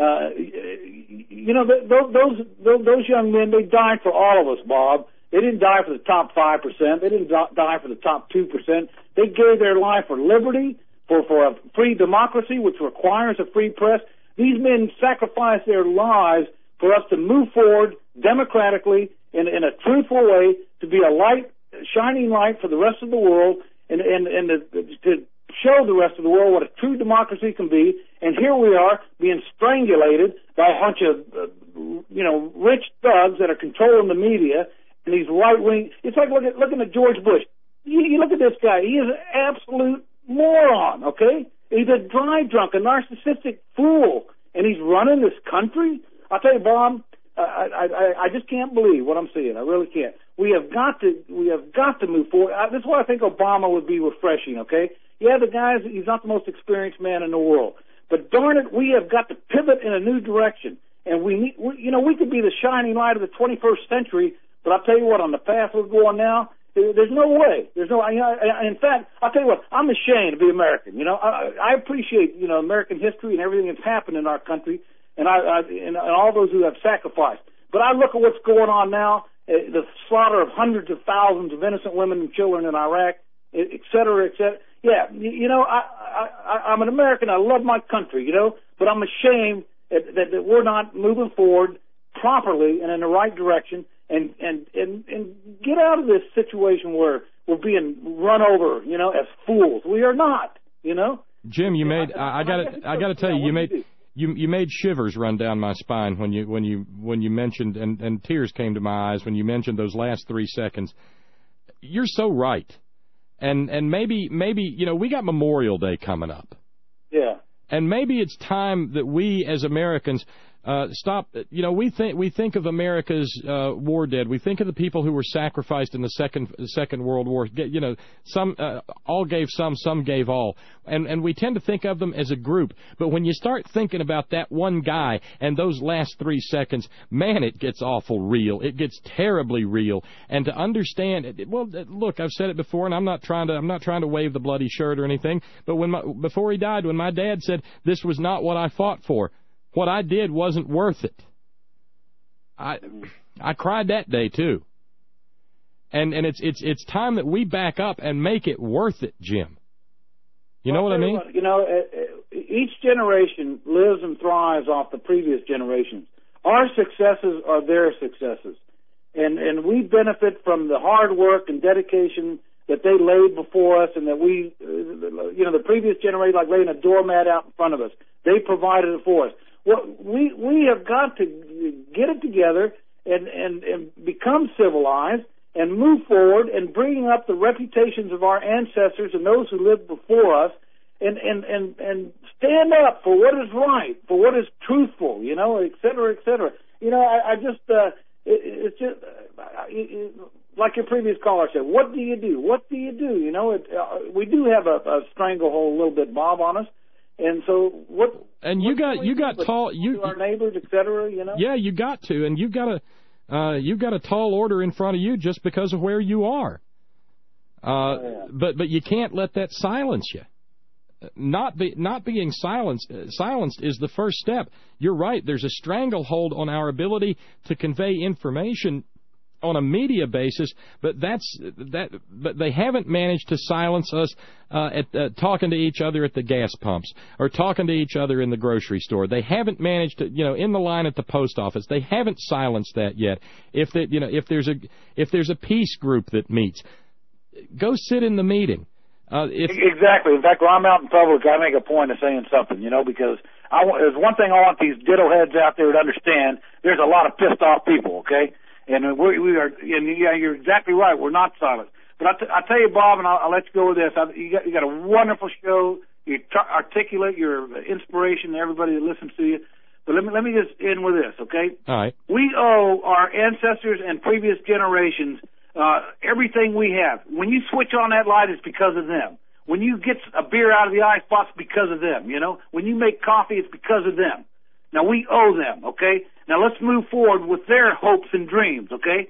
you know, those young men, they died for all of us, Bob. They didn't die for the top 5%. They didn't die for the top 2%. They gave their life for liberty, for a free democracy, which requires a free press. These men sacrificed their lives for us to move forward democratically in a truthful way, to be a light, shining light for the rest of the world, and to show the rest of the world what a true democracy can be. And here we are being strangulated by a bunch of, you know, rich thugs that are controlling the media and these right-wing. It's like looking at George Bush. You look at this guy. He is an absolute moron, okay? He's a dry drunk, a narcissistic fool, and he's running this country. I'll tell you, Bob, I just can't believe what I'm seeing. I really can't. We have got to move forward. This is why I think Obama would be refreshing, okay? Yeah, the guy, he's not the most experienced man in the world. But darn it, we have got to pivot in a new direction. And we could be the shining light of the 21st century, but I'll tell you what, on the path we're going now, there's no way. In fact, I'll tell you what, I'm ashamed to be American. You know, I appreciate, you know, American history and everything that's happened in our country, and all those who have sacrificed. But I look at what's going on now, the slaughter of hundreds of thousands of innocent women and children in Iraq, et cetera, et cetera. Yeah, you know, I'm an American. I love my country, you know, but I'm ashamed that we're not moving forward properly and in the right direction, and get out of this situation where we're being run over, you know, as fools. We are not, you know. Jim, you made I got to tell you, you made shivers run down my spine when you mentioned, and tears came to my eyes when you mentioned those last 3 seconds. You're so right. And maybe you know, we got Memorial Day coming up. Yeah. And maybe it's time that we as Americans stop. You know, we think of America's war dead. We think of the people who were sacrificed in the Second World War. You know, some all gave some gave all, and we tend to think of them as a group. But when you start thinking about that one guy and those last 3 seconds, man, it gets awful real. It gets terribly real. And to understand, well, look, I've said it before, and I'm not trying to wave the bloody shirt or anything. But before he died, when my dad said this was not what I fought for, what I did wasn't worth it. I cried that day too. And it's time that we back up and make it worth it, Jim. You know what I mean? You know, each generation lives and thrives off the previous generations. Our successes are their successes, and we benefit from the hard work and dedication that they laid before us, and that we, you know, the previous generation, like laying a doormat out in front of us, they provided it for us. Well, we have got to get it together and become civilized and move forward and bring up the reputations of our ancestors and those who lived before us, and stand up for what is right, for what is truthful, you know, et cetera, et cetera. You know, it's just like your previous caller said, what do you do? What do you do? You know, we do have a stranglehold a little bit, Bob, on us. And so what? And you got tall. To our neighbors, et cetera, you know. Yeah, you got to, and you've got a tall order in front of you just because of where you are. But you can't let that silence you. Not being silenced is the first step. You're right. There's a stranglehold on our ability to convey information on a media basis, but but they haven't managed to silence us at talking to each other at the gas pumps or talking to each other in the grocery store. They haven't managed to, in the line at the post office. They haven't silenced that yet. If there's a peace group that meets, go sit in the meeting. Exactly. In fact, when I'm out in public, I make a point of saying something, because there's one thing I want these ditto heads out there to understand. There's a lot of pissed off people, okay? And we are, and yeah, you're exactly right. We're not silent. But I'll tell you, Bob, and I'll let you go with this. You got a wonderful show. You articulate your inspiration to everybody that listens to you. But let me just end with this, okay? All right. We owe our ancestors and previous generations everything we have. When you switch on that light, it's because of them. When you get a beer out of the ice box, it's because of them, When you make coffee, it's because of them. Now, we owe them, okay? Now, let's move forward with their hopes and dreams, okay?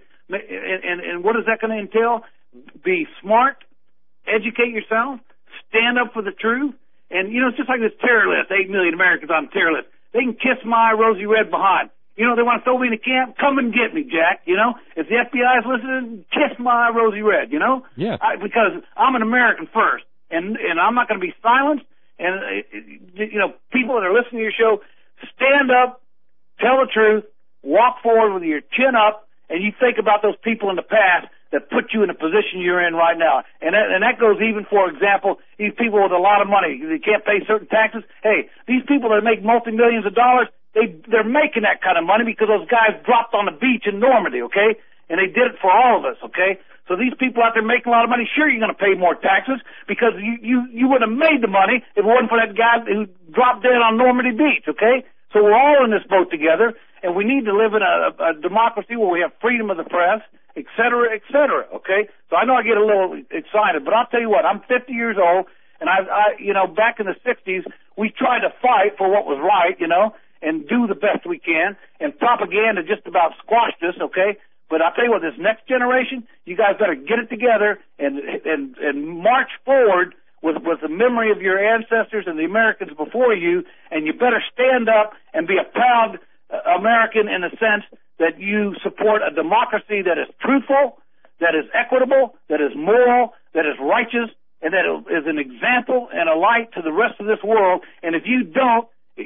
And what is that going to entail? Be smart, educate yourself, stand up for the truth. And, it's just like this terror list, 8 million Americans on the terror list. They can kiss my rosy red behind. They want to throw me in a camp? Come and get me, Jack, If the FBI is listening, kiss my rosy red, Yeah. Because I'm an American first, and I'm not going to be silenced. And, people that are listening to your show, stand up, tell the truth, walk forward with your chin up, and you think about those people in the past that put you in the position you're in right now. And that goes even, for example, these people with a lot of money. They can't pay certain taxes. Hey, these people that make multi-millions of dollars, they're making that kind of money because those guys dropped on the beach in Normandy, okay? And they did it for all of us, okay? So these people out there making a lot of money, sure, you're going to pay more taxes because you would have made the money if it wasn't for that guy who dropped dead on Normandy Beach, okay? So we're all in this boat together, and we need to live in a democracy where we have freedom of the press, et cetera, okay? So I know I get a little excited, but I'll tell you what, I'm 50 years old, and I back in the 60s, we tried to fight for what was right, and do the best we can, and propaganda just about squashed us, okay? But I'll tell you what, this next generation, you guys better get it together and march forward with the memory of your ancestors and the Americans before you, and you better stand up and be a proud American in the sense that you support a democracy that is truthful, that is equitable, that is moral, that is righteous, and that is an example and a light to the rest of this world. And if you don't,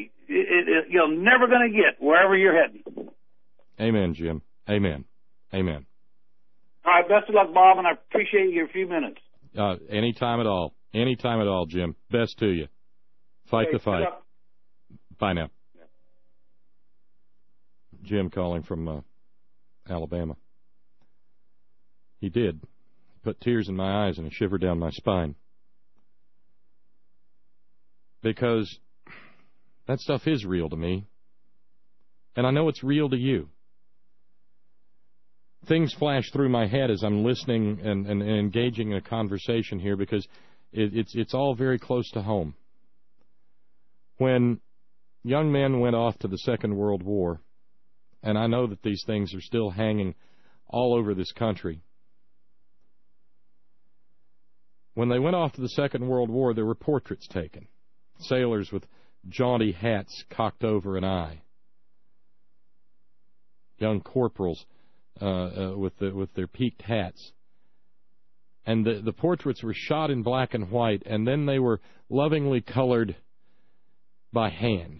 you're never going to get wherever you're heading. Amen, Jim. Amen. All right, best of luck, Bob, and I appreciate your few minutes. Anytime at all. Anytime at all, Jim. Best to you. Fight the fight. Bye now. Yeah. Jim calling from Alabama. He did. Put tears in my eyes and a shiver down my spine. Because that stuff is real to me. And I know it's real to you. Things flash through my head as I'm listening and engaging in a conversation here because it's all very close to home. When young men went off to the Second World War, and I know that these things are still hanging all over this country, when they went off to the Second World War, there were portraits taken. Sailors with jaunty hats cocked over an eye. Young corporals with their peaked hats. And the portraits were shot in black and white, and then they were lovingly colored by hand.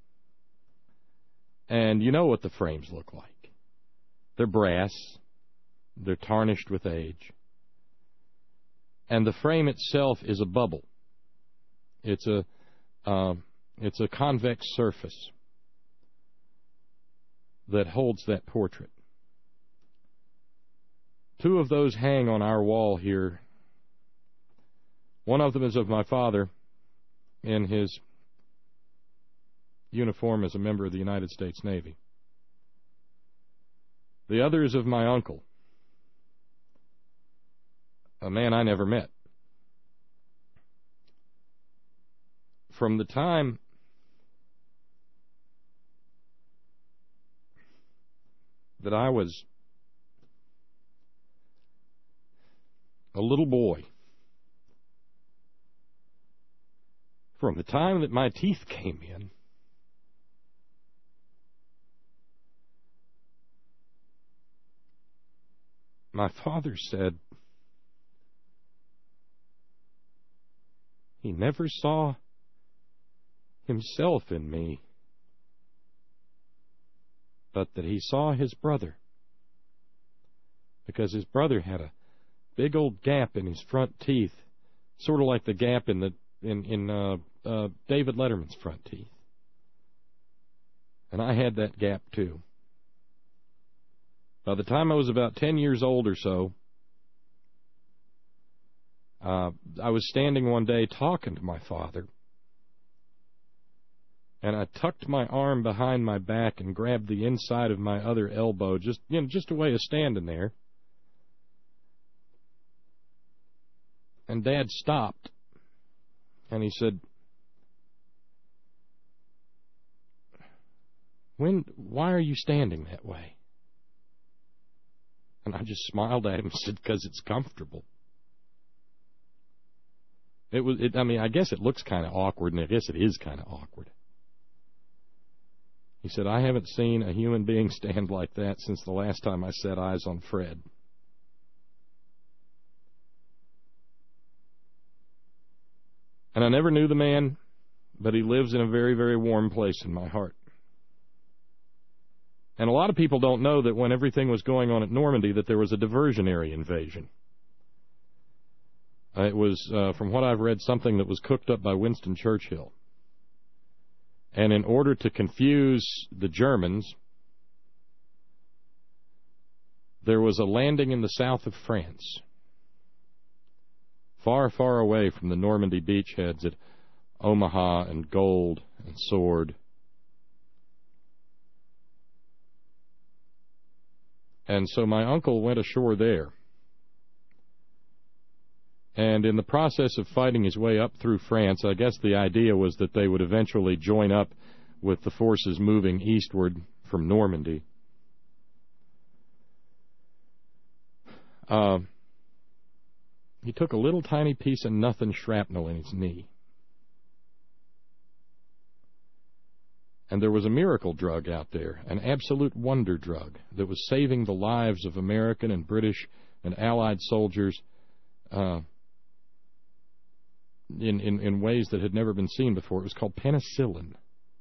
And you know what the frames look like. They're brass. They're tarnished with age. And the frame itself is a bubble. It's a convex surface that holds that portrait. 2 of those hang on our wall here. One of them is of my father in his uniform as a member of the United States Navy. The other is of my uncle, a man I never met. From the time that I was a little boy, from the time that my teeth came in, my father said he never saw himself in me, but that he saw his brother, because his brother had a big old gap in his front teeth, sort of like the gap in David Letterman's front teeth. And I had that gap too. By the time I was about 10 years old or so, I was standing one day talking to my father, and I tucked my arm behind my back and grabbed the inside of my other elbow, just a way of standing there. And Dad stopped, and he said, why are you standing that way? And I just smiled at him and said, because it's comfortable. I guess it looks kind of awkward, and I guess it is kind of awkward. He said, I haven't seen a human being stand like that since the last time I set eyes on Fred. And I never knew the man, but he lives in a very, very warm place in my heart. And a lot of people don't know that when everything was going on at Normandy, that there was a diversionary invasion. It was, from what I've read, something that was cooked up by Winston Churchill. And in order to confuse the Germans, there was a landing in the south of France, far, far away from the Normandy beachheads at Omaha and Gold and Sword. And so my uncle went ashore there. And in the process of fighting his way up through France, I guess the idea was that they would eventually join up with the forces moving eastward from Normandy. He took a little tiny piece of nothing shrapnel in his knee. And there was a miracle drug out there, an absolute wonder drug that was saving the lives of American and British and Allied soldiers in ways that had never been seen before. It was called penicillin.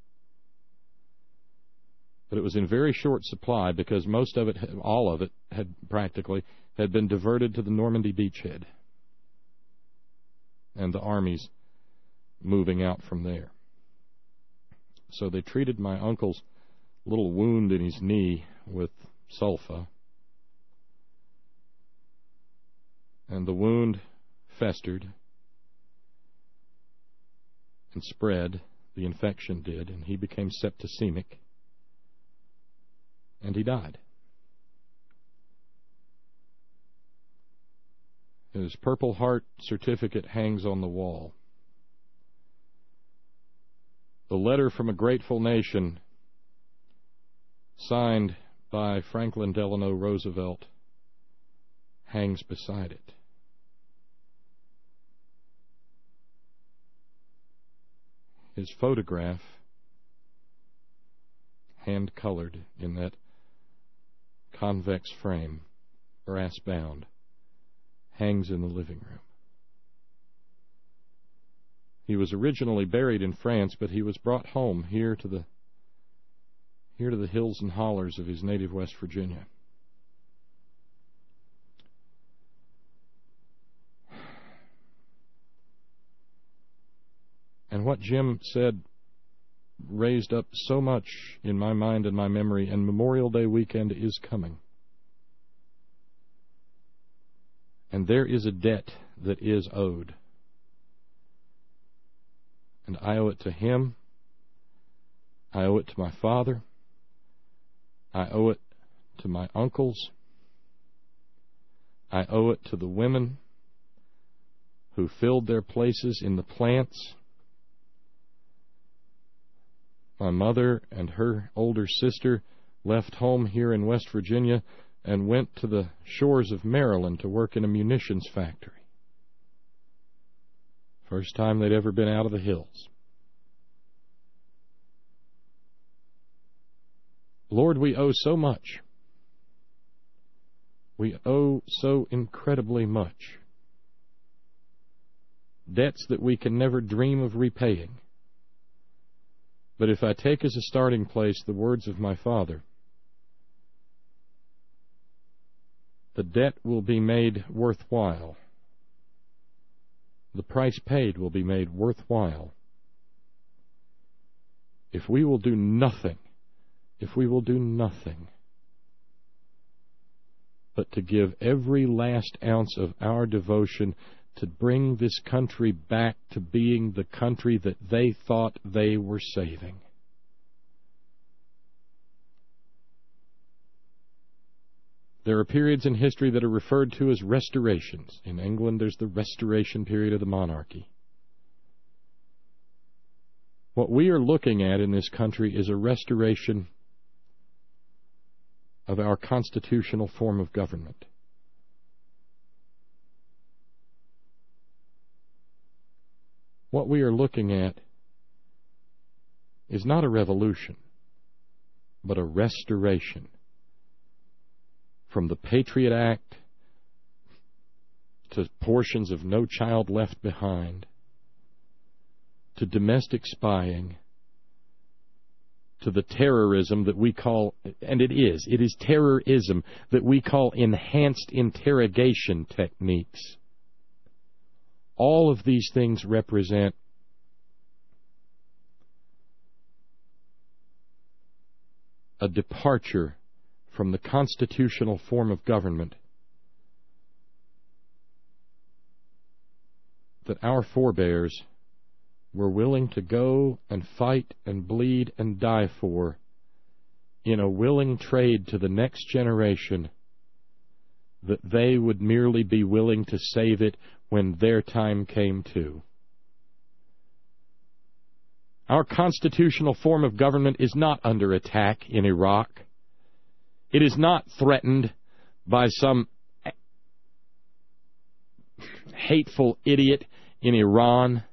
But it was in very short supply because most of it, all of it, had been diverted to the Normandy beachhead and the armies moving out from there. So they treated my uncle's little wound in his knee with sulfa, and the wound festered and spread. The infection did, and he became septicemic, and he died. His Purple Heart certificate hangs on the wall. The letter from a grateful nation, signed by Franklin Delano Roosevelt, hangs beside it. His photograph, hand-colored in that convex frame, brass-bound, hangs in the living room. He was originally buried in France, but he was brought home here to the hills and hollers of his native West Virginia. And what Jim said raised up so much in my mind and my memory, and Memorial Day weekend is coming. And there is a debt that is owed. And I owe it to him. I owe it to my father. I owe it to my uncles. I owe it to the women who filled their places in the plants. My mother and her older sister left home here in West Virginia and went to the shores of Maryland to work in a munitions factory. First time they'd ever been out of the hills. Lord, we owe so much. We owe so incredibly much. Debts that we can never dream of repaying. But if I take as a starting place the words of my father, the debt will be made worthwhile. The price paid will be made worthwhile. If we will do nothing, but to give every last ounce of our devotion to bring this country back to being the country that they thought they were saving. There are periods in history that are referred to as restorations. In England, there's the restoration period of the monarchy. What we are looking at in this country is a restoration of our constitutional form of government. What we are looking at is not a revolution, but a restoration. From the Patriot Act to portions of No Child Left Behind, to domestic spying, to the terrorism that we call, and it is terrorism that we call enhanced interrogation techniques. All of these things represent a departure from the constitutional form of government that our forebears were willing to go and fight and bleed and die for in a willing trade to the next generation, that they would merely be willing to save it when their time came too. Our constitutional form of government is not under attack in Iraq. It is not threatened by some hateful idiot in Iran.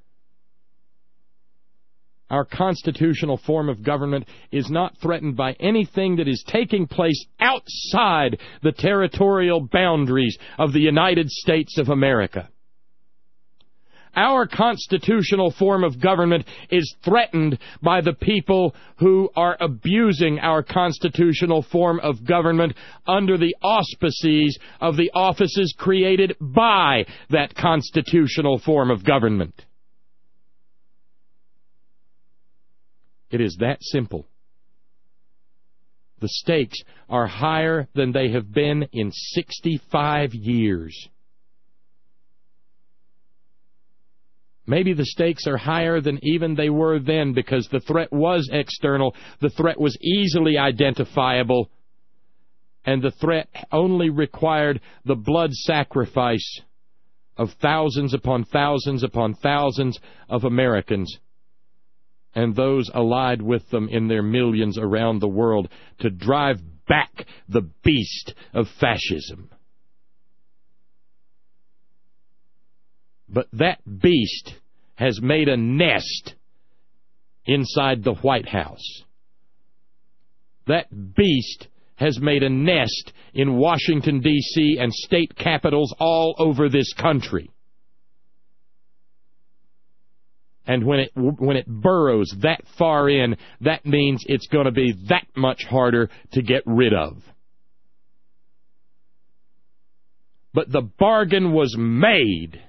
Our constitutional form of government is not threatened by anything that is taking place outside the territorial boundaries of the United States of America. Our constitutional form of government is threatened by the people who are abusing our constitutional form of government under the auspices of the offices created by that constitutional form of government. It is that simple. The stakes are higher than they have been in 65 years. Maybe the stakes are higher than even they were then, because the threat was external, the threat was easily identifiable, and the threat only required the blood sacrifice of thousands upon thousands upon thousands of Americans and those allied with them in their millions around the world to drive back the beast of fascism. But that beast has made a nest inside the White House. That beast has made a nest in Washington, D.C. and state capitals all over this country. And when it burrows that far in, that means it's going to be that much harder to get rid of. But the bargain was made.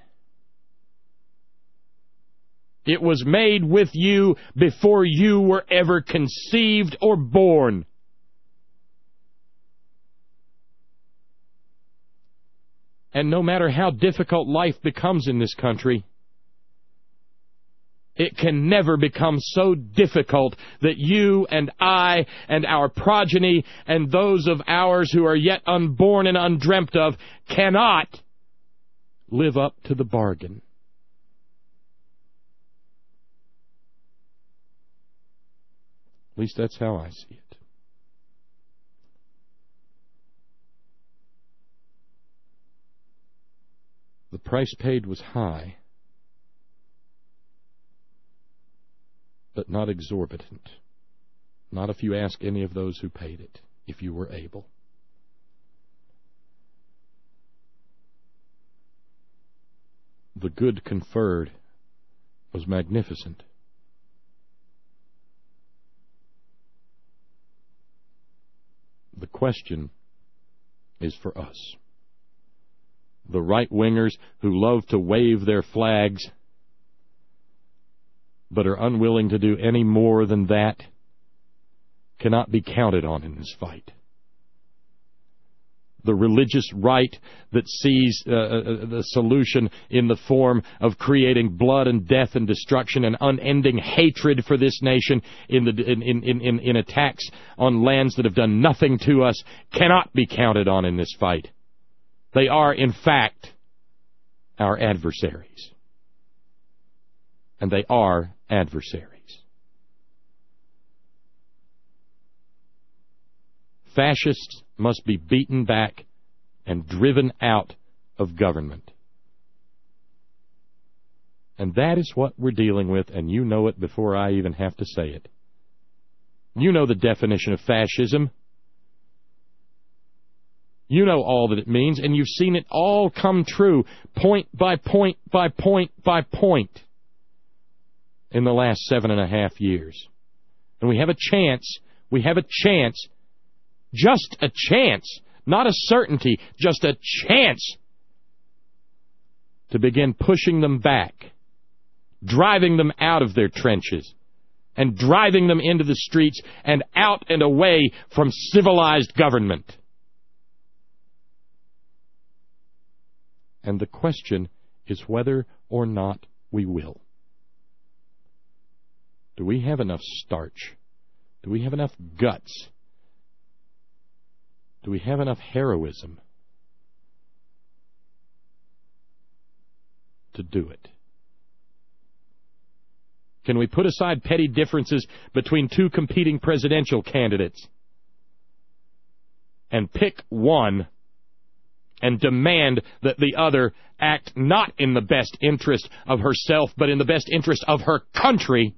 It was made with you before you were ever conceived or born. And no matter how difficult life becomes in this country, it can never become so difficult that you and I and our progeny and those of ours who are yet unborn and undreamt of cannot live up to the bargain. At least that's how I see it. The price paid was high, but not exorbitant. Not if you ask any of those who paid it, if you were able. the good conferred was magnificent. The question is for us. The right-wingers who love to wave their flags but are unwilling to do any more than that cannot be counted on in this fight. The religious right that sees the solution in the form of creating blood and death and destruction and unending hatred for this nation in attacks on lands that have done nothing to us cannot be counted on in this fight. They are, in fact, our adversaries. And they are adversaries. Fascists must be beaten back and driven out of government. And that is what we're dealing with, and you know it before I even have to say it. You know the definition of fascism. You know all that it means, and you've seen it all come true, point by point by point by point, in the last 7.5 years. And we have a chance, just a chance, not a certainty, just a chance to begin pushing them back, driving them out of their trenches, and driving them into the streets and out and away from civilized government. And the question is whether or not we will. Do we have enough starch? Do we have enough guts? Do we have enough heroism to do it? Can we put aside petty differences between two competing presidential candidates and pick one and demand that the other act not in the best interest of herself, but in the best interest of her country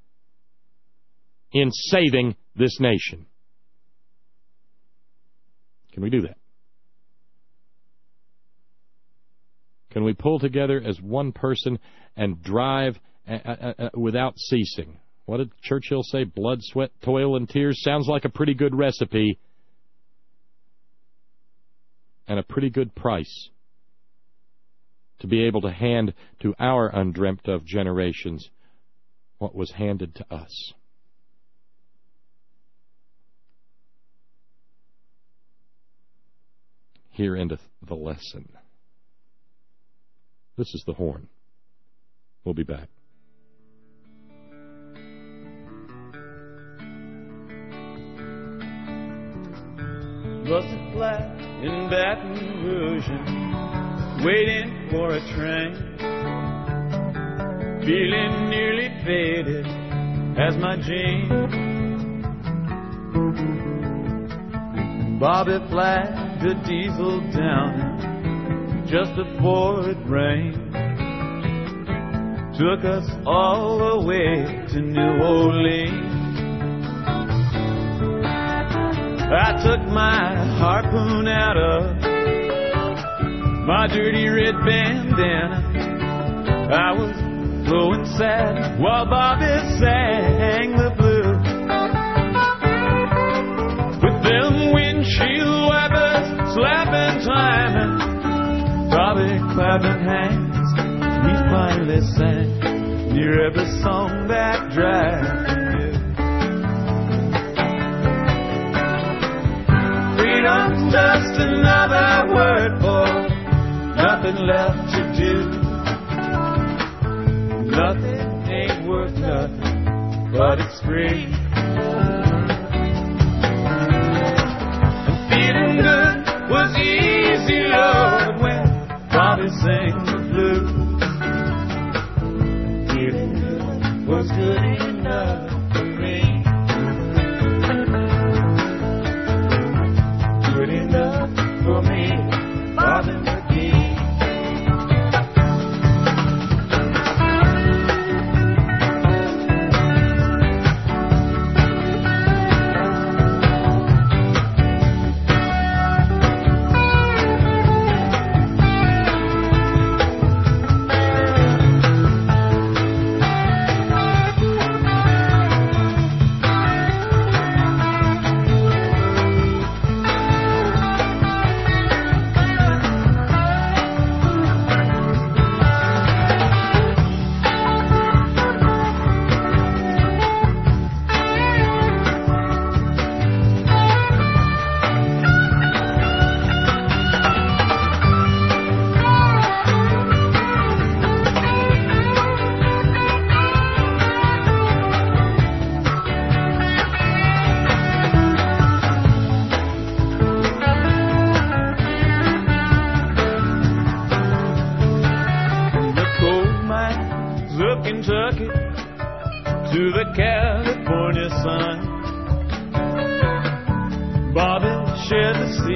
in saving this nation? Can we do that? Can we pull together as one person and drive without ceasing? What did Churchill say? Blood, sweat, toil, and tears. Sounds like a pretty good recipe and a pretty good price to be able to hand to our undreamt of generations what was handed to us. Here endeth the lesson. This is the horn. We'll be back. Busted flat in Baton Rouge, waiting for a train, feeling nearly faded as my jeans. Bobby flagged a diesel down just before it rained, took us all the way to New Orleans. I took my harpoon out of my dirty red bandana. I was flowing sad while Bobby sang the blues. With them windshield wipers slapping time, Bobby clapping hands, we finally sang near every song that drive. Freedom's just another word for nothing left to do. Nothing ain't worth nothing, but it's free. And feeling good was easy, Lord, when Bobby sang the blues. Feeling good was good enough for me. Good enough for me, Bobby McGee.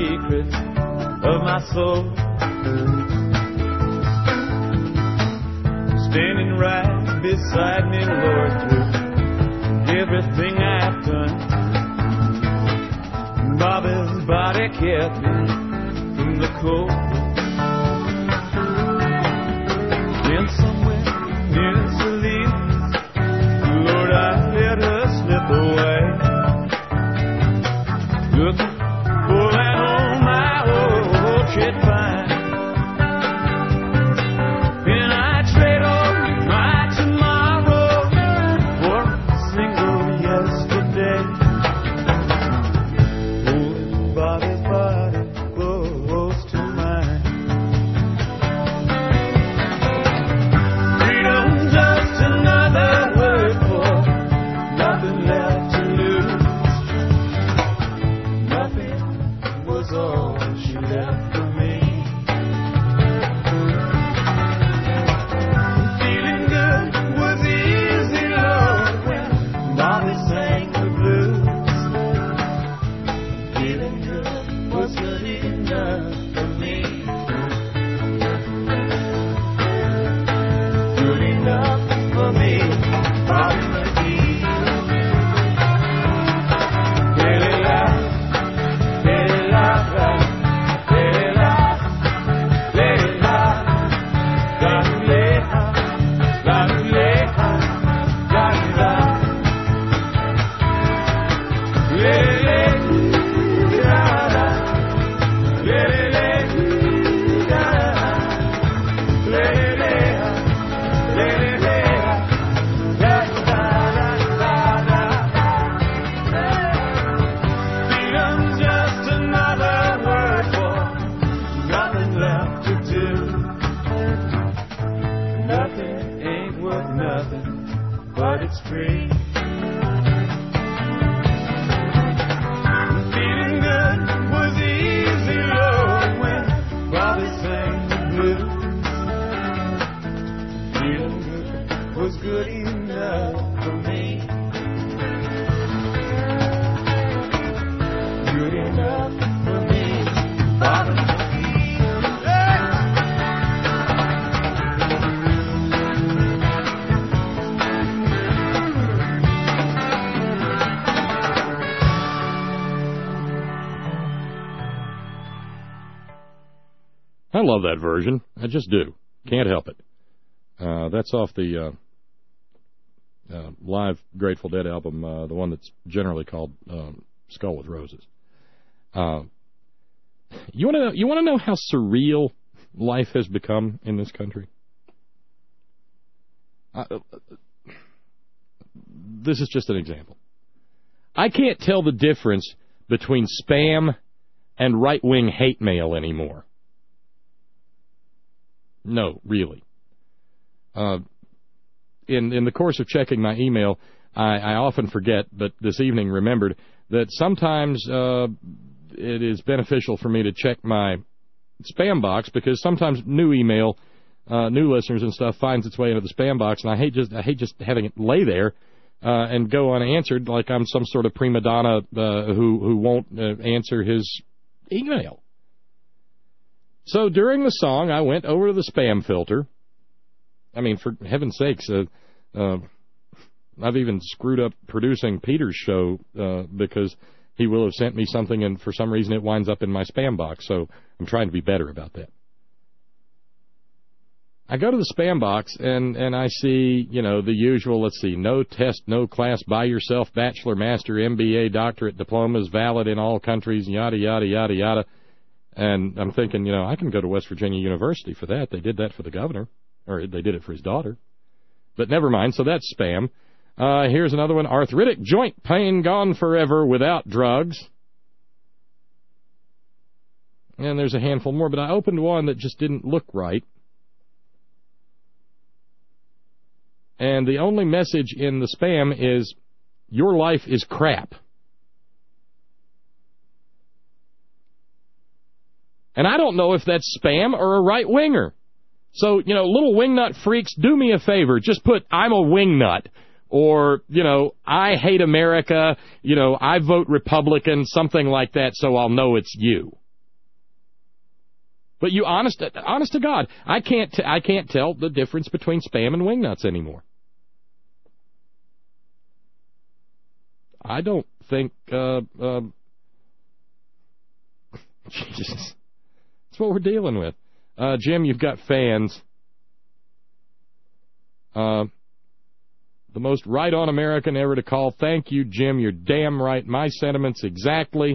secrets of my soul. Standing right beside me, Lord, through everything I've done. Bobby's body kept me from the cold. Then somewhere near Salinas, Lord, I let her slip away. Looking for that on my old shit fine. And I trade on my tomorrow for a single yesterday. Holding Bobby's body close to mine. Freedom's just another word for nothing left to lose. Nothing was all she left for me. Feeling good was easy, Lord, when Bobby sang the blues. Feeling good was good enough for me. Good enough for me, Bobby McGee. La-la-la, la-la-la, la-la-la, la-la-la, la-la-la, la-la-la, la-la-la. Freedom's just another word for nothing left to do. Nothing ain't worth nothing, but it's free. Feeling good was easy, Lord, when Bobby sang the blues. Feeling good was good enough for me. Good enough for me, Bobby. I love that version. I just do. Can't help it. That's off the live Grateful Dead album, the one that's generally called Skull with Roses. You want to know how surreal life has become in this country? This is just an example. I can't tell the difference between spam and right-wing hate mail anymore. No, really. In the course of checking my email, I often forget, but this evening remembered, that sometimes it is beneficial for me to check my spam box, because sometimes new email, new listeners and stuff, finds its way into the spam box, and I hate just having it lay there and go unanswered like I'm some sort of prima donna who won't answer his email. So during the song, I went over to the spam filter. I mean, for heaven's sakes, I've even screwed up producing Peter's show because he will have sent me something, and for some reason it winds up in my spam box. So I'm trying to be better about that. I go to the spam box, and I see, the usual, let's see, no test, no class, by yourself, bachelor, master, MBA, doctorate, diplomas, valid in all countries, yada, yada, yada, yada. And I'm thinking, I can go to West Virginia University for that. They did that for the governor, or they did it for his daughter. But never mind, so that's spam. Here's another one, arthritic joint pain gone forever without drugs. And there's a handful more, but I opened one that just didn't look right. And the only message in the spam is, your life is crap. And I don't know if that's spam or a right-winger. So, little wingnut freaks, do me a favor. Just put, I'm a wingnut. Or, I hate America. I vote Republican, something like that, so I'll know it's you. But you, honest to God, I can't tell the difference between Spam and Wingnuts anymore. I don't think, Jesus, that's what we're dealing with. Jim, you've got fans. The most right-on American ever to call. Thank you, Jim. You're damn right. My sentiments exactly.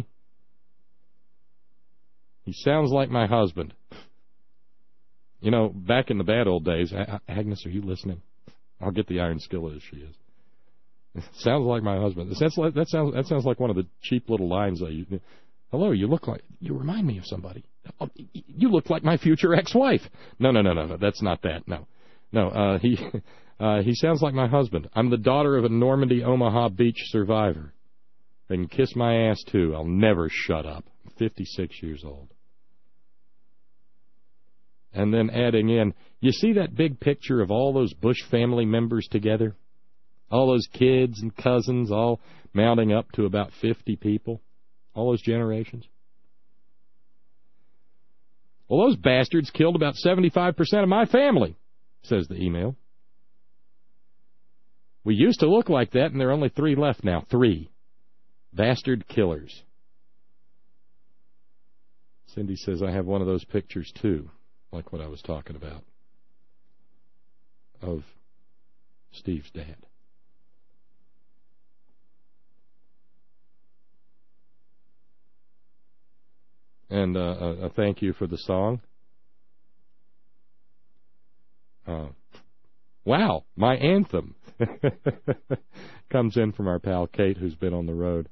He sounds like my husband. You know, back in the bad old days, Agnes, are you listening? I'll get the iron skillet as she is. Sounds like my husband. That sounds like one of the cheap little lines I use. Hello, you remind me of somebody. Oh, you look like my future ex-wife. No, that's not that. No, he sounds like my husband. I'm the daughter of a Normandy, Omaha Beach survivor. They can kiss my ass, too. I'll never shut up. I'm 56 years old. And then adding in, you see that big picture of all those Bush family members together? All those kids and cousins all mounting up to about 50 people? All those generations? Well, those bastards killed about 75% of my family, says the email. We used to look like that, and there are only 3 left now. 3. Bastard killers. Cindy says, I have one of those pictures, too, like what I was talking about, of Steve's dad. And a thank you for the song. Wow, my anthem. Comes in from our pal Kate, who's been on the road.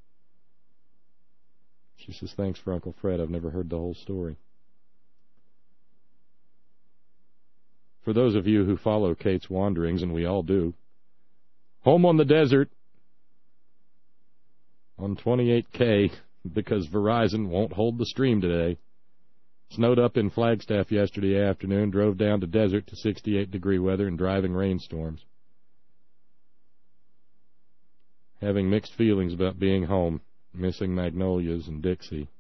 She says, thanks for Uncle Fred. I've never heard the whole story. For those of you who follow Kate's wanderings, and we all do, home on the desert on 28K, because Verizon won't hold the stream today. Snowed up in Flagstaff yesterday afternoon, drove down to desert to 68-degree weather and driving rainstorms. Having mixed feelings about being home, missing Magnolias and Dixie.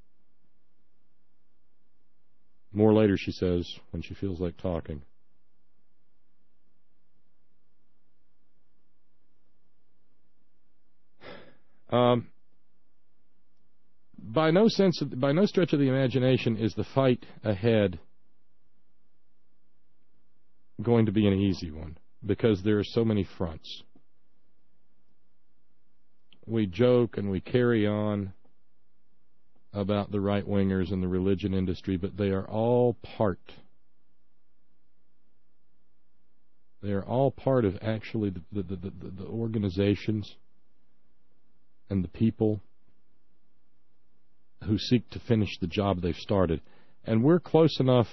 More later, she says, when she feels like talking. By no stretch of the imagination is the fight ahead going to be an easy one, because there are so many fronts. We joke and we carry on about the right-wingers and the religion industry, but they are all part. They are all part of actually the organizations and the people who seek to finish the job they've started. And we're close enough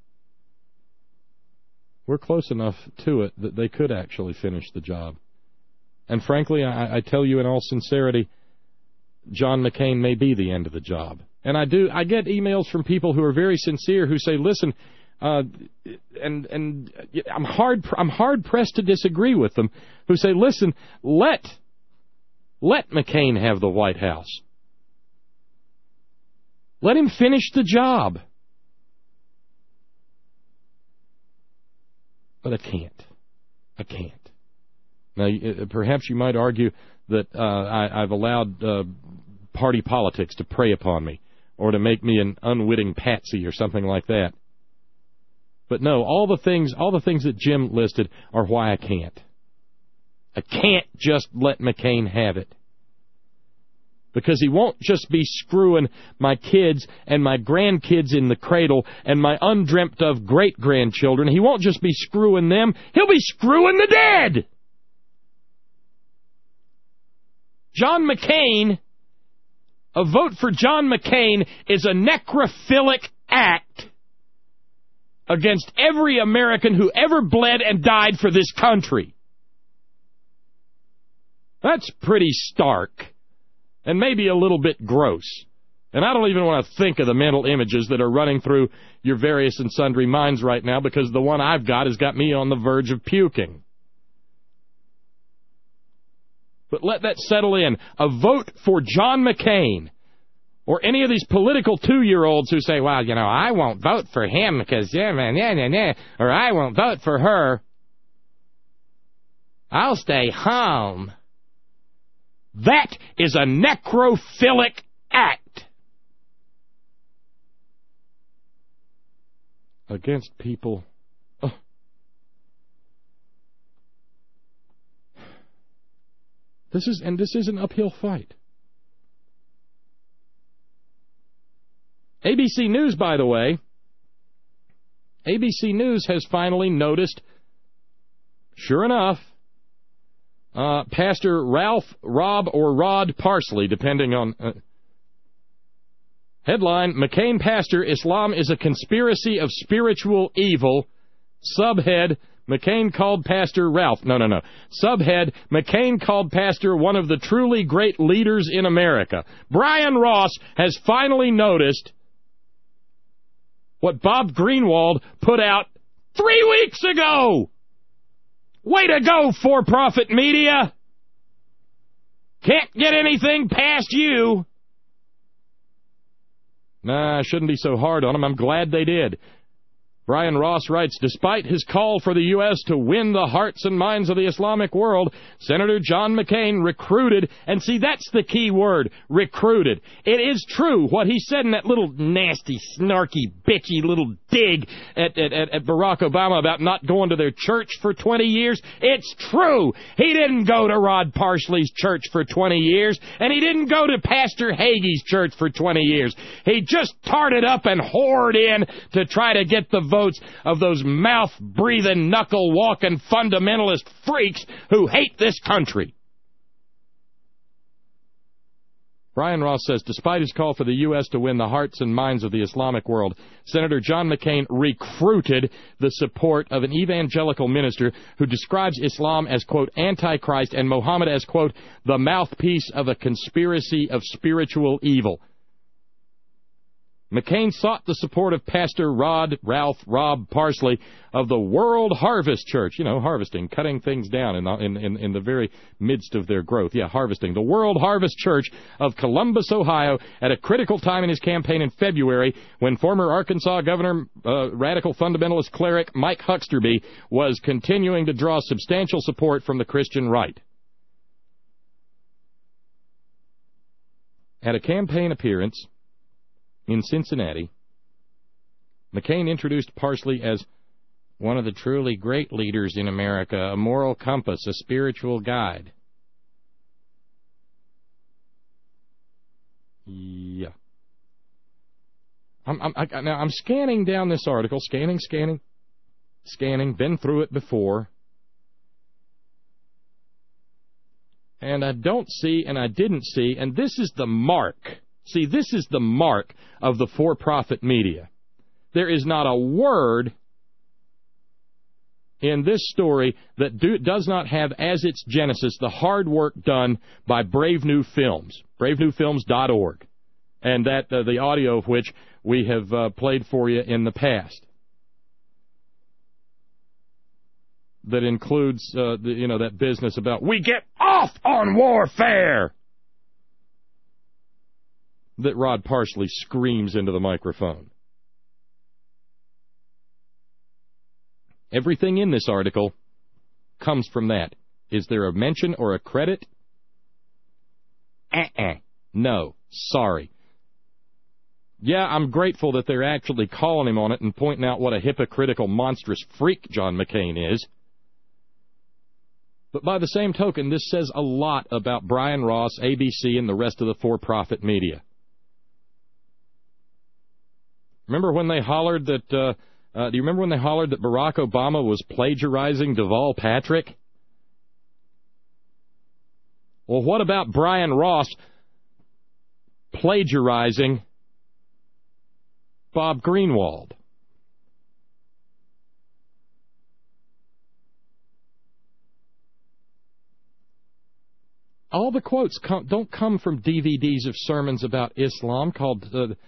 to it that they could actually finish the job. And frankly, I tell you in all sincerity, John McCain may be the end of the job. And I get emails from people who are very sincere who say, listen, and I'm hard pressed to disagree with them, who say, listen, let McCain have the White House. Let him finish the job. But I can't. Now, perhaps you might argue that I've allowed party politics to prey upon me, or to make me an unwitting patsy or something like that. But no, all the things that Jim listed are why I can't. I can't just let McCain have it. Because he won't just be screwing my kids and my grandkids in the cradle and my undreamt of great-grandchildren. He won't just be screwing them. He'll be screwing the dead. John McCain, a vote for John McCain is a necrophilic act against every American who ever bled and died for this country. That's pretty stark. And maybe a little bit gross. And I don't even want to think of the mental images that are running through your various and sundry minds right now, because the one I've got has got me on the verge of puking. But let that settle in. A vote for John McCain Or any of these political 2-year-olds who say, well, I won't vote for him because, or I won't vote for her. I'll stay home. That is a necrophilic act against people. Oh. This is an uphill fight. ABC News, by the way, ABC News has finally noticed, sure enough, Pastor Ralph, Rob, or Rod Parsley, depending on... headline, McCain Pastor, Islam is a conspiracy of spiritual evil. Subhead, McCain called Pastor Ralph. No. Subhead, McCain called Pastor one of the truly great leaders in America. Brian Ross has finally noticed what Bob Greenwald put out 3 weeks ago. Way to go, for-profit media. Can't get anything past you. Nah, I shouldn't be so hard on them. I'm glad they did. Brian Ross writes, despite his call for the U.S. to win the hearts and minds of the Islamic world, Senator John McCain recruited, and see, that's the key word, recruited. It is true what he said in that little nasty, snarky, bitchy little dig at Barack Obama about not going to their church for 20 years. It's true. He didn't go to Rod Parsley's church for 20 years, and he didn't go to Pastor Hagee's church for 20 years. He just tarted up and whored in to try to get the votes of those mouth-breathing, knuckle-walking fundamentalist freaks who hate this country. Brian Ross says, despite his call for the U.S. to win the hearts and minds of the Islamic world, Senator John McCain recruited the support of an evangelical minister who describes Islam as, quote, antichrist and Muhammad as, quote, the mouthpiece of a conspiracy of spiritual evil. McCain sought the support of Pastor Rob Parsley of the World Harvest Church. Harvesting, cutting things down in the very midst of their growth. Yeah, harvesting. The World Harvest Church of Columbus, Ohio, at a critical time in his campaign in February when former Arkansas Governor, radical fundamentalist cleric Mike Hucksterby was continuing to draw substantial support from the Christian right. At a campaign appearance in Cincinnati, McCain introduced Parsley as one of the truly great leaders in America, a moral compass, a spiritual guide. Yeah. I'm scanning down this article, scanning, been through it before, and I don't see, and I didn't see, and this is the mark. See, this is the mark of the for-profit media. There is not a word in this story that does not have as its genesis the hard work done by Brave New Films, bravenewfilms.org, and that the audio of which we have played for you in the past. That includes, that business about, we get off on warfare, that Rod Parsley screams into the microphone. Everything in this article comes from that. Is there a mention or a credit? No. Sorry. Yeah, I'm grateful that they're actually calling him on it and pointing out what a hypocritical, monstrous freak John McCain is. But by the same token, this says a lot about Brian Ross, ABC, and the rest of the for-profit media. Remember when they hollered that, do you remember when they hollered that Barack Obama was plagiarizing Deval Patrick? Well, what about Brian Ross plagiarizing Bob Greenwald? All the quotes don't come from DVDs of sermons about Islam called...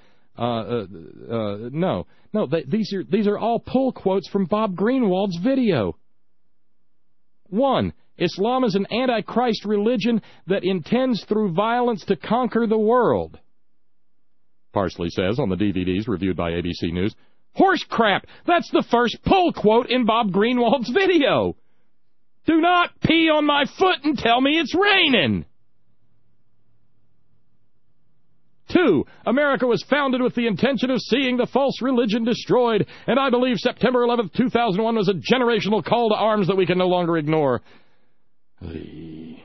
these are all pull quotes from Bob Greenwald's video. 1. Islam is an antichrist religion that intends through violence to conquer the world. Parsley says on the DVDs reviewed by ABC News. Horse crap! That's the first pull quote in Bob Greenwald's video. Do not pee on my foot and tell me it's raining. 2. America was founded with the intention of seeing the false religion destroyed, and I believe September 11th, 2001 was a generational call to arms that we can no longer ignore. You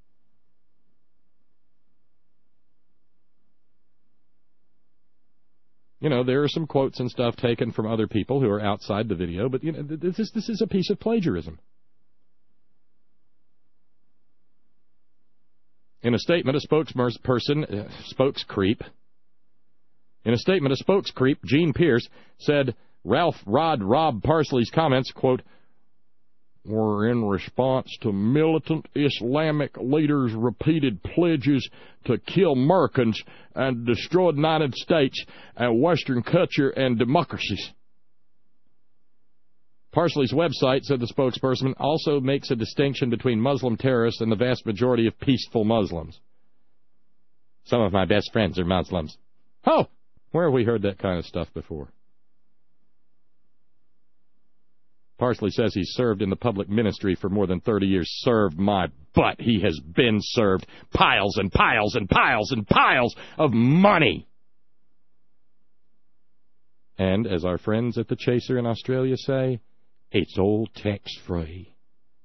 know, there are some quotes and stuff taken from other people who are outside the video, but you know, this is a piece of plagiarism. In a statement, a spokescreep, Gene Pierce, said Ralph Rob Parsley's comments, quote, were in response to militant Islamic leaders' repeated pledges to kill Americans and destroy the United States and Western culture and democracies. Parsley's website, said the spokesperson, also makes a distinction between Muslim terrorists and the vast majority of peaceful Muslims. Some of my best friends are Muslims. Oh, where have we heard that kind of stuff before? Parsley says he's served in the public ministry for more than 30 years. Served my butt. He has been served piles and piles and piles and piles of money. And, as our friends at the Chaser in Australia say, it's all tax-free.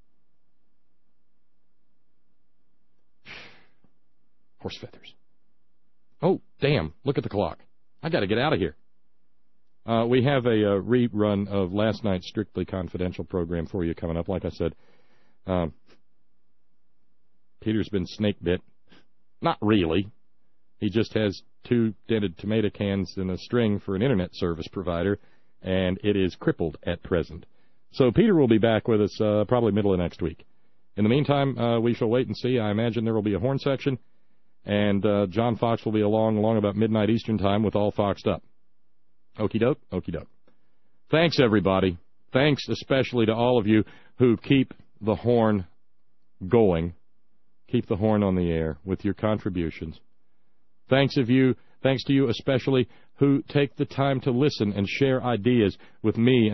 Horse feathers. Oh, damn, look at the clock. I got to get out of here. We have a rerun of last night's Strictly Confidential program for you coming up. Like I said, Peter's been snake bit. Not really. He just has 2 dented tomato cans in a string for an internet service provider, and it is crippled at present. So Peter will be back with us probably middle of next week. In the meantime, we shall wait and see. I imagine there will be a horn section, and John Fox will be along about midnight Eastern time with All Foxed Up. Okie doke, okie doke. Thanks, everybody. Thanks especially to all of you who keep the horn going, keep the horn on the air with your contributions. Thanks to you especially who take the time to listen and share ideas with me